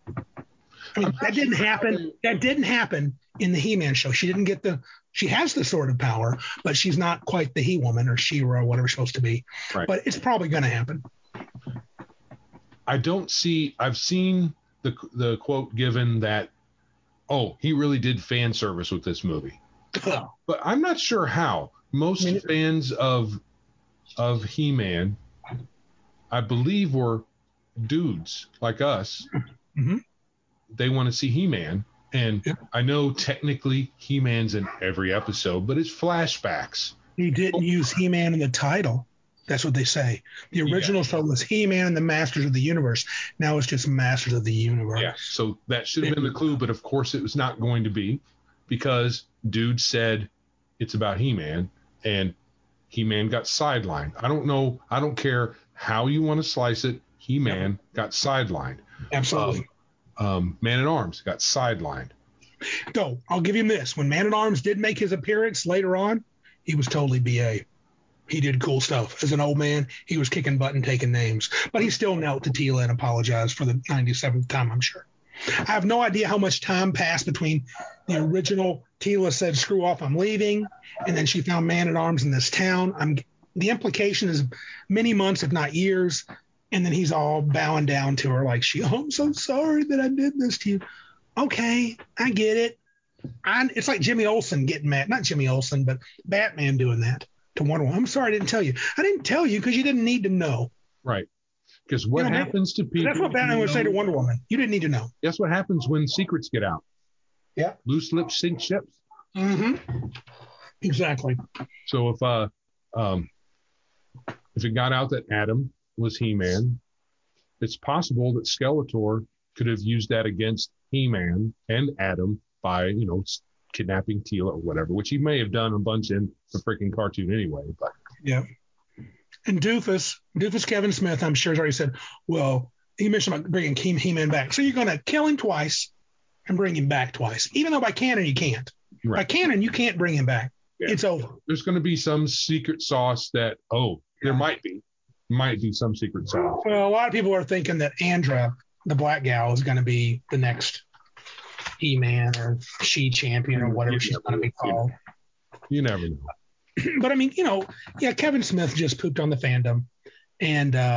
I mean, that didn't happen. That didn't happen in the He-Man show. She didn't get the. She has the sort of power, but she's not quite the He-Woman or She-Ra, whatever she's supposed to be. Right. But it's probably going to happen. I don't see. I've seen the the quote given that, oh, he really did fan service with this movie, but I'm not sure how. Most I mean, fans of of He-Man, I believe, were dudes like us. Mm-hmm. They want to see He-Man. And yeah. I know technically He-Man's in every episode, but it's flashbacks. He didn't oh. use He-Man in the title. That's what they say. The original yeah. show was He-Man and the Masters of the Universe. Now it's just Masters of the Universe. Yeah, so that should have been the clue, but of course it was not going to be because dude said it's about He-Man, and He-Man got sidelined. I don't know. I don't care how you want to slice it. He-Man yep. got sidelined. Absolutely. Um, Um, Man-at-Arms got sidelined. So I'll give him this. When Man-at-Arms did make his appearance later on, he was totally B A. He did cool stuff. As an old man, he was kicking butt and taking names. But he still knelt to Teela and apologized for the ninety-seventh time, I'm sure. I have no idea how much time passed between the original Teela said, screw off, I'm leaving, and then she found Man-at-Arms in this town. I'm, the implication is many months, if not years. And then he's all bowing down to her like, she, oh, I'm so sorry that I did this to you. Okay, I get it. I, it's like Jimmy Olsen getting mad. Not Jimmy Olsen, but Batman doing that to Wonder Woman. I'm sorry I didn't tell you. I didn't tell you because you didn't need to know. Right. Because what you know, happens to people. That's what Batman would say to Wonder Woman. You didn't need to know. Guess what happens when secrets get out? Yeah. Loose lips sink ships. Mm-hmm. Exactly. So if uh um if it got out that Adam was He-Man, it's possible that Skeletor could have used that against He-Man and Adam by, you know, kidnapping Teela or whatever, which he may have done a bunch in the freaking cartoon anyway. But yeah. And Doofus, Doofus Kevin Smith, I'm sure has already said, well, he mentioned about bringing He-Man back. So you're going to kill him twice and bring him back twice, even though by canon you can't. Right. By canon, you can't bring him back. Yeah. It's over. There's going to be some secret sauce that, oh, there might be. Might be some secret sauce. Well, a lot of people are thinking that Andra, the black gal, is going to be the next He-Man or She Champion or whatever she's going to be called. You never know. But I mean, you know, yeah, Kevin Smith just pooped on the fandom, and um,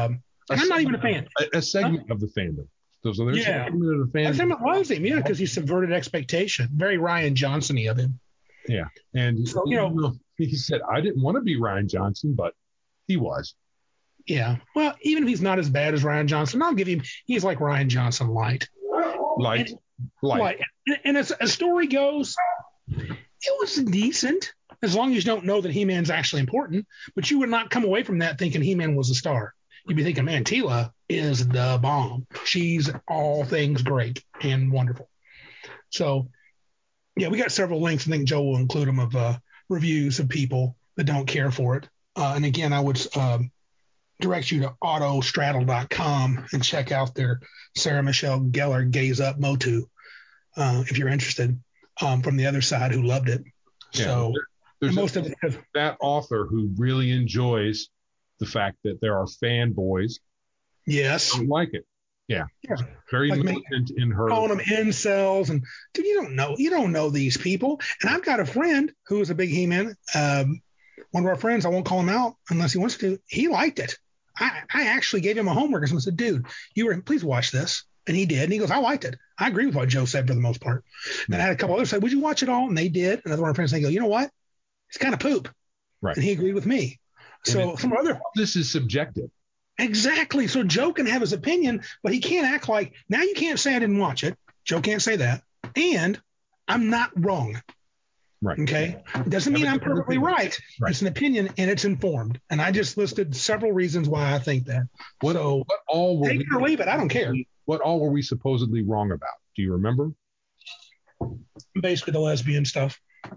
a I'm not even a segment- fan. A, a segment of the fandom. So, so there's Yeah. a segment of the That's fandom. him loves him, yeah, because he subverted expectation. Very Ryan Johnson-y of him. Yeah. And So, you know- he said, I didn't want to be Ryan Johnson, but he was. Yeah. Well, even if he's not as bad as Ryan Johnson, I'll give him, he's like Ryan Johnson light. Light. And, Light. light. And, and as a story goes, it was decent, as long as you don't know that He-Man's actually important. But you would not come away from that thinking He-Man was a star. You'd be thinking, man, Teela is the bomb. She's all things great and wonderful. So, yeah, we got several links. I think Joe will include them of uh, reviews of people that don't care for it. Uh, and again, I would um, direct you to autostraddle dot com and check out their Sarah Michelle Gellar Gaze Up Motu uh, if you're interested, um, from the other side who loved it. Yeah, So there- there's most a- of it is, that author who really enjoys the fact that there are fanboys yes, who like it. Yeah. Yeah. Very Like me. militant in her. calling them incels, and dude, you don't know, you don't know these people. And I've got a friend who is a big He-Man. Um, one of our friends, I won't call him out unless he wants to. He liked it. I, I actually gave him a homework and said, dude, you were, please watch this. And he did. And he goes, I liked it. I agree with what Joe said for the most part. And I had a couple others say, would you watch it all? And they did. Another one of my friends, they go, you know what? It's kind of poop. Right. And he agreed with me. So it- some other, This is subjective. exactly. So Joe can have his opinion, but he can't act like, now you can't say I didn't watch it. Joe can't say that. And I'm not wrong. Right. Okay. Doesn't mean I'm perfectly right. Right. It's an opinion and it's informed. And I just listed several reasons why I think that. What, So what all were take we, it or leave it. I don't care. what all were we supposedly wrong about? Do you remember? Basically the lesbian stuff.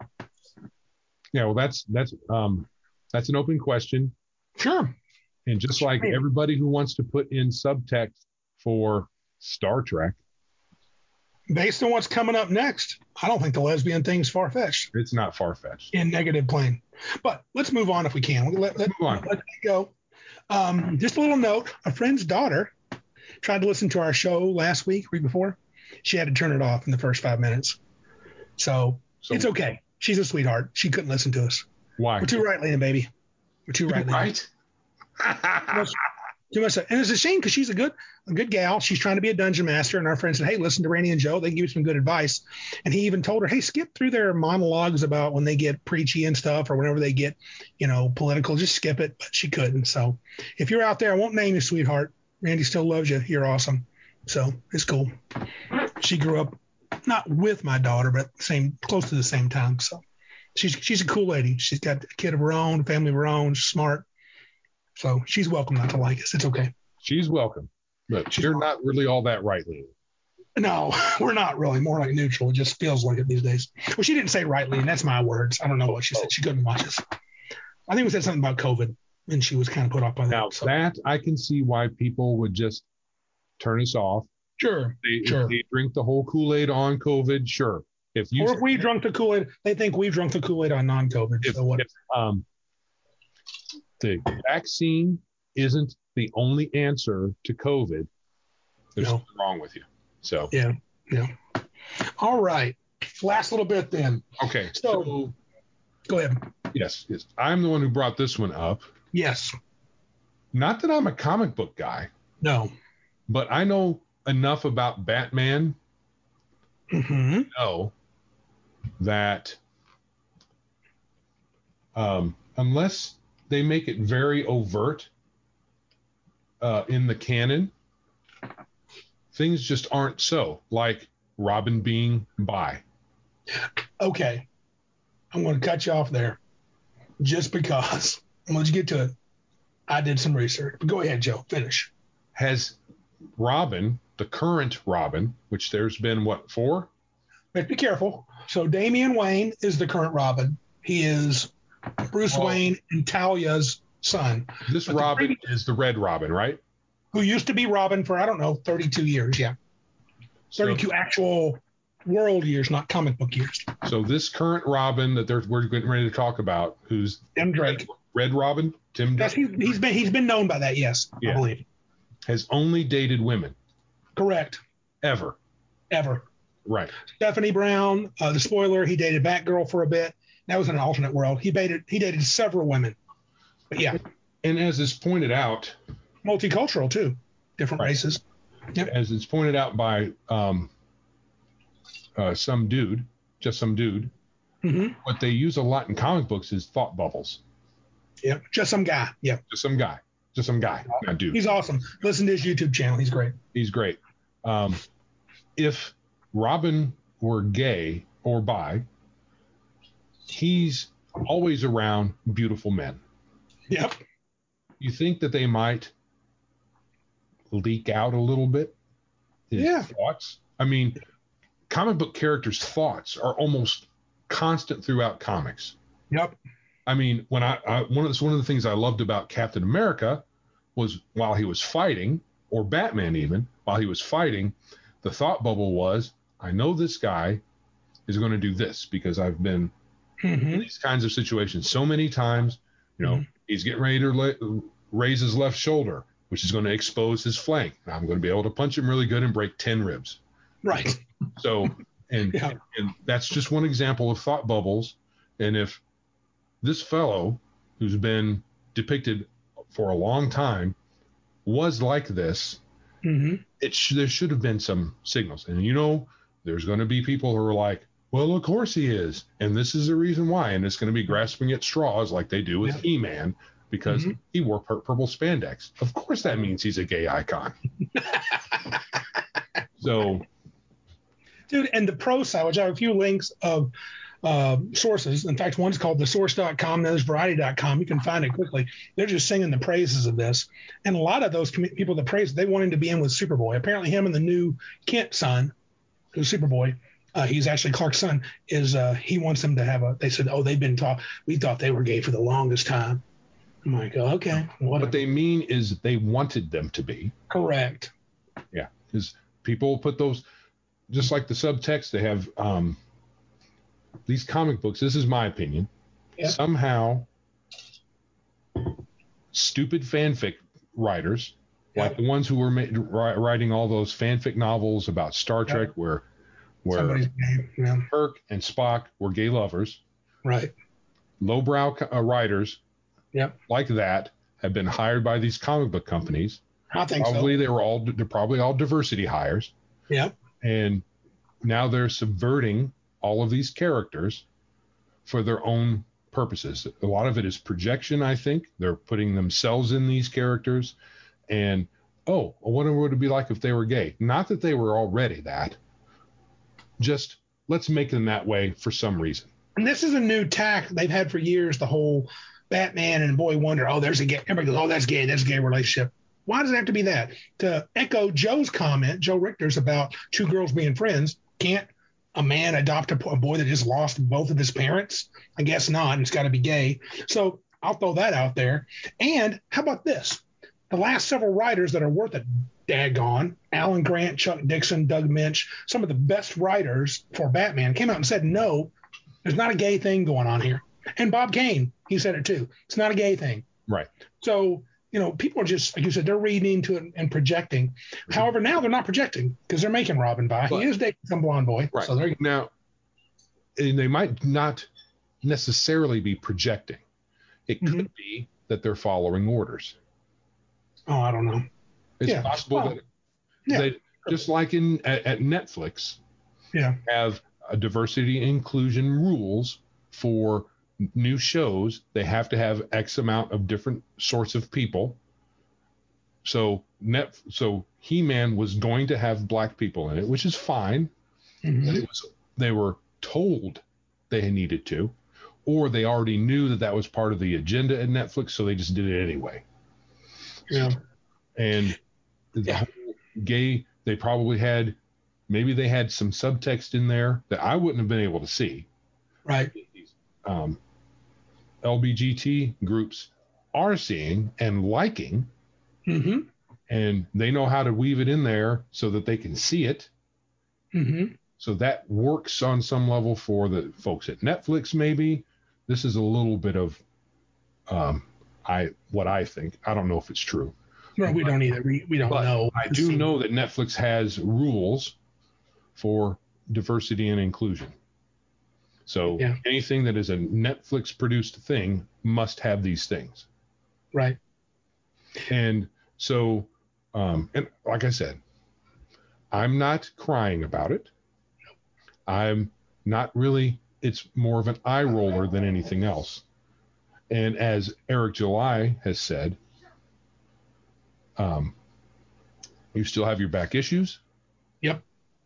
Yeah, well, that's that's um that's an open question. Sure. And just like Maybe. everybody who wants to put in subtext for Star Trek, Based on what's coming up next, I don't think the lesbian thing's far fetched it's not far fetched. in negative plane. But let's move on if we can. Let, let, Move on. let it go. Um, just a little note. A friend's daughter tried to listen to our show last week, week before. She had to turn it off in the first five minutes. So, So- it's okay. She's a sweetheart. She couldn't listen to us. Why? We're too right leaning, baby. We're too right leaning. Right? Too much, and it's a shame because she's a good, a good gal. She's trying to be a dungeon master, and our friend said, "Hey, listen to Randy and Joe. They give you some good advice." And he even told her, "Hey, skip through their monologues about when they get preachy and stuff, or whenever they get, you know, political. Just skip it." But she couldn't. So, if you're out there, I won't name you, sweetheart. Randy still loves you. You're awesome. So it's cool. She grew up not with my daughter, but same, close to the same time. So she's she's a cool lady. She's got a kid of her own, a family of her own. She's smart. So she's welcome not to like us. It's okay. She's welcome. But She's you're not really all that right leaning. No, we're not really. More like neutral. It just feels like it these days. Well, she didn't say rightly, and that's my words. I don't know what she said. She couldn't watch us. I think we said something about COVID, and she was kind of put off by that. Now, So, that I can see why people would just turn us off. sure, They, sure. If they drink the whole Kool-Aid on COVID, sure. If you Or if we drunk the Kool-Aid, they think we've drunk the Kool-Aid on non-COVID. if, So what? if, um, the vaccine isn't the only answer to COVID, there's No. something wrong with you. So, Yeah, yeah. All right. Last little bit then. okay. So- So, Go ahead. yes, yes, I'm the one who brought this one up. Yes. Not that I'm a comic book guy, No. but I know enough about Batman Mm-hmm. to know that um, unless they make it very overt uh, in the canon, things just aren't so. Like Robin being bi. Okay. I'm going to cut you off there just because. I'm going to get to it. I did some research. But go ahead, Joe. Finish. Has Robin, the current Robin, which there's been, what, four? But be careful. So Damian Wayne is the current Robin. He is Bruce Well- Wayne and Talia's son, This But the Robin previous- is the Red Robin, right? who used to be Robin for, I don't know, thirty-two years. Yeah. So- thirty-two actual world years, not comic book years. So this current Robin that they're, we're getting ready to talk about, who's Tim Drake. Red Robin, Tim Yes, Drake, he's, he's been he's been known by that. Yes, Yeah. I believe. has only dated women Correct. ever. Ever. Right. Stephanie Brown. Uh, the spoiler: he dated Batgirl for a bit. That was in an alternate world. He dated he dated several women. But yeah, And as is pointed out multicultural too, different Right. races. Yep. As it's pointed out by um, uh, some dude, just some dude, Mm-hmm. what they use a lot in comic books is thought bubbles. Yep. Just some guy. Yep. Just some guy. Just some guy, not dude. He's awesome. Listen to his YouTube channel. He's great. He's great. Um, if Robin were gay or bi, he's always around beautiful men. Yep. You think that they might leak out a little bit his Yeah. thoughts? I mean, comic book characters' thoughts are almost constant throughout comics. Yep. I mean, when I, I one of the, one of the things I loved about Captain America was while he was fighting, or Batman even, while he was fighting, the thought bubble was, I know this guy is going to do this because I've been mm-hmm. in these kinds of situations so many times. You know, mm-hmm. he's getting ready to la- raise his left shoulder, which is going to expose his flank. And I'm going to be able to punch him really good and break ten ribs. Right. So, and, yeah. and, and that's just one example of thought bubbles. And if this fellow who's been depicted for a long time was like this, mm-hmm. it sh- there should have been some signals. And, you know, there's going to be people who are like, well, of course he is. And this is the reason why. And it's going to be grasping at straws like they do with yeah. He-Man because mm-hmm. he wore pur- purple spandex. Of course that means he's a gay icon. So, dude, and the pro side, which I have a few links of uh, sources. In fact, one's called the source dot com, the other's variety dot com. You can find it quickly. They're just singing the praises of this. And a lot of those com- people that praise, they want him to be in with Superboy. Apparently him and the new Kent son, who's Superboy, uh, he's actually Clark's son, is uh, he wants them to have a, they said, oh, they've been taught, we thought they were gay for the longest time. I'm like, oh, okay. Whatever. What they mean is they wanted them to be. Correct. Yeah. Because people put those, just like the subtext, they have um, these comic books, this is my opinion, yeah. somehow stupid fanfic writers, yeah. like the ones who were ma- writing all those fanfic novels about Star Trek, yeah. where where yeah. Kirk and Spock were gay lovers. Right. Lowbrow uh, writers yep. like that have been hired by these comic book companies. I think probably so. they were all they're probably all diversity hires. Yep. And now they're subverting all of these characters for their own purposes. A lot of it is projection, I think. They're putting themselves in these characters. And, oh, I wonder what it would be like if they were gay. Not that they were already that. Just let's make them that way for some reason. And this is a new tack they've had for years, the whole Batman and Boy Wonder. Oh, there's a gay. Everybody goes, oh, that's gay. That's a gay relationship. Why does it have to be that? To echo Joe's comment, Joe Richter's, about two girls being friends, can't a man adopt a, a boy that just lost both of his parents? I guess not. It's got to be gay. So I'll throw that out there. And how about this? The last several writers that are worth a daggone, Alan Grant, Chuck Dixon, Doug Minch, some of the best writers for Batman came out and said, no, there's not a gay thing going on here. And Bob Kane, he said it too. It's not a gay thing. Right. So, you know, people are just, like you said, they're reading into it and projecting. Mm-hmm. However, now they're not projecting because they're making Robin bi. He is dating some blonde boy. Right. So there now, and they might not necessarily be projecting. It could mm-hmm. be that they're following orders. Oh, I don't know. It's yeah. possible well, that yeah. they, just like in at, at Netflix, yeah. have a diversity and inclusion rules for new shows. They have to have X amount of different sorts of people. So net, so He-Man was going to have black people in it, which is fine. Mm-hmm. But it was they were told they needed to, or they already knew that that was part of the agenda at Netflix, so they just did it anyway. Yeah. And the yeah. whole gay, they probably had, maybe they had some subtext in there that I wouldn't have been able to see. Right. Um, L B G T groups are seeing and liking, mm-hmm. and they know how to weave it in there so that they can see it. Mm-hmm. So that works on some level for the folks at Netflix. Maybe this is a little bit of um, I what I think. I don't know if it's true. Well, we but, don't either. We, we don't but know. I do know that Netflix has rules for diversity and inclusion. So yeah. anything that is a Netflix produced thing must have these things. Right. And So, um, and like I said, I'm not crying about it. I'm not really, it's more of an eye roller than anything else. And as Eric July has said, um, you still have your back issues. Yep.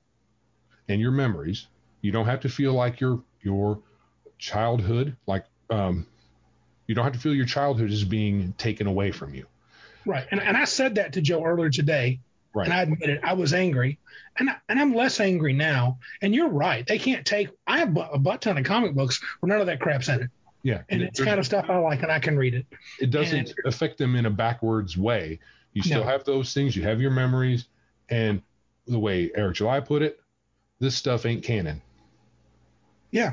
And your memories. You don't have to feel like your your childhood, like um, you don't have to feel your childhood is being taken away from you. Right. And and I said that to Joe earlier today. Right. And I admit it, I was angry. And, I, and I'm less angry now. And you're right. They can't take, I have a butt ton of comic books where none of that crap's in it. Yeah. And it's kind of stuff I like and I can read it. It doesn't and, affect them in a backwards way. You still no. have those things. You have your memories. And the way Eric July put it, this stuff ain't canon. Yeah.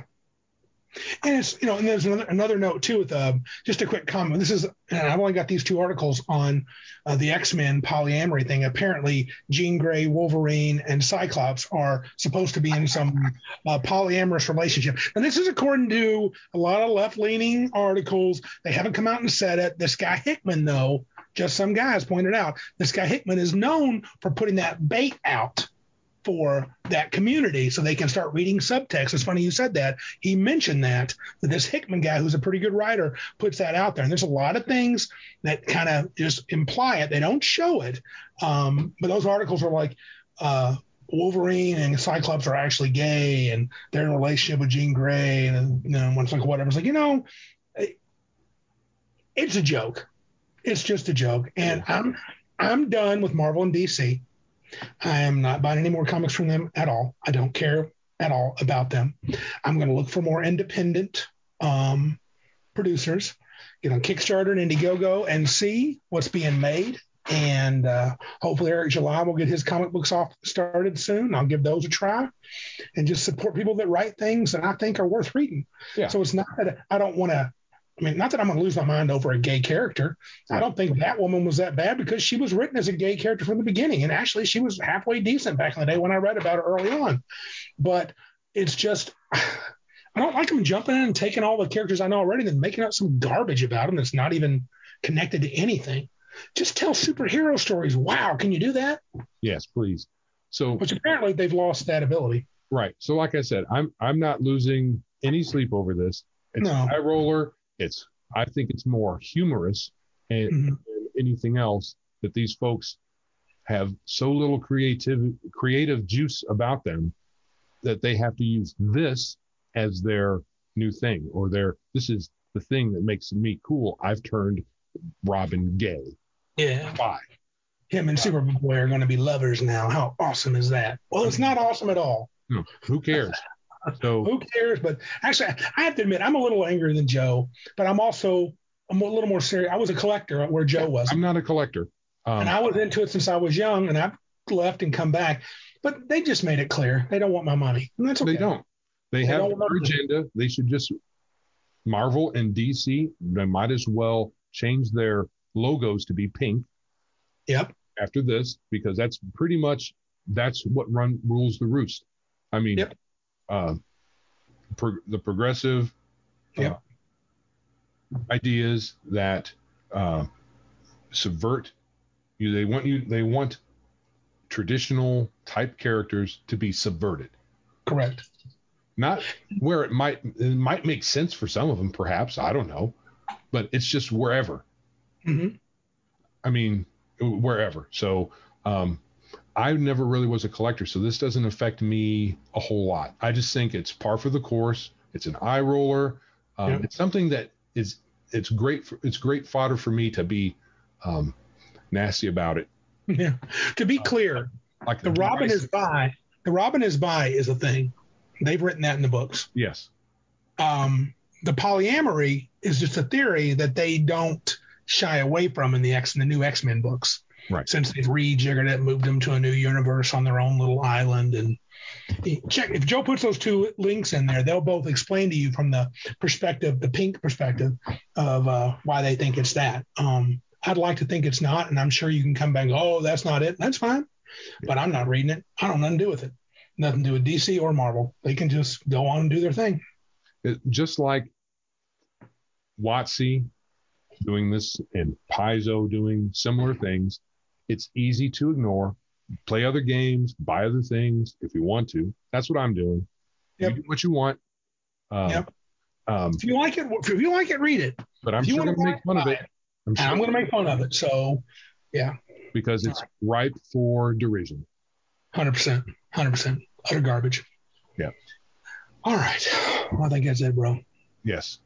And it's, you know, and there's another, another note too with uh, just a quick comment. This is, and I've only got these two articles on uh, the X-Men polyamory thing. Apparently, Jean Grey, Wolverine, and Cyclops are supposed to be in some uh, polyamorous relationship. And this is according to a lot of left-leaning articles. They haven't come out and said it. This guy Hickman, though, just some guys pointed out, this guy Hickman is known for putting that bait out for that community so they can start reading subtext. It's funny you said that. He mentioned that, that this Hickman guy, who's a pretty good writer, puts that out there. And there's a lot of things that kind of just imply it. They don't show it. Um, but those articles are like uh, Wolverine and Cyclops are actually gay and they're in a relationship with Jean Grey. And, you know, one's like, whatever. It's like, you know, it, it's a joke. It's just a joke. And I'm, I'm done with Marvel and D C. I am not buying any more comics from them at all. I don't care at all about them. I'm going to look for more independent um, producers, get on Kickstarter and Indiegogo and see what's being made. And uh, hopefully Eric July will get his comic books off started soon. I'll give those a try and just support people that write things that I think are worth reading. Yeah. So it's not that I don't want to, I mean, not that I'm going to lose my mind over a gay character. I don't think that woman was that bad because she was written as a gay character from the beginning. And actually, she was halfway decent back in the day when I read about her early on. But it's just, I don't like them jumping in and taking all the characters I know already and then making up some garbage about them that's not even connected to anything. Just tell superhero stories. Wow. Can you do that? Yes, please. So, which apparently they've lost that ability. Right. So like I said, I'm I'm not losing any sleep over this. It's no. High roller. It's, I think it's more humorous and, mm-hmm. than anything else that these folks have so little creative, creative juice about them that they have to use this as their new thing or their, this is the thing that makes me cool. I've turned Robin gay. Yeah. Why? Him and Superboy are going to be lovers now. How awesome is that? Well, it's not awesome at all. No, who cares? So who cares? But actually, I have to admit, I'm a little angrier than Joe, but I'm also I'm a little more serious. I was a collector where Joe was. I'm not a collector. Um, and I was into it since I was young, and I've left and come back. But they just made it clear they don't want my money. And that's okay. They don't. They, they have don't their agenda. They should just, Marvel and D C, they might as well change their logos to be pink. Yep. After this, because that's pretty much, that's what run rules the roost. I mean, yep. Uh, pro- the progressive yep. uh, ideas that uh, subvert you. They want you. They want traditional type characters to be subverted. Correct. Not where it might it might make sense for some of them, perhaps. I don't know, but it's just wherever. Mm-hmm. I mean, wherever. So. Um, I never really was a collector, so this doesn't affect me a whole lot. I just think it's par for the course. It's an eye roller. Um, yep. It's something that is it's great. For, it's great fodder for me to be um, nasty about it. Yeah. To be clear, uh, like the Robin is by. The Robin is by is a thing. They've written that in the books. Yes. Um, the polyamory is just a theory that they don't shy away from in the X in the new X-Men books. Right. Since they've rejiggered it, moved them to a new universe on their own little island. And check if Joe puts those two links in there, they'll both explain to you from the perspective, the pink perspective of uh, why they think it's that. Um, I'd like to think it's not, and I'm sure you can come back and go, oh, that's not it. That's fine. Yeah. But I'm not reading it. I don't have nothing to do with it. Nothing to do with D C or Marvel. They can just go on and do their thing. It, just like WotC doing this and Paizo doing similar things. It's easy to ignore. Play other games, buy other things if you want to. That's what I'm doing. Yep. You do what you want. Um, Yep. Um, If you like it, if you like it, read it. but I'm If you sure want going to to make fun of it. it, I'm and sure I'm going to make fun of it. So, yeah, because it's All ripe for derision. hundred percent, hundred percent, utter garbage. Yeah. All right, well, I think that's it, bro. Yes.